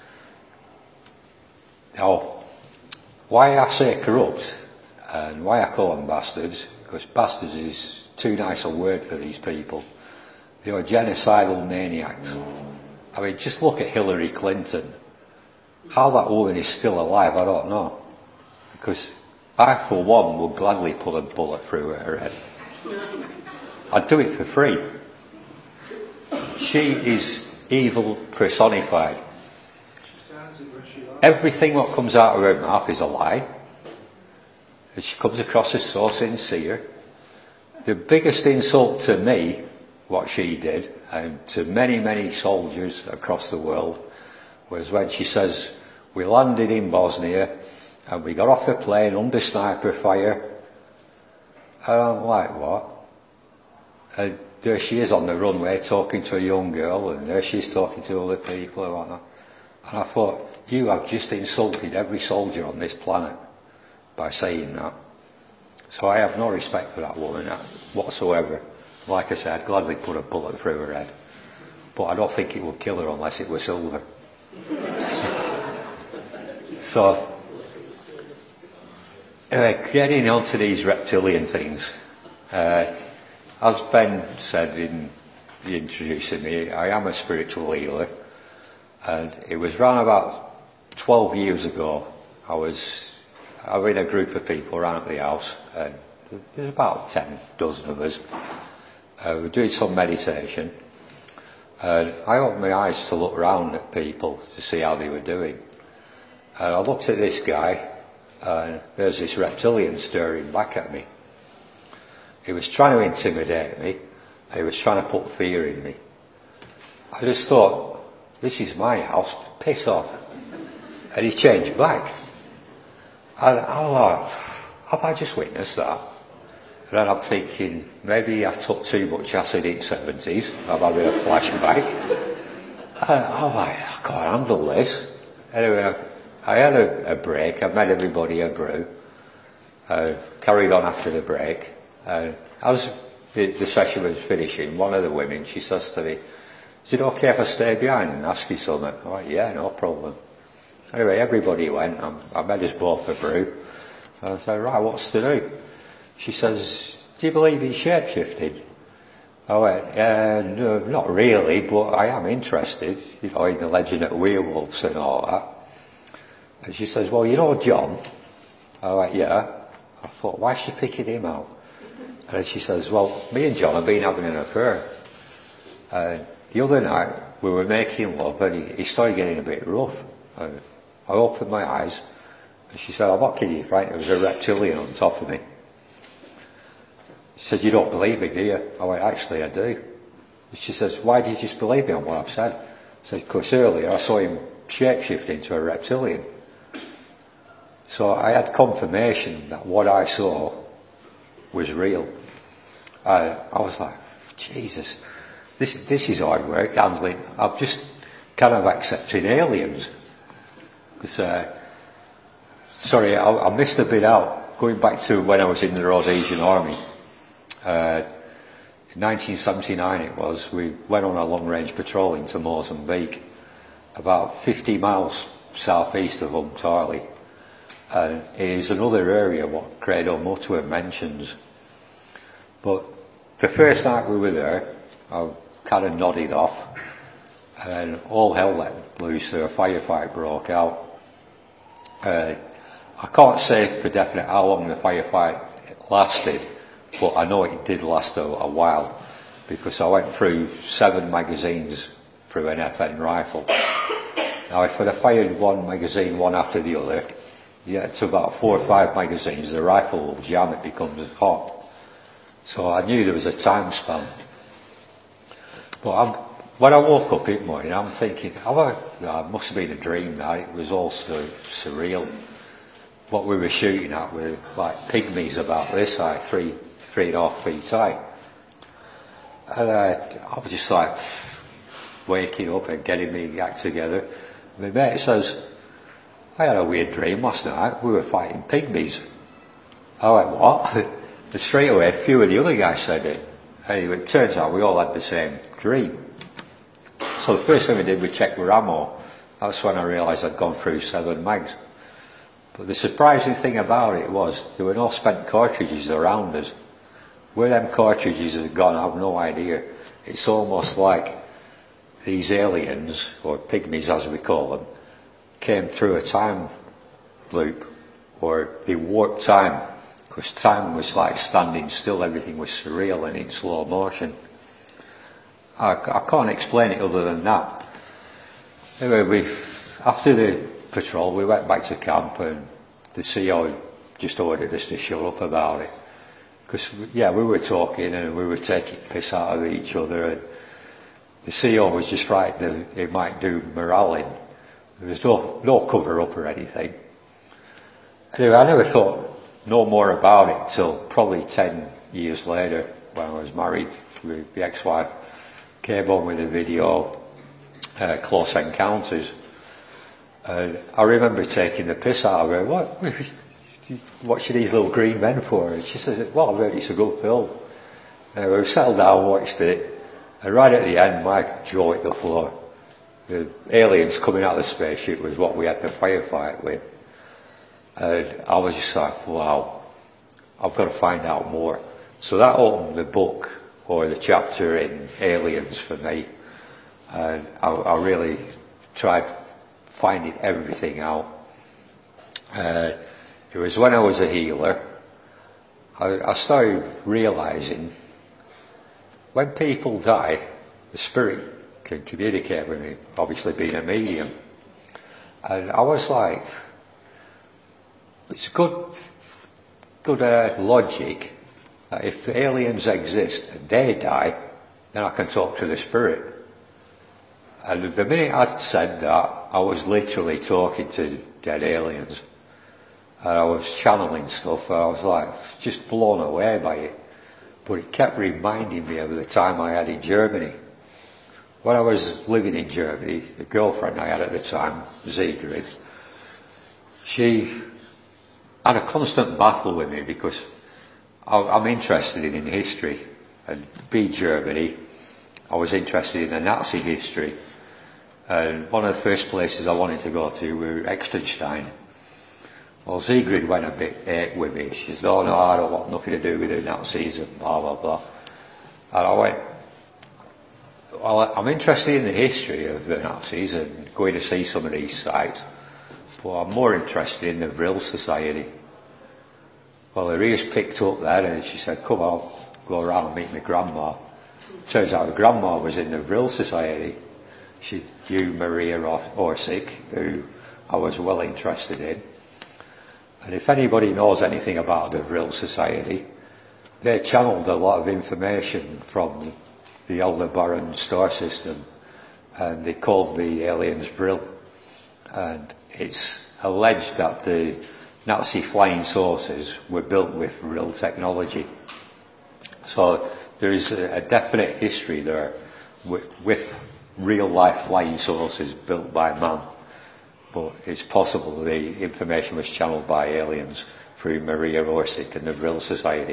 Now, why I say corrupt and why I call them bastards, because bastards is too nice a word for these people. They are genocidal maniacs. I mean, just look at Hillary Clinton. How that woman is still alive, I don't know. Because I, for one, would gladly put a bullet through her head. I'd do it for free. She is evil personified. Everything what comes out of her mouth is a lie. And she comes across as so sincere. The biggest insult to me, what she did, and to many, many soldiers across the world, was when she says, we landed in Bosnia and we got off the plane under sniper fire. And I'm like, what? And there she is on the runway talking to a young girl, and there she is talking to other people and whatnot. And I thought, you have just insulted every soldier on this planet by saying that. So I have no respect for that woman whatsoever. Like I said, I'd gladly put a bullet through her head. But I don't think it would kill her unless it was silver. So, uh, getting on to these reptilian things. Uh, as Ben said in introducing me, I am a spiritual healer. And it was around about twelve years ago, I was, I was in a group of people around at the house, and there's about ten dozen of us. Uh, we were doing some meditation, and I opened my eyes to look around at people to see how they were doing. And I looked at this guy, and there's this reptilian staring back at me. He was trying to intimidate me, he was trying to put fear in me. I just thought, this is my house, piss off. And he changed back. And I thought, have I just witnessed that? And then I'm thinking, maybe I took too much acid in the seventies. I'm having a flashback. And I'm like, I can't handle this. Anyway, I had a, a break. I made everybody a brew. Uh, carried on after the break. And as the, the session was finishing, one of the women, she says to me, is it okay if I stay behind and ask you something? I'm like, yeah, no problem. Anyway, everybody went. I, I made us both a brew. I said, right, what's to do? She says, do you believe in shape-shifting? I went, uh, no, not really, but I am interested, you know, in the legend of werewolves and all that. And she says, well, you know John? I went, yeah. I thought, why is she picking him out? And then she says, well, me and John have been having an affair. And the other night, we were making love, and he, he started getting a bit rough. And I opened my eyes, and she said, I'm not kidding you, Frank, there was a reptilian on top of me. She said, you don't believe me, do you? I went, actually, I do. And she says, why do you just believe me on what I've said? I said, because earlier I saw him shapeshift into a reptilian. So I had confirmation that what I saw was real. And I was like, Jesus, this, this is hard work, handling. I've just kind of accepting aliens. Because, uh, sorry, I, I missed a bit out. Going back to when I was in the Rhodesian Army, uh, in nineteen seventy-nine it was, we went on a long-range patrol into Mozambique, about fifty miles southeast of Umtali. And it is another area what Credo Mutua mentions. But the first night we were there, I kind of nodded off, and all hell let loose. A firefight broke out. Uh, I can't say for definite how long the firefight lasted, but I know it did last a, a while, because I went through seven magazines through an F N rifle. Now, if I'd have fired one magazine one after the other, you get to about four or five magazines, the rifle will jam, it becomes hot. So I knew there was a time span. But I'm, when I woke up in the morning, I'm thinking, oh, I, it must have been a dream now. It was all so surreal. What we were shooting at were like pygmies about this high, three, three and a half feet high. And uh, I was just like waking up and getting me act together. My mate says, I had a weird dream last night. We were fighting pygmies. I went, what? And straight away, a few of the other guys said it. Anyway, it turns out we all had the same dream. So the first thing we did, we checked our ammo. That's when I realised I'd gone through seven mags. But the surprising thing about it was there were no spent cartridges around us. Where them cartridges had gone, I have no idea. It's almost like these aliens, or pygmies as we call them, came through a time loop, or they warped time, because time was like standing still, everything was surreal and in slow motion. I, I can't explain it other than that. Anyway, we, after the patrol, we went back to camp, and the C O just ordered us to shut up about it. Because, yeah, we were talking and we were taking piss out of each other, and the C O was just frightened that it might do morale in. There was no, no cover up or anything. Anyway, I never thought no more about it till probably ten years later, when I was married with the ex-wife. Came home with a video, uh, Close Encounters. And I remember taking the piss out of her. What, watching these little green men for? And she says, well, I've heard it's a good film. And we settled down, watched it, and right at the end, my jaw hit the floor. The aliens coming out of the spaceship was what we had the firefight with. And I was just like, wow, I've got to find out more. So that opened the book, or the chapter in Aliens for me. And I, I really tried finding everything out. Uh, it was when I was a healer, I, I started realising when people die, the spirit can communicate with me, obviously being a medium. And I was like, it's good, good uh, logic that if the aliens exist and they die, then I can talk to the spirit. And the minute I said that, I was literally talking to dead aliens. And I was channeling stuff, and I was like, just blown away by it. But it kept reminding me of the time I had in Germany. When I was living in Germany, the girlfriend I had at the time, Sigrid, she had a constant battle with me because I'm interested in history, and be Germany, I was interested in the Nazi history. And one of the first places I wanted to go to were Liechtenstein. Well, Sigrid went a bit eh, with me. She said, oh no, I don't want nothing to do with the Nazis and blah, blah, blah. And I went, well, I'm interested in the history of the Nazis and going to see some of these sites, but I'm more interested in the Vril Society. Well, her ears picked up then, and she said, come on, go around and meet my grandma. Turns out her grandma was in the Vril Society. She knew Maria Orsic, who I was well interested in. And if anybody knows anything about the Vril Society, they channeled a lot of information from the Aldebaran star system, and they called the aliens Vril. And it's alleged that the Nazi flying saucers were built with Vril technology. So there is a, a definite history there with, with real life flying saucers built by man, but it's possible the information was channeled by aliens through Maria Orsic and the Brill Society.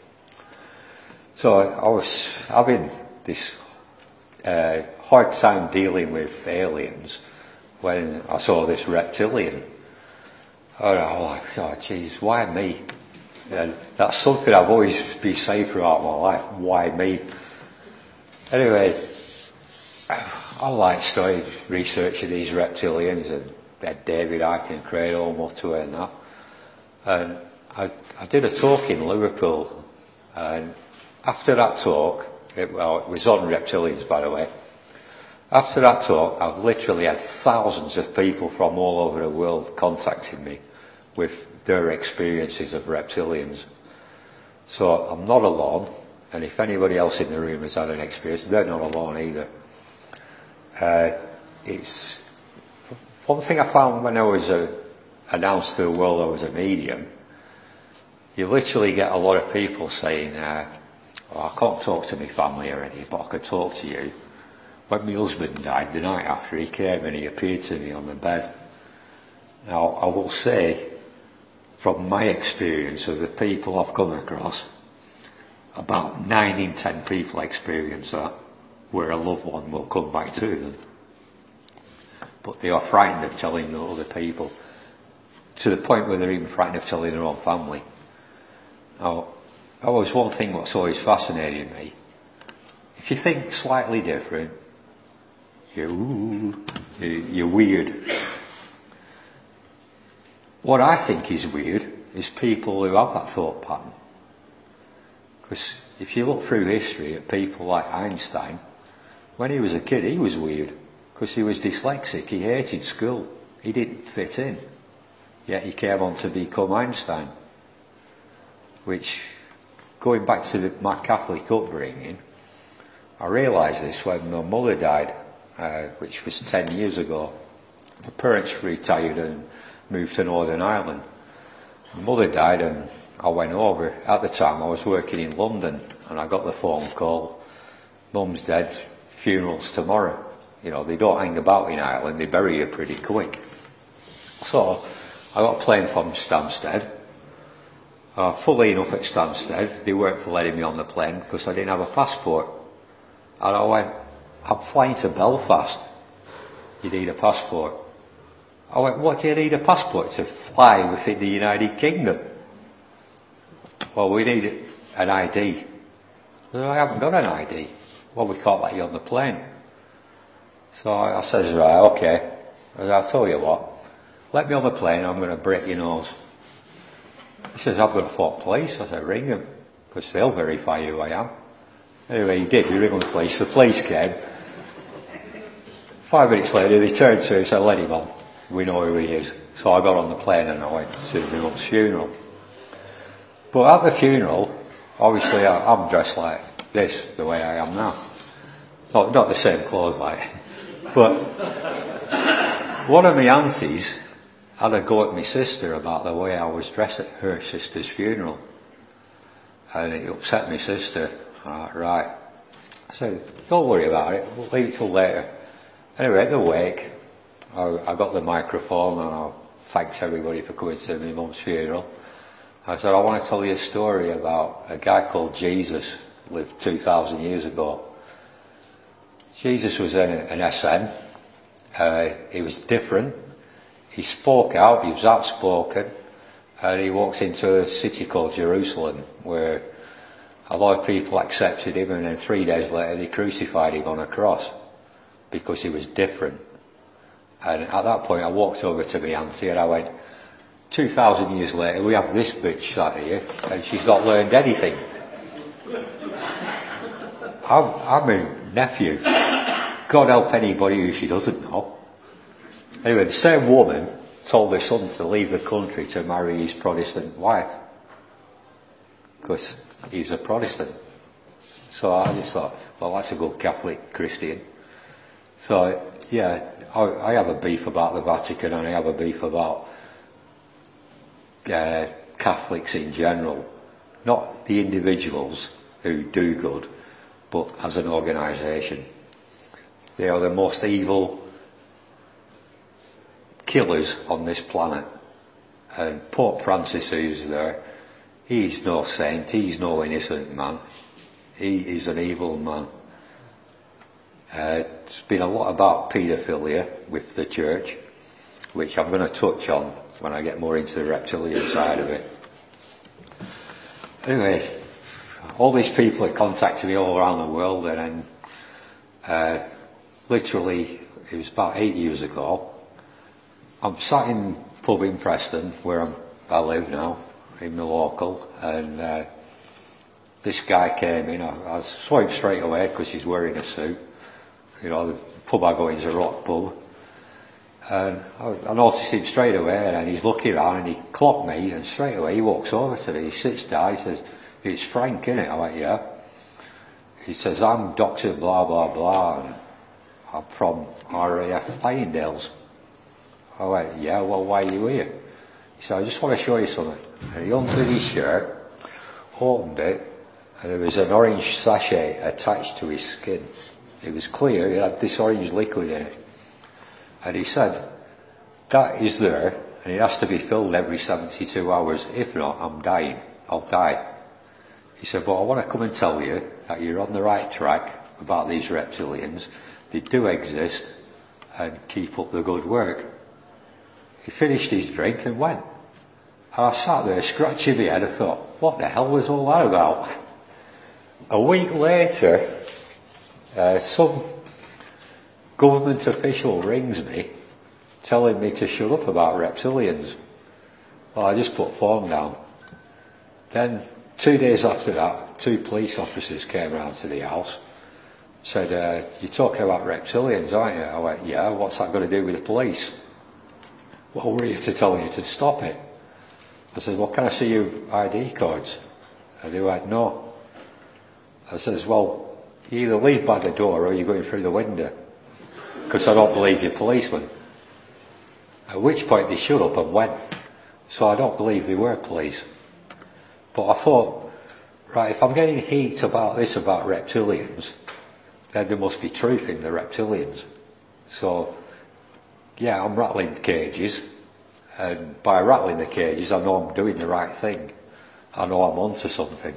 So I was having this uh, hard time dealing with aliens when I saw this reptilian. And I was like, oh jeez, why me? And that's something I've always been saying throughout my life, why me? Anyway, I like started researching these reptilians and David Icke and Craig Olmutter and that. And I, I did a talk in Liverpool, and after that talk, it, well, it was on reptilians, by the way. After that talk, I've literally had thousands of people from all over the world contacting me with their experiences of reptilians. So I'm not alone, and if anybody else in the room has had an experience, they're not alone either. Uh, it's one thing I found when I was uh, announced to the world I was a medium. You literally get a lot of people saying, uh, oh, I can't talk to my family already, but I could talk to you. When my husband died the night after, he came and he appeared to me on the bed. Now, I will say, from my experience of the people I've come across, about nine in ten people experience that, where a loved one will come back to them. But they are frightened of telling other people, to the point where they're even frightened of telling their own family. Now, always one thing what's always fascinated me, if you think slightly different, you're, ooh, you're weird. What I think is weird is people who have that thought pattern. Because if you look through history at people like Einstein, when he was a kid he was weird, because he was dyslexic, he hated school, he didn't fit in. Yet he came on to become Einstein. Which, going back to the, my Catholic upbringing, I realised this when my mother died, uh, which was ten years ago. My parents retired and moved to Northern Ireland. My mother died and I went over. At the time I was working in London and I got the phone call, Mum's dead, funeral's tomorrow. You know, they don't hang about in Ireland, they bury you pretty quick. So, I got a plane from Stansted. Uh, funnily enough at Stansted, they weren't for letting me on the plane because I didn't have a passport. And I went, I'm flying to Belfast. You need a passport. I went, what do you need a passport to fly within the United Kingdom? Well, we need an I D. I said, I haven't got an I D. Well, we can't let you on the plane. So I, I says, right, okay. I said, I'll tell you what, let me on the plane, I'm going to break your nose. He says, I've got a Fort Police. I said, ring them, because they'll verify who I am. Anyway, he did. We rang the police. The police came. Five minutes later, they turned to him and said, let him on. We know who he is. So I got on the plane and I went to my mum's funeral. But at the funeral, obviously I, I'm dressed like this, the way I am now. Not, not the same clothes like. But one of my aunties had a go at my sister about the way I was dressed at her sister's funeral. And it upset my sister. Right, right. I said, don't worry about it, we'll leave it till later. Anyway, at the wake, I, I got the microphone and I thanked everybody for coming to my mum's funeral. I said, I want to tell you a story about a guy called Jesus, lived two thousand years ago. Jesus was an, an S N. Uh, he was different. He spoke out, he was outspoken, and he walked into a city called Jerusalem, where a lot of people accepted him, and then three days later they crucified him on a cross, because he was different. And at that point I walked over to my auntie and I went, two thousand years later we have this bitch sat here, and she's not learned anything. I'm, I'm her nephew. God help anybody who she doesn't know. Anyway, the same woman told her son to leave the country to marry his Protestant wife, because he's a Protestant. So I just thought, well, that's a good Catholic Christian. So, yeah, I, I have a beef about the Vatican, and I have a beef about uh, Catholics in general. Not the individuals who do good, but as an organisation. they are the most evil killers on this planet. And Pope Francis, who's there, he's no saint, he's no innocent man. He is an evil man. Uh, there's been a lot about paedophilia with the church, which I'm going to touch on when I get more into the reptilian side of it. Anyway, all these people have contacted me all around the world, and then uh, literally, it was about eight years ago, I'm sat in a pub in Preston, where I'm, I live now, in the local, and uh, this guy came in. I, I saw him straight away because he's wearing a suit. You know, the pub I go in is a rock pub. And I, I noticed him straight away, and he's looking around, and he clocked me, and straight away he walks over to me, he sits down, he says, "It's Frank, innit?" I went, "Yeah." He says, "I'm Doctor blah blah blah, and I'm from R A F Payndales." I went, "Yeah, well, why are you here?" He said, "I just want to show you something." And he undid his shirt, opened it, and there was an orange sachet attached to his skin. It was clear, it had this orange liquid in it. And he said, "That is there, and it has to be filled every seventy-two hours. If not, I'm dying. I'll die." He said, "But I want to come and tell you that you're on the right track about these reptilians. They do exist, and keep up the good work." He finished his drink and went. And I sat there scratching my head and thought, what the hell was all that about? A week later, uh, some government official rings me, telling me to shut up about reptilians. Well, I just put phone down. Then, two days after that, two police officers came round to the house, said, uh, "You're talking about reptilians, aren't you?" I went, "Yeah, what's that got to do with the police?" "Well, we're here to tell you to stop it." I said, "Well, can I see your I D cards?" And they went, "No." I says, "Well, you either leave by the door or you're going through the window, because I don't believe you're policemen." At which point they shut up and went. So I don't believe they were police. But I thought, right, if I'm getting heat about this, about reptilians, then there must be truth in the reptilians. So, yeah, I'm rattling cages, and by rattling the cages, I know I'm doing the right thing. I know I'm onto something.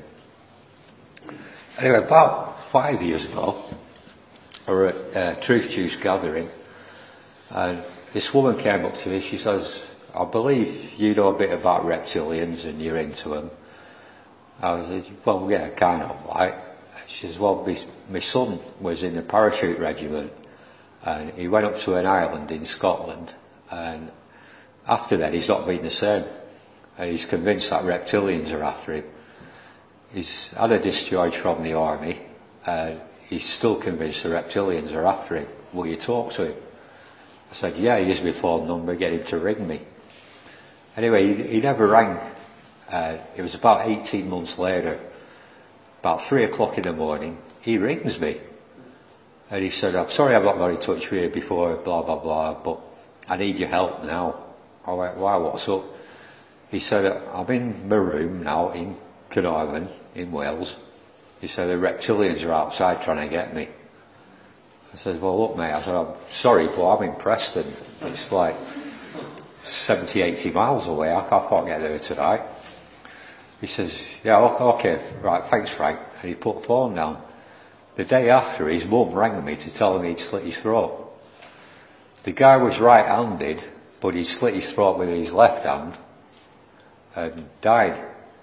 Anyway, about five years ago, we were at a Truth Juice gathering, and this woman came up to me. She says, "I believe you know a bit about reptilians and you're into them." I said, "Well, yeah, kind of like." She says, "Well, my, my son was in the parachute regiment, and he went up to an island in Scotland, and after that he's not been the same, and he's convinced that reptilians are after him. He's had a discharge from the army, and he's still convinced the reptilians are after him. Will you talk to him?" I said, "Yeah, here's my phone number, get him to ring me." Anyway, he, he never rang. Uh, it was about eighteen months later, about three o'clock in the morning, he rings me. And he said, "I'm sorry I've not got in touch with you before, blah, blah, blah, but I need your help now." I went, "Why, what's up?" He said, "I'm in my room now in Carnarvon, in Wales." He said, "The reptilians are outside trying to get me." I said, "Well, look, mate," I said, "I'm sorry, but I'm in Preston. It's like seventy, eighty miles away. I can't, I can't get there tonight." He says, "Yeah, okay, right, thanks, Frank." And he put the phone down. The day after, his mum rang me to tell him he'd slit his throat. The guy was right-handed, but he slit his throat with his left hand and died.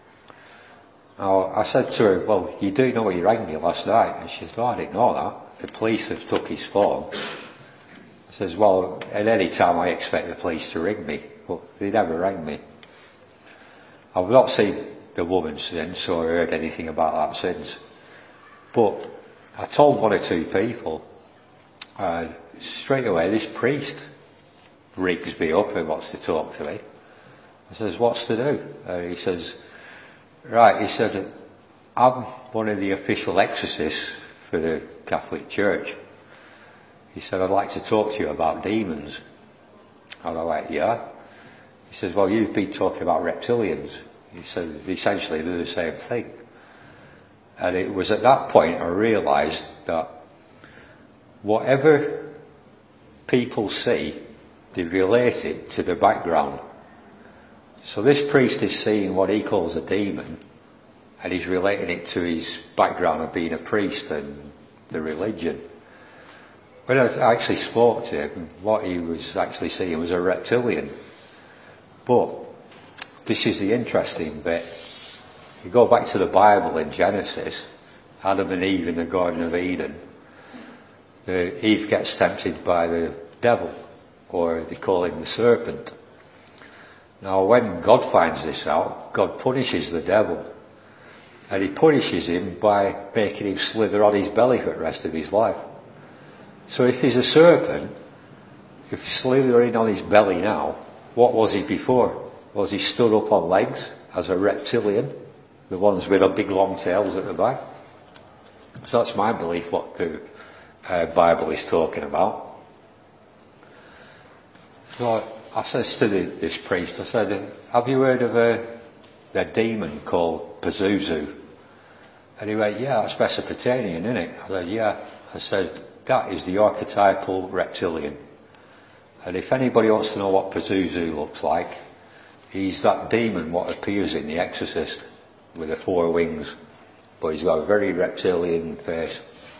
Now, I said to her, "Well, you do know he rang me last night?" And she said, "No, I didn't know that. The police have took his phone." I says, "Well, at any time I expect the police to ring me, but they never rang me." I've not seen the woman since or heard anything about that since. But I told one or two people, and straight away this priest rings me up and wants to talk to me. I says, "What's to do?" And he says, "Right," he said, "I'm one of the official exorcists for the Catholic Church." He said, "I'd like to talk to you about demons." And I went, "Yeah." He says, "Well, you've been talking about reptilians." He said, "Essentially they're the same thing." And it was at that point I realised that whatever people see, they relate it to the background. So this priest is seeing what he calls a demon, and he's relating it to his background of being a priest and the religion. When I actually spoke to him, what he was actually seeing was a reptilian. But this is the interesting bit. You go back to the Bible in Genesis, Adam and Eve in the Garden of Eden. The, Eve gets tempted by the devil, or they call him the serpent. Now when God finds this out, God punishes the devil. And he punishes him by making him slither on his belly for the rest of his life. So if he's a serpent, if he's slithering on his belly now, what was he before? Was he stood up on legs as a reptilian? The ones with the big long tails at the back? So that's my belief what the uh, Bible is talking about. So I said to the, this priest, I said, have you heard of a, a demon called Pazuzu? And he went, yeah, that's Mesopotamian, isn't it? I said, yeah. I said, that is the archetypal reptilian. And if anybody wants to know what Pazuzu looks like, he's that demon what appears in The Exorcist with the four wings. But he's got a very reptilian face.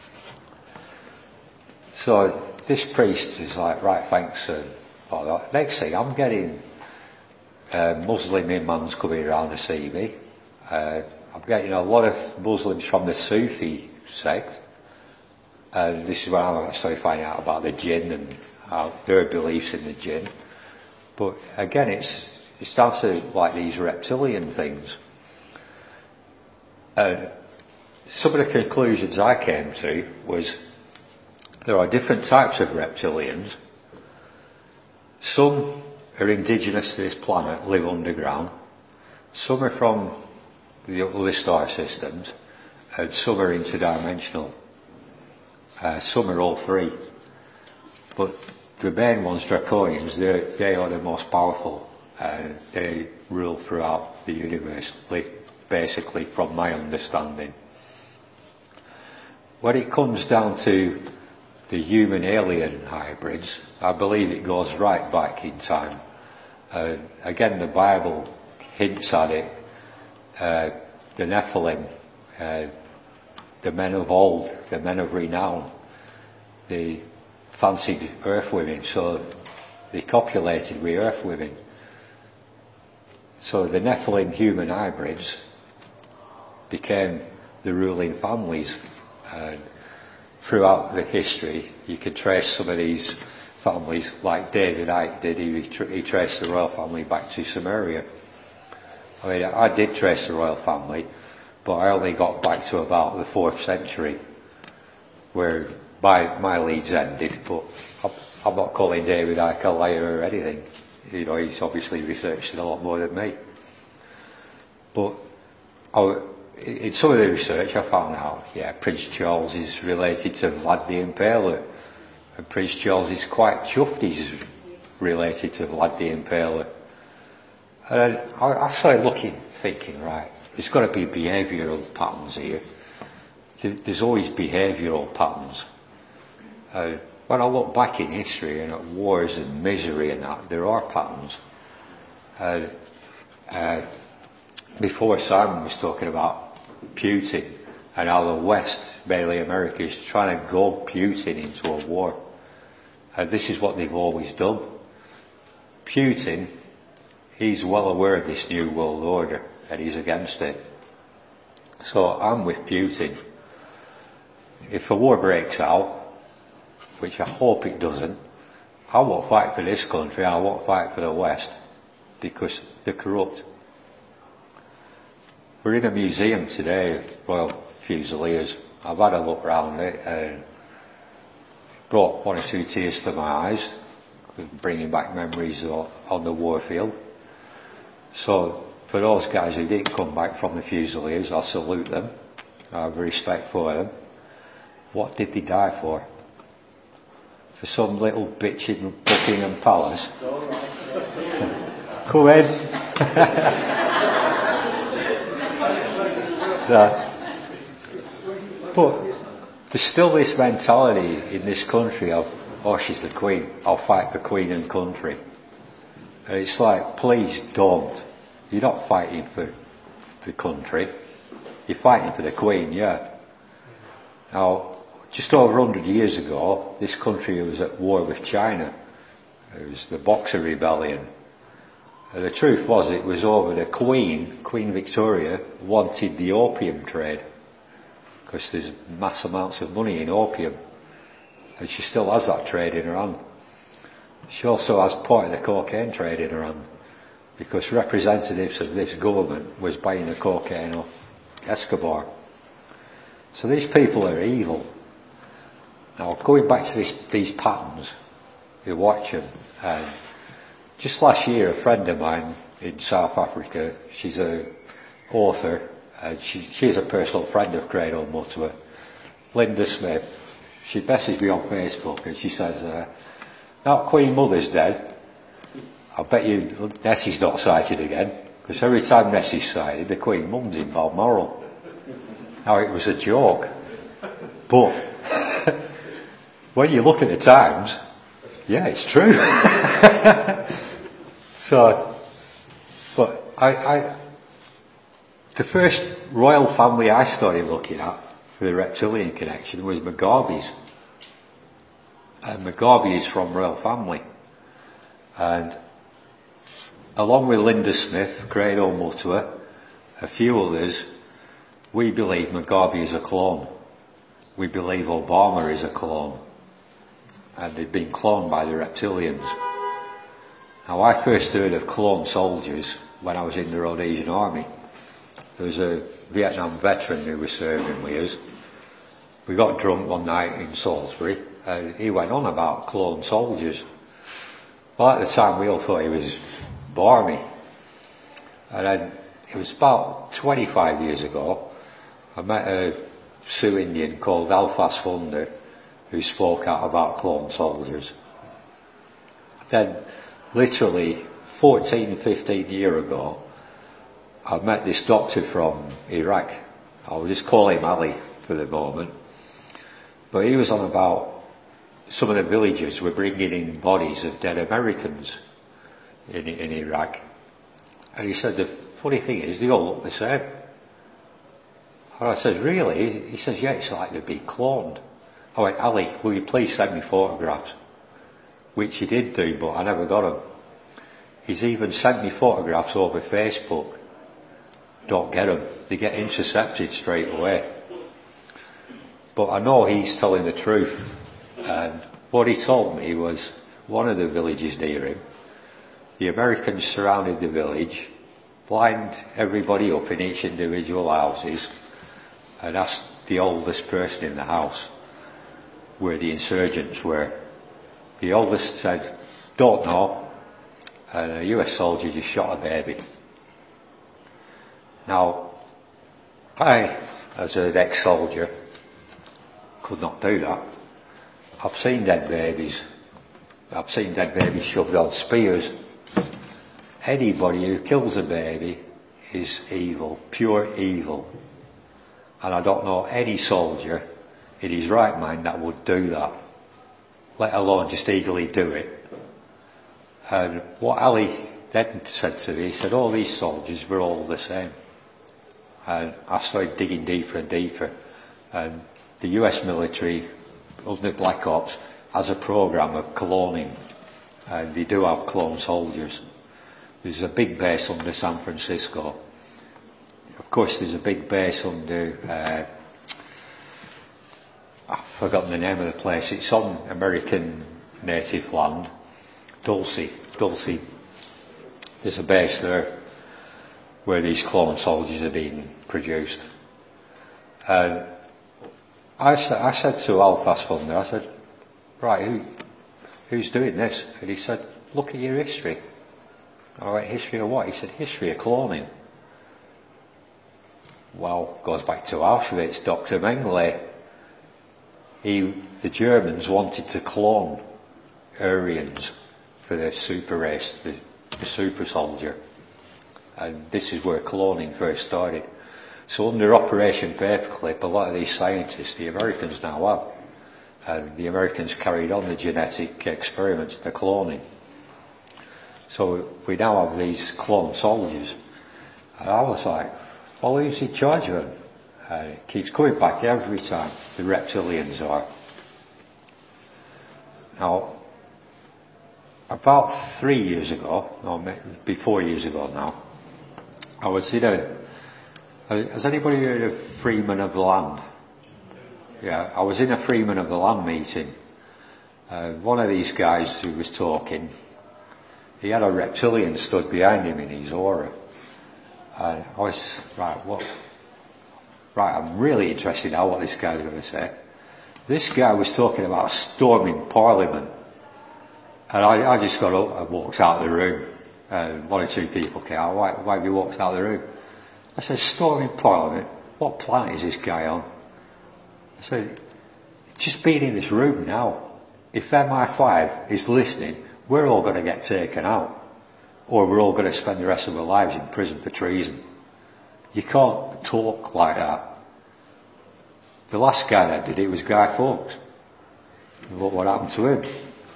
So this priest is like, right, thanks uh, for that. Next thing, I'm getting uh, Muslim imams coming around to see me. Uh, I'm getting a lot of Muslims from the Sufi sect. And this is when I started finding out about the jinn and how their beliefs in the jinn. But again, it's it's down to like these reptilian things. And some of the conclusions I came to was there are different types of reptilians. Some are indigenous to this planet, live underground. Some are from the other star systems, and some are interdimensional. Uh, some are all three. But the main ones, Draconians, they are the most powerful. Uh, they rule throughout the universe, basically, from my understanding. When it comes down to the human-alien hybrids, I believe it goes right back in time. Uh, again, the Bible hints at it. Uh, the Nephilim, uh, the men of old, the men of renown, they fancied earth women, so they copulated with earth women. So the Nephilim human hybrids became the ruling families. And throughout the history, you could trace some of these families, like David Icke did. He, he traced the royal family back to Sumeria. I mean, I did trace the royal family, but I only got back to about the fourth century, where my, my leads ended. But I'm not calling David Icke a liar or anything. You know, he's obviously researched it a lot more than me. But I, in some of the research I found out, yeah, Prince Charles is related to Vlad the Impaler. And Prince Charles is quite chuffed he's related to Vlad the Impaler. And I, I started looking, thinking, right, there's got to be behavioural patterns here. There's always behavioural patterns. Uh, when I look back in history and at wars and misery and that, there are patterns. Uh, uh, before Simon was talking about Putin and how the West, mainly America, is trying to goad Putin into a war. And this is what they've always done. Putin, he's well aware of this new world order and he's against it. So I'm with Putin. If a war breaks out, which I hope it doesn't, I won't fight for this country, I won't fight for the West, because they're corrupt. We're in a museum today, Royal Fusiliers. I've had a look around it and brought one or two tears to my eyes, bringing back memories of, on the warfield. So for those guys who didn't come back from the Fusiliers, I salute them. I have respect for them. What did they die for? For some little bitch in Buckingham Palace? Come in. no. But there's still this mentality in this country of, oh, she's the Queen, I'll fight the Queen and country. And it's like, please don't. You're not fighting for the country. You're fighting for the Queen, yeah. Now, just over one hundred years ago, this country was at war with China. It was the Boxer Rebellion. And the truth was, it was over the Queen, Queen Victoria, wanted the opium trade. Because there's mass amounts of money in opium. And she still has that trade in her hand. She also has part of the cocaine trade in her hand. Because representatives of this government was buying the cocaine off Escobar. So these people are evil. Now, going back to this, these patterns, you watch them. And just last year, a friend of mine in South Africa, she's an author, and she, she's a personal friend of Cradle Mutua, Linda Smith. She messaged me on Facebook and she says, uh, now Queen Mother's dead, I bet you Nessie's not sighted again, because every time Nessie's sighted, the Queen Mum's in Balmoral. Now, it was a joke, but when you look at the times, yeah, it's true. So, but I, I, the first royal family I started looking at for the reptilian connection was McGarvey's. And McGarvey is from royal family. And along with Linda Smith, Cradle Mutua, a few others, we believe McGarvey is a clone. We believe Obama is a clone. And they've been cloned by the reptilians. Now, I first heard of clone soldiers when I was in the Rhodesian Army. There was a Vietnam veteran who was serving with us. We got drunk one night in Salisbury, and he went on about clone soldiers. Well, at the time, we all thought he was barmy. And then, it was about twenty-five years ago, I met a Sioux Indian called Alphas Funder, who spoke out about clone soldiers. Then, literally fourteen, fifteen years ago, I met this doctor from Iraq. I'll just call him Ali for the moment. But he was on about some of the villages were bringing in bodies of dead Americans in, in Iraq. And he said, the funny thing is, they all look the same. And I said, really? He says, yeah, it's like they've been cloned. I went, Ali, will you please send me photographs? Which he did do, but I never got them. He's even sent me photographs over Facebook. Don't get them. They get intercepted straight away. But I know he's telling the truth. And what he told me was, one of the villages near him, the Americans surrounded the village, lined everybody up in each individual houses, and asked the oldest person in the house where the insurgents were. The oldest said, don't know, and a U S soldier just shot a baby. Now, I, as an ex-soldier, could not do that. I've seen dead babies. I've seen dead babies shoved on spears. Anybody who kills a baby is evil, pure evil. And I don't know any soldier in his right mind that would do that, let alone just eagerly do it. And what Ali then said to me, he said, all these soldiers were all the same. And I started digging deeper and deeper. And the U S military, under Black Ops, has a program of cloning. And they do have clone soldiers. There's a big base under San Francisco. Of course, there's a big base under, uh, I've forgotten the name of the place. It's on American native land. Dulce. Dulce. There's a base there where these clone soldiers are being produced. And I said, I said to Alphas Funder, I said, right, who, who's doing this? And he said, look at your history. I went, history of what? He said, history of cloning. Well, goes back to Auschwitz, Doctor Mengele. He, the Germans wanted to clone Aryans for their super race, the, the super soldier. And this is where cloning first started. So under Operation Paperclip, a lot of these scientists, the Americans now have, uh, the Americans carried on the genetic experiments, the cloning. So we now have these clone soldiers. And I was like, well, who's in charge of them? And it keeps coming back every time, the reptilians are. Now, about three years ago, no, maybe four years ago now, I was in a, has anybody heard of Freeman of the Land? Yeah, I was in a Freeman of the Land meeting. Uh, one of these guys who was talking, he had a reptilian stood behind him in his aura. And I was, right, what, right, I'm really interested now what this guy's going to say. This guy was talking about storming Parliament. And I, I just got up and walked out of the room. And one or two people came out, why, why have you walked out of the room? I said, storming Parliament? What planet is this guy on? I said, just being in this room now, if M I five is listening, we're all going to get taken out. Or we're all going to spend the rest of our lives in prison for treason. You can't talk like that. The last guy that did it was Guy Fawkes. Look what happened to him.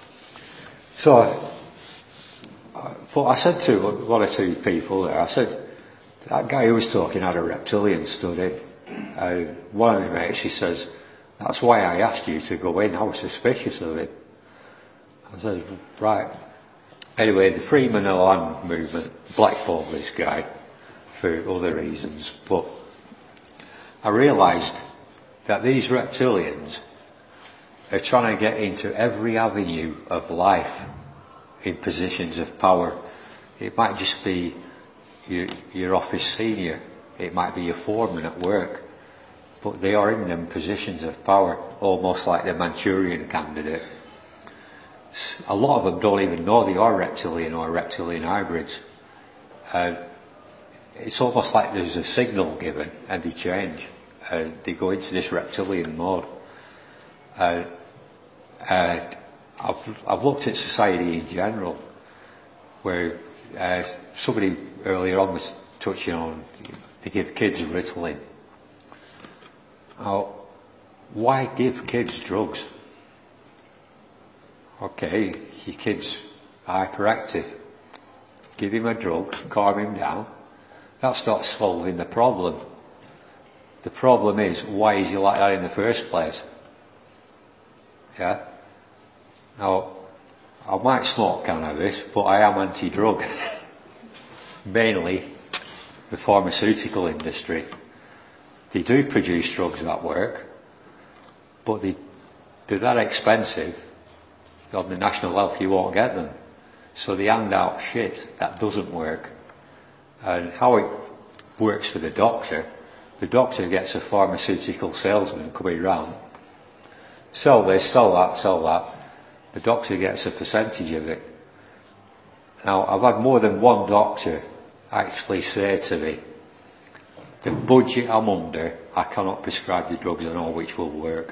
So, but I said to one or two people there, I said, that guy who was talking had a reptilian stood in. Uh, one of my mates, she says, that's why I asked you to go in, I was suspicious of it. I said, right. Anyway, the Freeman of the Land movement blackballed this guy for other reasons, but I realised that these reptilians are trying to get into every avenue of life in positions of power. It might just be your, your office senior, it might be your foreman at work, but they are in them positions of power, almost like the Manchurian candidate. A lot of them don't even know they are reptilian or reptilian hybrids. And it's almost like there's a signal given and they change. Uh, they go into this reptilian mode. Uh, uh, I've, I've looked at society in general, where uh, somebody earlier on was touching on they give kids Ritalin. Now, why give kids drugs? Okay, your kid's hyperactive. Give him a drug, calm him down. That's not solving the problem. The problem is, why is he like that in the first place? Yeah? Now, I might smoke cannabis, but I am anti-drug. Mainly the pharmaceutical industry. They do produce drugs that work, but they, they're that expensive. On the national health you won't get them. So they hand out shit that doesn't work. And how it works for the doctor, the doctor gets a pharmaceutical salesman coming round, sell this, sell that, sell that. The doctor gets a percentage of it. Now, I've had more than one doctor actually say to me, the budget I'm under, I cannot prescribe the drugs I know which will work.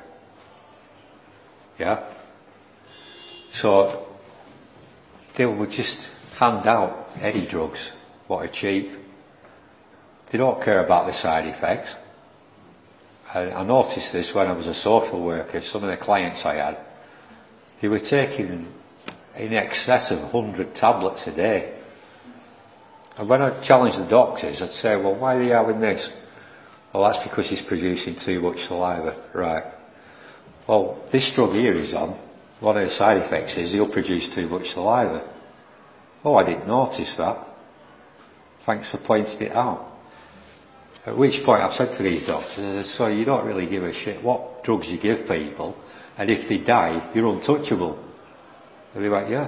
Yeah? So, they will just hand out any drugs, what are cheap. They don't care about the side effects. I, I noticed this when I was a social worker. Some of the clients I had, they were taking in excess of one hundred tablets a day. And when I challenged the doctors, I'd say, well, why are you having this? Well, that's because he's producing too much saliva. Right. Well, this drug here he's on, one of the side effects is he'll produce too much saliva. Oh, I didn't notice that. Thanks for pointing it out. At which point I've said to these doctors, so you don't really give a shit what drugs you give people, and if they die, you're untouchable. And they went, yeah.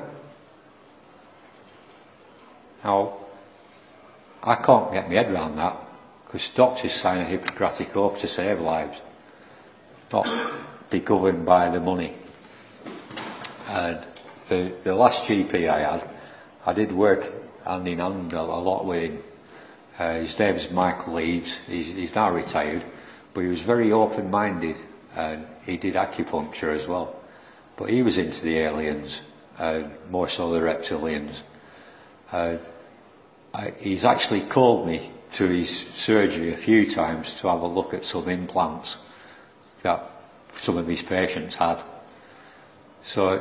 Now, I can't get my head around that, because doctors sign a Hippocratic oath to save lives, not be governed by the money. And the, the last G P I had, I did work hand in hand a, a lot with him. Uh, his name's Michael Leaves. He's, he's now retired, but he was very open-minded, and he did acupuncture as well. But he was into the aliens, uh, more so the reptilians. Uh, I, he's actually called me to his surgery a few times to have a look at some implants that some of his patients had. So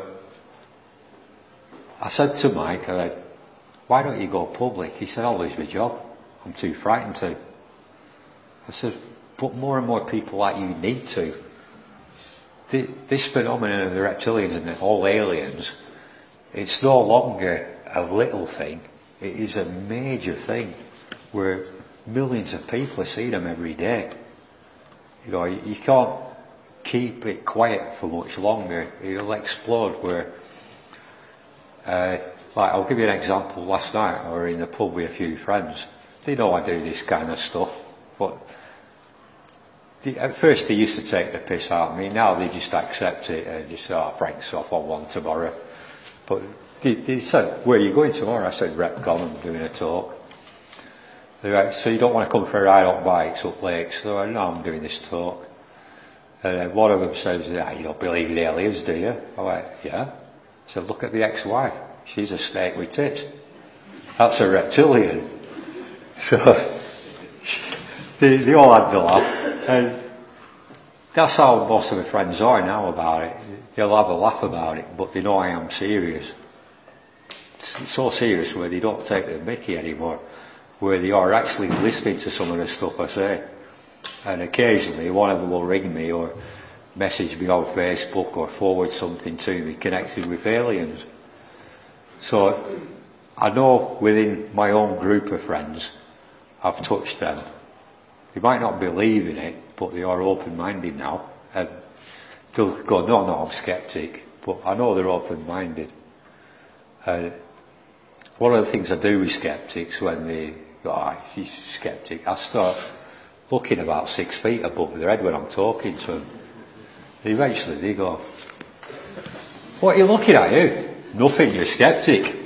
I said to Mike, I said, why don't you go public? He said, I'll lose my job. I'm too frightened to. I said, but more and more people like you need to. The, this phenomenon of the reptilians and the all aliens, it's no longer a little thing. It is a major thing where millions of people are seeing them every day. You know, you, you can't keep it quiet for much longer. It'll explode where, uh, like, I'll give you an example. Last night I was in the pub with a few friends. They know I do this kind of stuff, but the, at first they used to take the piss out of me. Now they just accept it and just say, oh, Frank's off on one tomorrow. But they, they said, where are you going tomorrow? I said, Repcon, I'm doing a talk. They're like, so you don't want to come for a ride on bikes up lakes? So I no, I'm doing this talk. And then one of them says, ah, you don't believe in aliens, do you? I went, yeah. I said, look at the ex-wife. She's a snake with tits. That's a reptilian. So they, they all had the laugh. And that's how most of my friends are now about it. They'll have a laugh about it, but they know I am serious. It's so serious where they don't take the mickey anymore, where they are actually listening to some of the stuff I say. And occasionally one of them will ring me or message me on Facebook or forward something to me connected with aliens. So I know within my own group of friends I've touched them. They might not believe in it, but they are open-minded now. And they'll go, no, no, I'm sceptic. But I know they're open-minded. And one of the things I do with skeptics when they go, ah, oh, she's sceptic, I start looking about six feet above their head when I'm talking to them. Eventually they go, what are you looking at, you? Nothing, you're sceptic.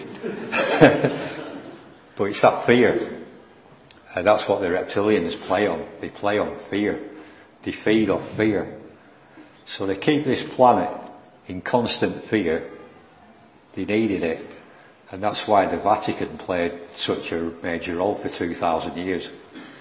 But it's that fear. And that's what the reptilians play on. They play on fear. They feed off fear. So they keep this planet in constant fear. They needed it. And that's why the Vatican played such a major role for two thousand years.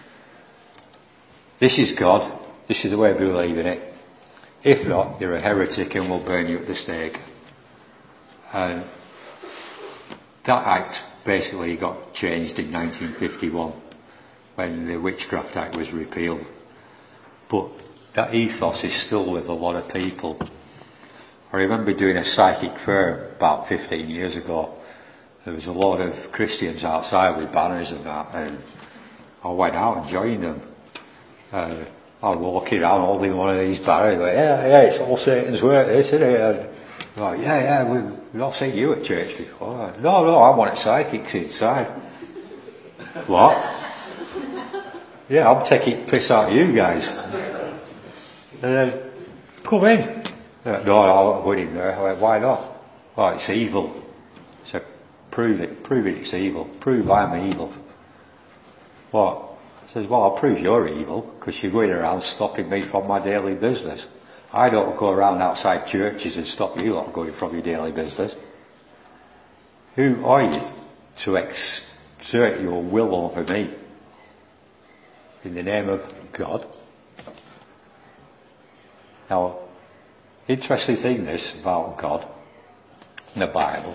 This is God. This is the way we believe in it. If not, you're a heretic and we'll burn you at the stake. And that act basically got changed in nineteen fifty-one when the Witchcraft Act was repealed. But that ethos is still with a lot of people. I remember doing a psychic fair about fifteen years ago. There was a lot of Christians outside with banners and that, and I went out and joined them. Uh, I was walking around holding one of these banners, like, yeah, yeah, it's all Satan's work, isn't it? And I'm like, yeah, yeah, we've not seen you at church before. No, no, I wanted psychics inside. What? Yeah, I'm taking piss out of you guys. And then, come in. Like, no, no, I'm not going in there. I went, why not? Well, it's evil. So, prove it. Prove it it's evil. Prove I'm evil. What? I says, well, I'll prove you're evil, because you're going around stopping me from my daily business. I don't go around outside churches and stop you lot going from your daily business. Who are you to exert your will over me? In the name of God? Now, interesting thing this about God in the Bible.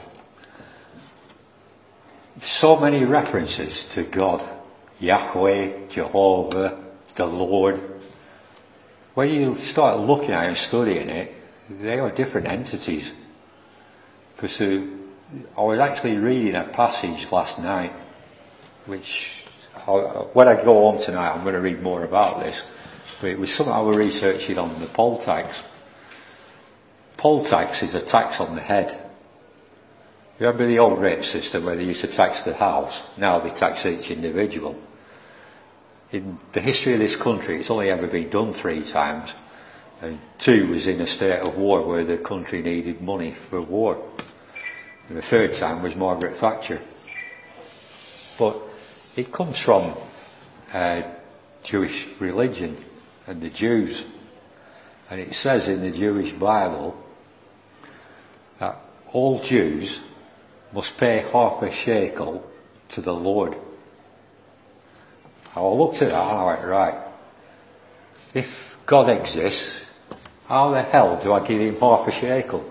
So many references to God. Yahweh, Jehovah, the Lord. When you start looking at it and studying it, they are different entities. Because uh, I was actually reading a passage last night, which, I, when I go home tonight, I'm going to read more about this. But it was something I was researching on the poll tax. Poll tax is a tax on the head. Remember the old rate system where they used to tax the house? Now they tax each individual. In the history of this country, it's only ever been done three times. And two was in a state of war where the country needed money for war. And the third time was Margaret Thatcher. But it comes from uh, Jewish religion and the Jews. And it says in the Jewish Bible that all Jews must pay half a shekel to the Lord. I looked at that and I went, right, if God exists, how the hell do I give him half a shekel?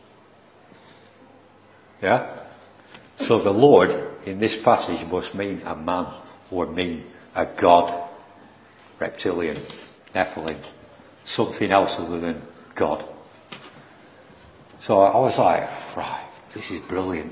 Yeah? So the Lord in this passage must mean a man or mean a god, reptilian, Nephilim, something else other than God. So I was like, right, this is brilliant.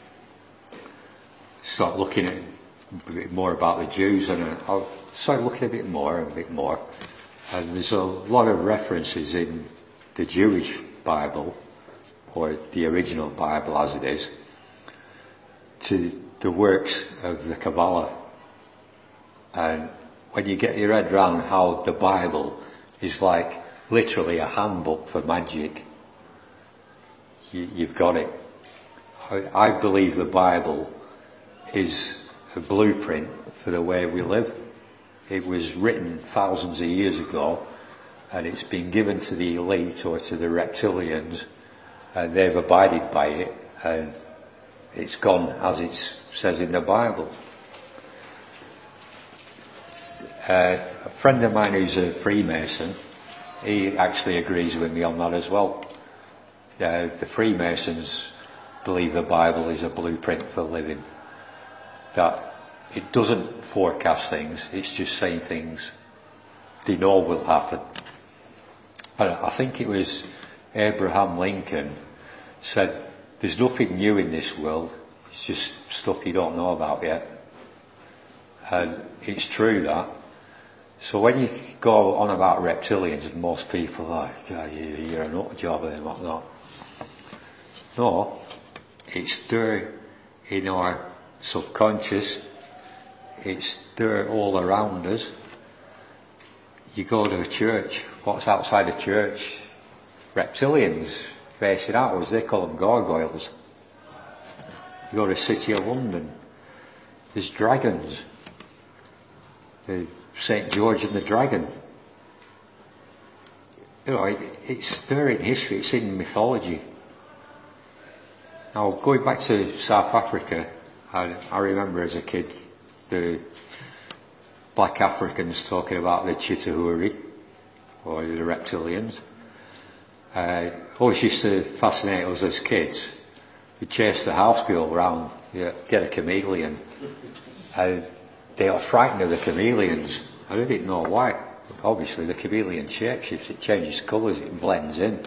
Start looking at a bit more about the Jews, and I started looking a bit more and a bit more. And there's a lot of references in the Jewish Bible, or the original Bible as it is, to the works of the Kabbalah. And when you get your head around how the Bible is like literally a handbook for magic, you, you've got it. I, I believe the Bible is a blueprint for the way we live. It was written thousands of years ago, and it's been given to the elite or to the reptilians, and they've abided by it, and it's gone as it says in the Bible. Uh, a friend of mine who's a Freemason, he actually agrees with me on that as well. Uh, the Freemasons believe the Bible is a blueprint for living. That it doesn't forecast things, it's just saying things they know will happen. And I think it was Abraham Lincoln said, there's nothing new in this world, it's just stuff you don't know about yet. And it's true that. So when you go on about reptilians, and most people are like, oh, you're a nut job and whatnot. No, it's there in our subconscious, it's there all around us. You go to a church, what's outside a church? Reptilians facing outwards, they call them gargoyles. You go to the City of London, there's dragons. The Saint George and the Dragon. You know, it, it's there in history, it's in mythology. Now, going back to South Africa, I, I remember as a kid the black Africans talking about the Chitauri, or the reptilians. Uh, always used to fascinate us as kids. We'd chase the house girl round, you know, get a chameleon. Uh, they are frightened of the chameleons. I didn't know why. But obviously the chameleon shapeshifts, it changes colours, it blends in.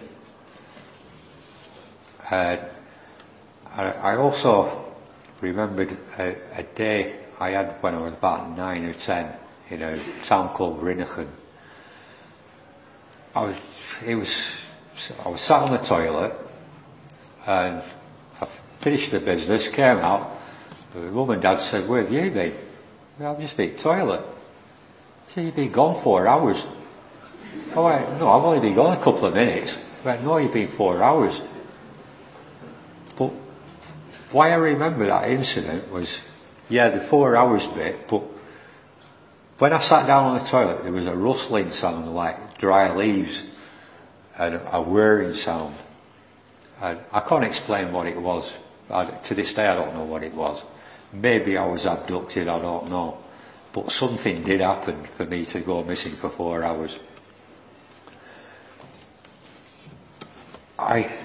Uh, I also remembered a, a day I had when I was about nine or ten in a town called Rinnechan. I was, it was, I was sat on the toilet and I finished the business, came out, the mum and dad said, where have you been? Well, I've just been to the toilet. I said, you've been gone four hours. I went, no, I've only been gone a couple of minutes. I went, no, you've been four hours. But why I remember that incident was, yeah, the four hours bit, but when I sat down on the toilet, there was a rustling sound like dry leaves and a whirring sound. And I can't explain what it was. I, to this day I don't know what it was. Maybe I was abducted, I don't know. But something did happen for me to go missing for four hours. I,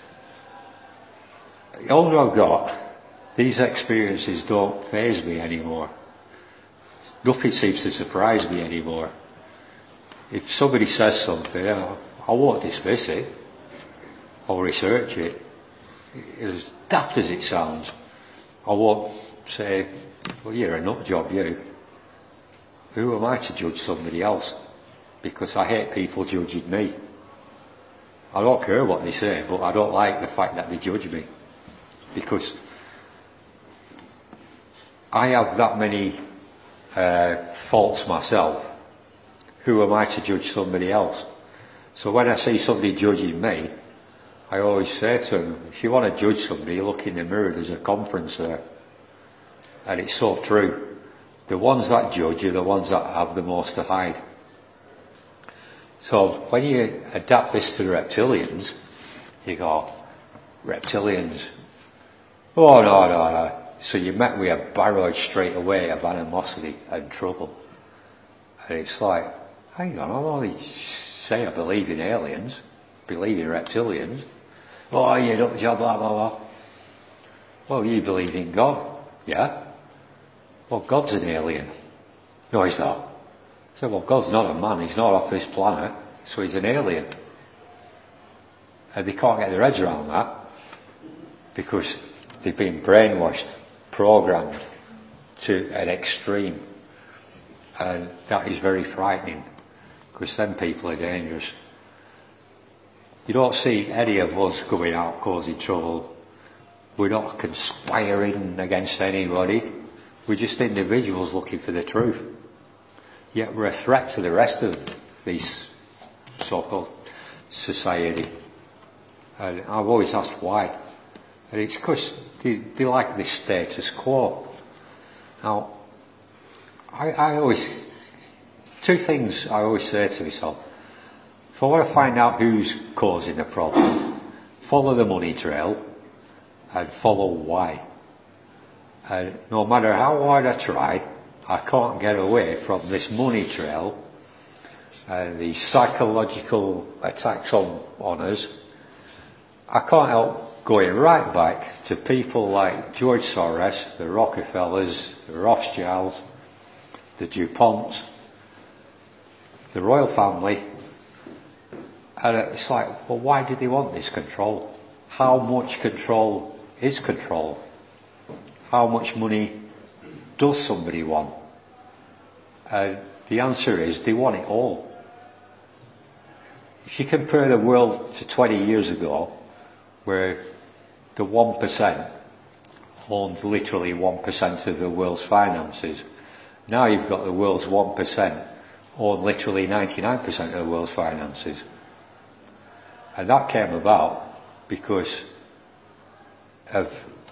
the older I've got, these experiences don't faze me anymore. Nothing seems to surprise me anymore. If somebody says something, I won't dismiss it. I'll research it. As daft as it sounds, I won't say, well, you're a nut job, you. Who am I to judge somebody else? Because I hate people judging me. I don't care what they say, but I don't like the fact that they judge me. Because I have that many uh, faults myself. Who am I to judge somebody else? So when I see somebody judging me, I always say to them, if you want to judge somebody, look in the mirror, there's a conference there. And it's so true. The ones that judge are the ones that have the most to hide. So when you adapt this to the reptilians, you go, reptilians? Oh, no, no, no. so you're met with a barrage straight away of animosity and trouble. And it's like, hang on, I'll only say I believe in aliens, believe in reptilians. Oh, you don't, blah, blah, blah. Well, you believe in God, yeah? Well, God's an alien. No, he's not. So, well, God's not a man, he's not off this planet, so he's an alien. And they can't get their heads around that because they've been brainwashed, programmed to an extreme. And that is very frightening because then people are dangerous. You don't see any of us going out causing trouble. We're not conspiring against anybody. We're just individuals looking for the truth. Yet we're a threat to the rest of this so-called society. And I've always asked why. And it's because they, they like this status quo. Now, I, I always, two things I always say to myself. If I want to find out who's causing the problem, follow the money trail and follow why. And no matter how hard I try, I can't get away from this money trail and the psychological attacks on, on us. I can't help going right back to people like George Soros, the Rockefellers, the Rothschilds, the DuPonts, the royal family. And it's like, well, why did they want this control? How much control is control? How much money does somebody want? And the answer is they want it all. If you compare the world to twenty years ago, where the one percent owned literally one percent of the world's finances, now you've got the world's one percent own literally ninety-nine percent of the world's finances. And that came about because of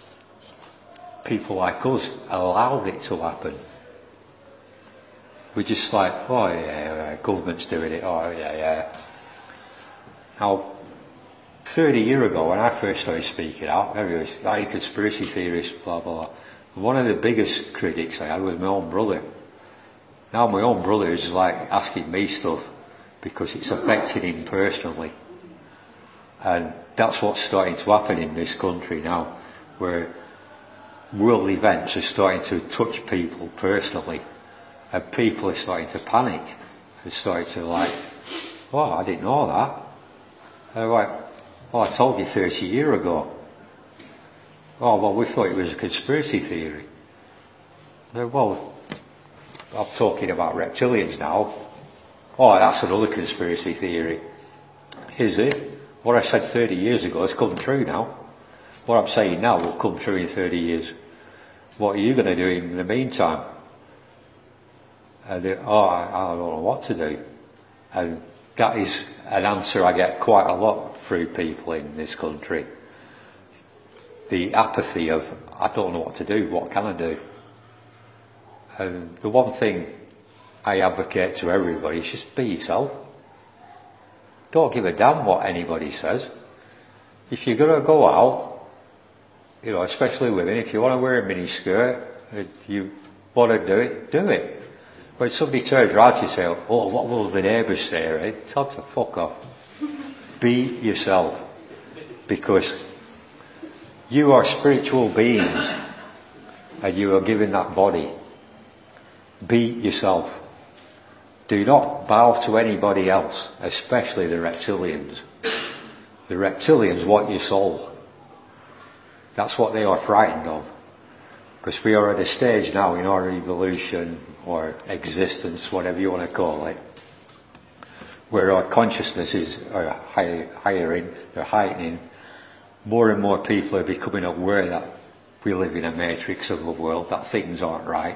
people like us allowed it to happen. We're just like, oh yeah, yeah, government's doing it, oh yeah, yeah. Now, thirty years ago when I first started speaking out, everybody was, oh, you conspiracy theorists, blah, blah, blah. And one of the biggest critics I had was my own brother. Now my own brother is like asking me stuff because it's affecting him personally. And that's what's starting to happen in this country now, where world events are starting to touch people personally, and people are starting to panic. They're starting to like, oh, I didn't know that. And they're like, oh, I told you thirty years ago. Oh, well, we thought it was a conspiracy theory. They're, well, I'm talking about reptilians now. Oh, that's another conspiracy theory. Is it? What I said thirty years ago has come true now. What I'm saying now will come true in thirty years. What are you going to do in the meantime? And they, oh, I, I don't know what to do. And that is an answer I get quite a lot through people in this country. The apathy of, I don't know what to do, what can I do? And the one thing I advocate to everybody is just be yourself. Don't give a damn what anybody says. If you're going to go out, you know, especially women, if you want to wear a mini skirt, if you want to do it, do it. When somebody turns around to you and says, oh, what will the neighbours say, right? Tell them to fuck off. Be yourself. Because you are spiritual beings and you are given that body. Be yourself. Do not bow to anybody else, especially the reptilians. The reptilians want your soul. That's what they are frightened of. Because we are at a stage now in our evolution or existence, whatever you want to call it, where our consciousnesses are higher, higher they're heightening. More and more people are becoming aware that we live in a matrix of the world, that things aren't right.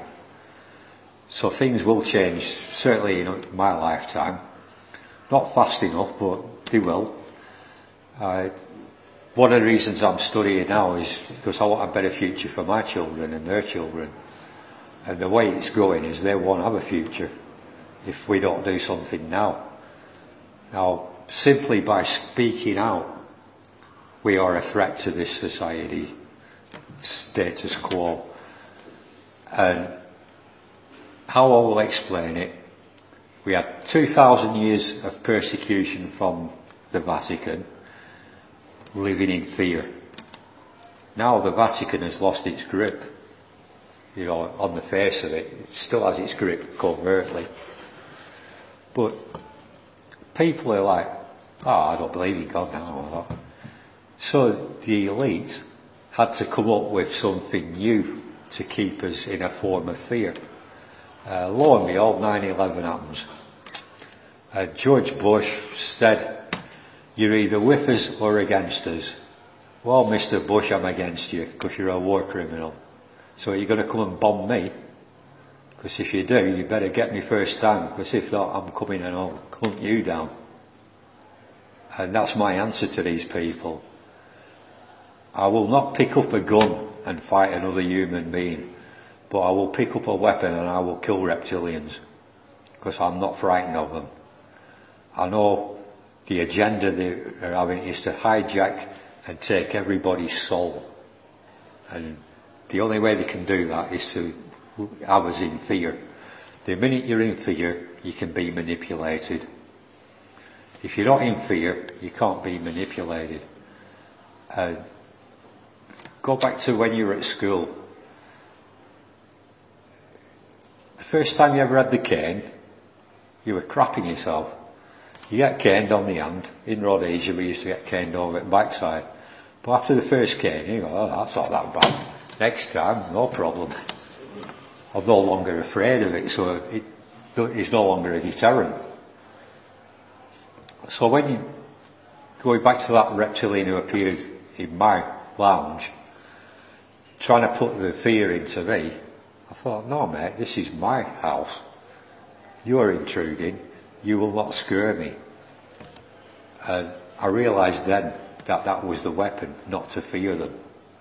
So things will change, certainly in my lifetime. Not fast enough, but they will. Uh, one of the reasons I'm studying now is because I want a better future for my children and their children. And the way it's going is they won't have a future if we don't do something now. Now, simply by speaking out, we are a threat to this society. status quo. And how I will explain it, we had two thousand years of persecution from the Vatican, living in fear. Now the Vatican has lost its grip, you know, on the face of it. It still has its grip covertly. But people are like, oh, I don't believe in God now. So the elite had to come up with something new to keep us in a form of fear. Uh, lo and behold, nine eleven happens. Uh, George Bush said, you're either with us or against us. Well, Mister Bush, I'm against you because you're a war criminal. So are you going to come and bomb me? Because if you do, you better get me first time, because if not, I'm coming and I'll hunt you down. And that's my answer to these people. I will not pick up a gun and fight another human being, but I will pick up a weapon and I will kill reptilians, because I'm not frightened of them. I know the agenda they are having is to hijack and take everybody's soul. And the only way they can do that is to have us in fear. The minute you're in fear, you can be manipulated. If you're not in fear, you can't be manipulated. Uh, go back to when you were at school. The first time you ever had the cane, you were crapping yourself. You get caned on the hand. In Rhodesia, we used to get caned over at the backside. But after the first cane, you go, oh, that's not that bad. Next time, no problem. I'm no longer afraid of it, so it, it's no longer a deterrent. So when you, going back to that reptilian who appeared in my lounge, trying to put the fear into me, I thought, no mate, this is my house. You're intruding, you will not scare me. And I realised then that that was the weapon, not to fear them.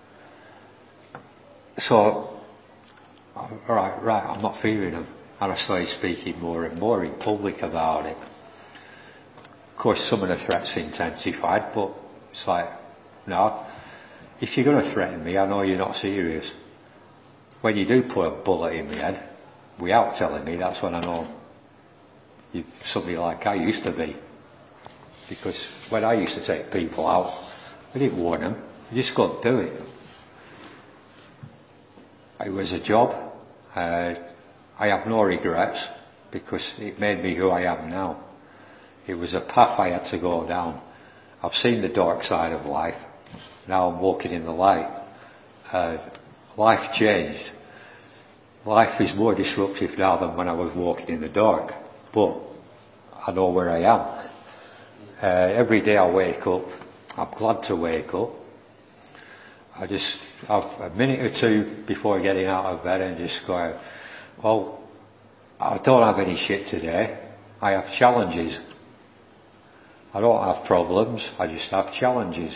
So, alright, right, I'm not fearing them. And I started speaking more and more in public about it. Of course, some of the threats intensified, but it's like, no, if you're going to threaten me, I know you're not serious. When you do put a bullet in my head, without telling me, that's when I know you're somebody like I used to be. Because when I used to take people out, we didn't warn them, you just couldn't do it. It was a job. Uh, I have no regrets because it made me who I am now. It was a path I had to go down. I've seen the dark side of life. Now I'm walking in the light. Uh, life changed. Life is more disruptive now than when I was walking in the dark. But I know where I am. Uh, every day I wake up, I'm glad to wake up. I just have a minute or two before getting out of bed and just go, well, I don't have any shit today. I have challenges. I don't have problems, I just have challenges.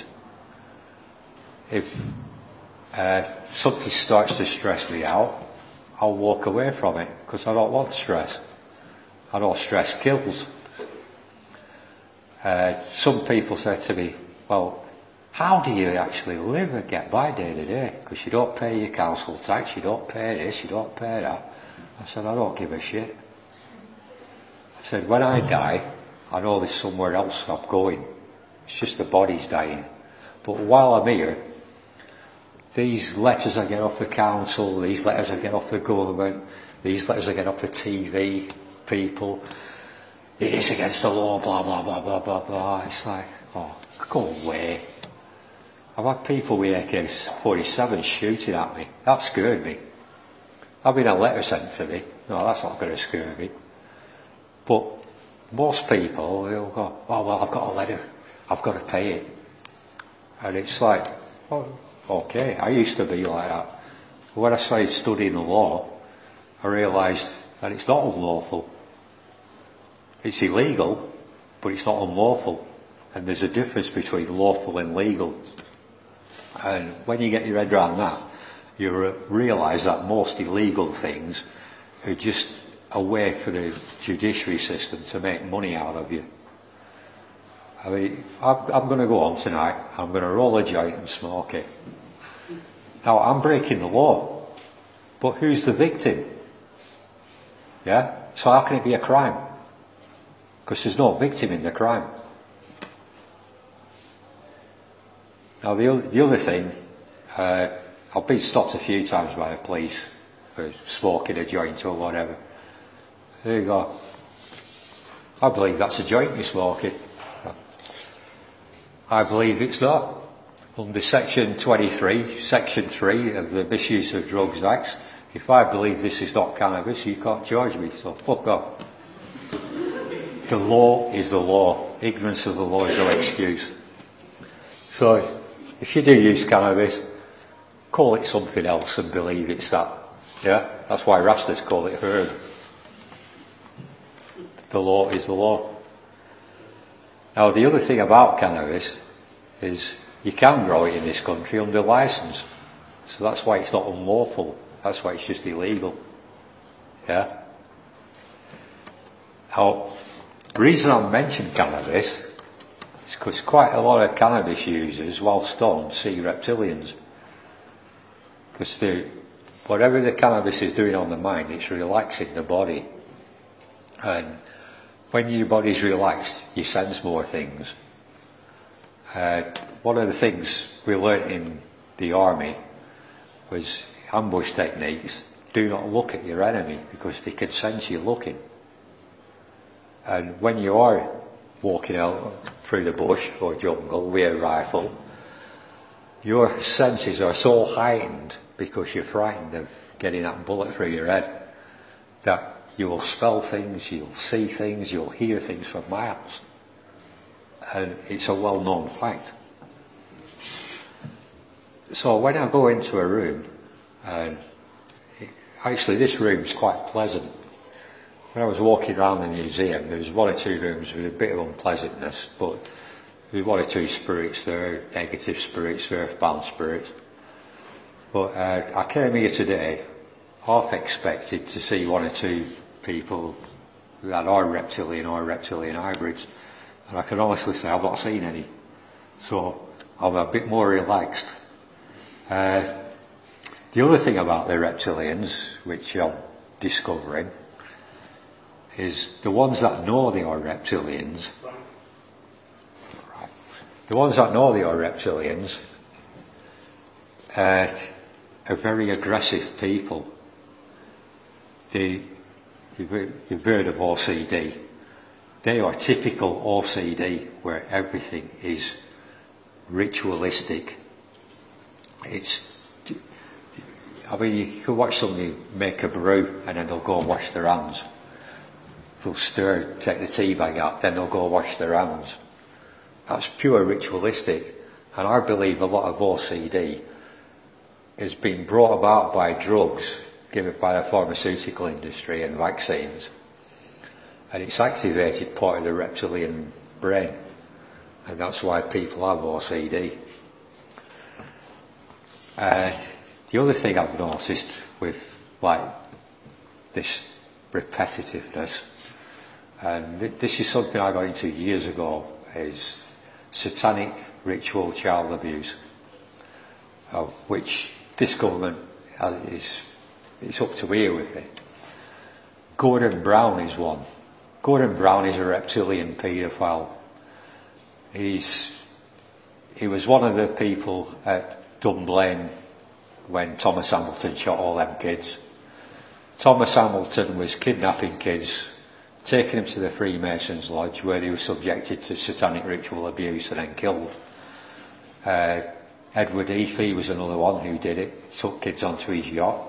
If uh, something starts to stress me out, I'll walk away from it because I don't want stress. I know stress kills. Uh, some people say to me, well, how do you actually live and get by day to day? Because you don't pay your council tax, you don't pay this, you don't pay that. I said, I don't give a shit. I said, when I die, I know there's somewhere else I'm going. It's just the body's dying. But while I'm here, these letters I get off the council, these letters I get off the government, these letters I get off the T V people, it is against the law, blah, blah, blah, blah, blah, blah. It's like, oh, go away. I've had people with A K forty-seven shooting at me. That scared me. I've been a letter sent to me. No, that's not going to scare me. But most people, they'll go, oh, well, I've got a letter. I've got to pay it. And it's like, oh, okay, I used to be like that. When I started studying the law, I realised that it's not unlawful. It's illegal, but it's not unlawful. And there's a difference between lawful and legal. And when you get your head around that, you re- realise that most illegal things are just a way for the judiciary system to make money out of you. I mean, I'm, I'm going to go on tonight, I'm going to roll a joint and smoke it. Now, I'm breaking the law, but who's the victim? Yeah? So how can it be a crime? Because there's no victim in the crime. Now, the other, the other thing, uh, I've been stopped a few times by the police for smoking a joint or whatever. There you go. I believe that's a joint you're smoking. I believe it's not. Under section twenty-three, section three of the Misuse of Drugs Act, if I believe this is not cannabis, you can't charge me, so fuck off. The law is the law. Ignorance of the law is no excuse. So, if you do use cannabis, call it something else and believe it's that. Yeah? That's why Rastas call it herb. The law is the law. Now, the other thing about cannabis is you can grow it in this country under licence. So that's why it's not unlawful. That's why it's just illegal. Yeah? Now, the reason I mentioned cannabis is because quite a lot of cannabis users, while stoned, see reptilians. Because whatever the cannabis is doing on the mind, it's relaxing the body. And when your body's relaxed, you sense more things. Uh, one of the things we learnt in the army was ambush techniques. Do not look at your enemy because they can sense you looking. And when you are walking out through the bush or jungle with a rifle, your senses are so heightened because you're frightened of getting that bullet through your head that you will smell things, you'll see things, you'll hear things for miles. And it's a well-known fact. So when I go into a room, and it, actually this room's quite pleasant. When I was walking around the museum, there was one or two rooms with a bit of unpleasantness, but there were one or two spirits there, negative spirits, earthbound spirits. But uh, I came here today, half expected to see one or two people that are reptilian or reptilian hybrids. And I can honestly say I've not seen any. So I'm a bit more relaxed. Uh, the other thing about the reptilians, which I'm discovering, is the ones that know they are reptilians, right. the ones that know they are reptilians uh, are very aggressive people. They, you've heard of O C D. They are typical O C D, where everything is ritualistic. It's, I mean, you can watch somebody make a brew and then they'll go and wash their hands. They'll stir, take the tea bag out, then they'll go wash their hands. That's pure ritualistic. And I believe a lot of O C D has been brought about by drugs given by the pharmaceutical industry and vaccines. And it's activated part of the reptilian brain. And that's why people have O C D. Uh, the other thing I've noticed with, like, this repetitiveness, and th- this is something I got into years ago, is satanic ritual child abuse, of which this government is, it's up to here with it. Gordon Brown is one. Gordon Brown is a reptilian paedophile. He's, he was one of the people at Dunblane when Thomas Hamilton shot all them kids. Thomas Hamilton was kidnapping kids, taking them to the Freemasons' Lodge where they were subjected to satanic ritual abuse and then killed. Uh, Edward Eafy was another one who did it. He took kids onto his yacht.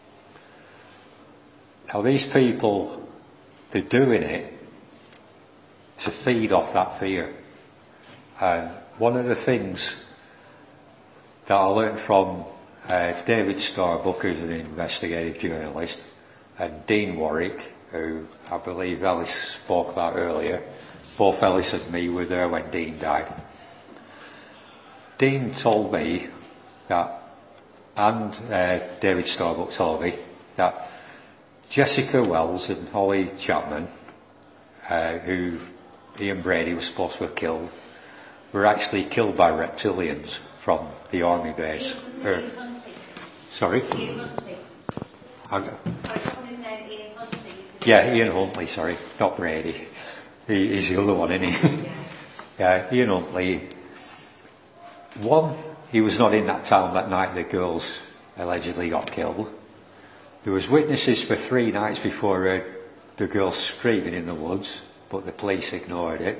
Now these people, they're doing it to feed off that fear. And one of the things that I learned from uh, David Starbuck, who's an investigative journalist, and Dean Warwick, who I believe Ellis spoke about earlier. Both Ellis and me were there when Dean died. Dean told me that, and uh, David Starbuck told me, that Jessica Wells and Holly Chapman, uh, who Ian Brady was supposed to have killed, were actually killed by reptilians from the army base. Her, Sorry? Ian Huntley. I, Sorry, just on his name, Ian Huntley. yeah, Ian Huntley, sorry, not Brady. He, he's the other one, isn't he? Yeah. Yeah, Ian Huntley. One, he was not in that town that night the girls allegedly got killed. There was witnesses for three nights before uh, the girls screaming in the woods, but the police ignored it.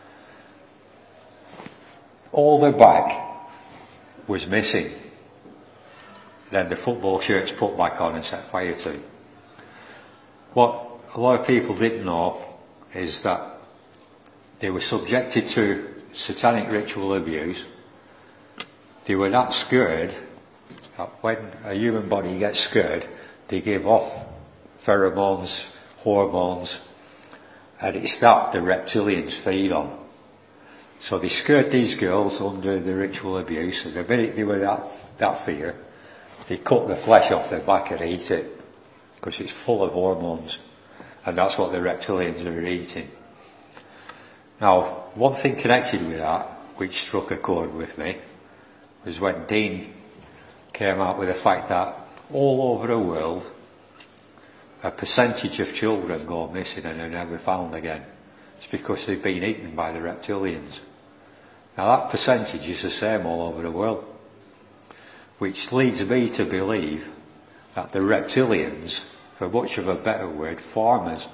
All their back was missing. Then the football shirts put back on and set fire to. What a lot of people didn't know is that they were subjected to satanic ritual abuse. They were that scared that when a human body gets scared, they give off pheromones, hormones, and it's that the reptilians feed on. So they scared these girls under the ritual abuse, and the minute they were that, that fear, they cut the flesh off their back and eat it, because it's full of hormones, and that's what the reptilians are eating. Now, one thing connected with that, which struck a chord with me, was when Dean came out with the fact that all over the world, a percentage of children go missing and are never found again. It's because they've been eaten by the reptilians. Now that percentage is the same all over the world, which leads me to believe that the reptilians, for much of a better word, farmers.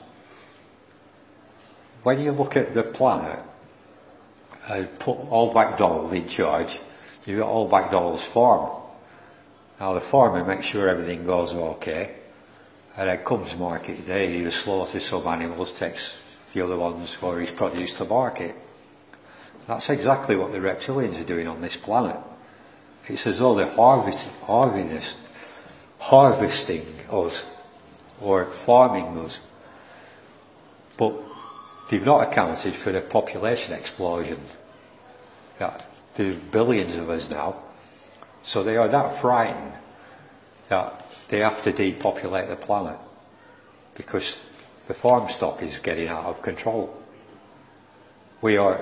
When you look at the planet, uh, put Old MacDonald in charge, you've got Old MacDonald's farm. Now the farmer makes sure everything goes okay, and then comes market day, he either slaughters some animals, takes the other ones or his produce to market. That's exactly what the reptilians are doing on this planet. It's as though they're harvest, harvest, harvesting us or farming us. But they've not accounted for the population explosion. That there's billions of us now. So they are that frightened that they have to depopulate the planet because the farm stock is getting out of control. We are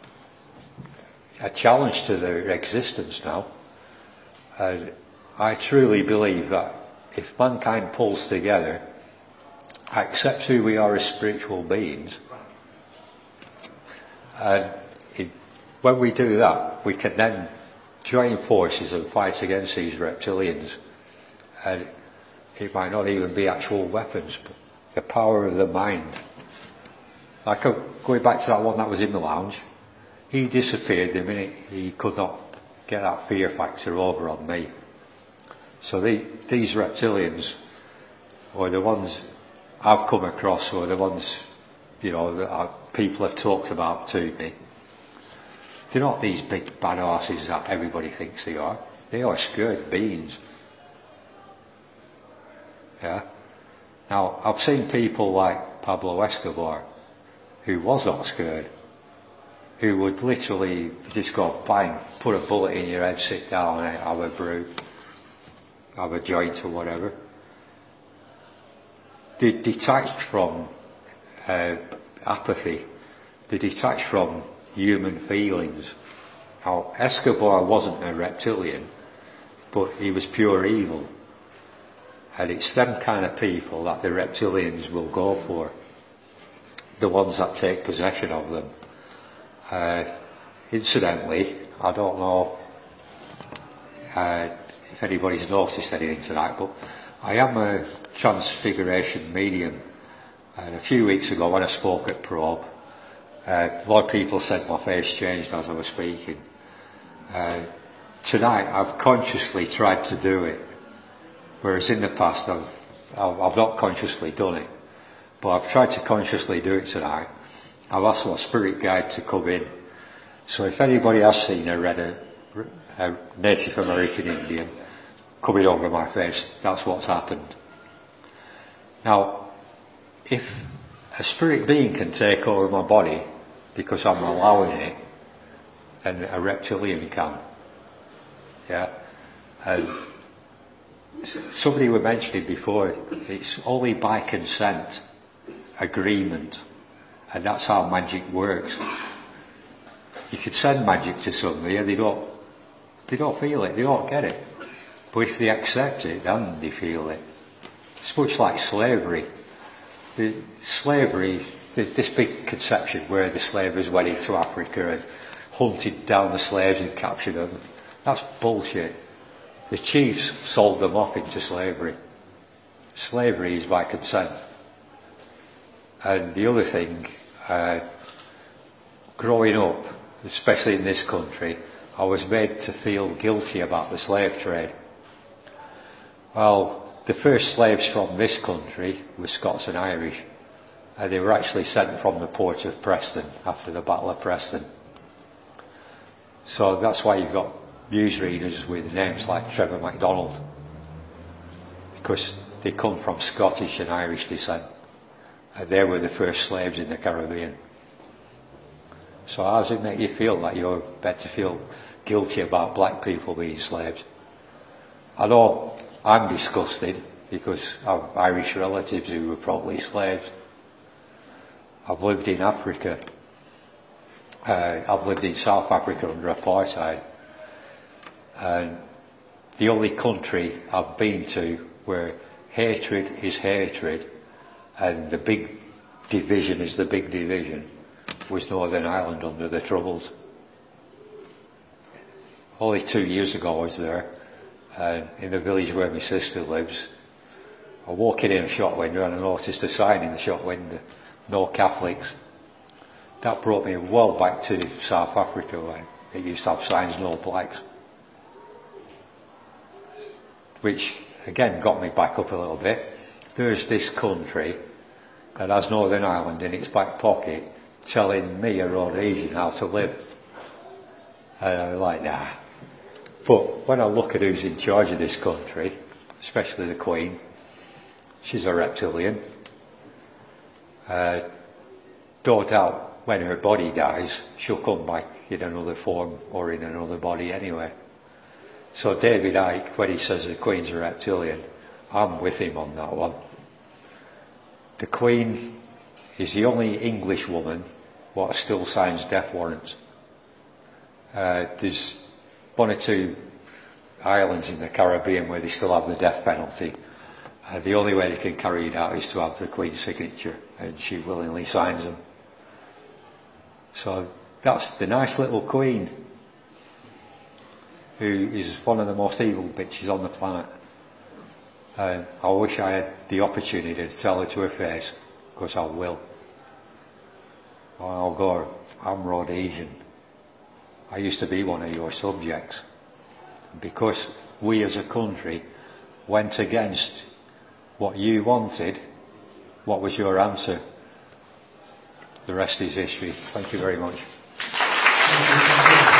a challenge to their existence now. And I truly believe that if mankind pulls together, accepts who we are as spiritual beings, and it, when we do that, we can then join forces and fight against these reptilians. And it might not even be actual weapons, but the power of the mind. Like going back to that one that was in the lounge, he disappeared the minute he could not get that fear factor over on me. So the, these reptilians, or the ones I've come across, or the ones, you know, that I, people have talked about to me, they're not these big bad asses that everybody thinks they are. They are scared beings. Yeah. Now, I've seen people like Pablo Escobar, who was not scared, who would literally just go bang, put a bullet in your head, sit down and have a brew, have a joint or whatever. They're detached from uh, apathy. They're detached from human feelings. Now, Escobar wasn't a reptilian, but he was pure evil. And it's them kind of people that the reptilians will go for. The ones that take possession of them. Uh, incidentally, I don't know uh, if anybody's noticed anything tonight, but I am a transfiguration medium. And a few weeks ago when I spoke at Probe, uh, a lot of people said my face changed as I was speaking. Uh, tonight I've consciously tried to do it. Whereas in the past, I've, I've not consciously done it. But I've tried to consciously do it tonight. I've asked my spirit guide to come in. So if anybody has seen a red, a, a Native American Indian coming over my face, that's what's happened. Now, if a spirit being can take over my body because I'm allowing it, then a reptilian can. Yeah? And somebody was mentioning before, it's only by consent, agreement, and that's how magic works. You could send magic to somebody and they don't, they don't feel it, they don't get it. But if they accept it, then they feel it. It's much like slavery. The slavery, the, this big conception where the slavers went into Africa and hunted down the slaves and captured them, that's bullshit. The chiefs sold them off into slavery. Slavery is by consent. And the other thing, uh, growing up, especially in this country, I was made to feel guilty about the slave trade. Well, the first slaves from this country were Scots and Irish, and they were actually sent from the port of Preston after the Battle of Preston. So that's why you've got newsreaders with names like Trevor MacDonald, because they come from Scottish and Irish descent, and they were the first slaves in the Caribbean. So how does it make you feel that you're meant to feel guilty about black people being slaves? I know I'm disgusted because I have Irish relatives who were probably slaves. I've lived in Africa. Uh, I've lived in South Africa under apartheid. And the only country I've been to where hatred is hatred and the big division is the big division was Northern Ireland under the Troubles. Only two years ago I was there, and in the village where my sister lives, I walked in a shop window and I noticed a sign in the shop window, no Catholics. That brought me well back to South Africa where it used to have signs, no blacks. Which again got me back up a little bit. There's this country that has Northern Ireland in its back pocket telling me, a Rhodesian, how to live. And I was like, nah. But when I look at who's in charge of this country, especially the Queen, she's a reptilian. Uh, no doubt when her body dies, she'll come back in another form or in another body anyway. So David Icke, when he says the Queen's a reptilian, I'm with him on that one. The Queen is the only English woman what still signs death warrants. Uh, there's one or two islands in the Caribbean where they still have the death penalty. Uh, the only way they can carry it out is to have the Queen's signature, and she willingly signs them. So that's the nice little Queen, who is one of the most evil bitches on the planet. And I wish I had the opportunity to tell her to her face, because I will. I'll go, I'm Rhodesian. I used to be one of your subjects. Because we as a country went against what you wanted, what was your answer? The rest is history. Thank you very much.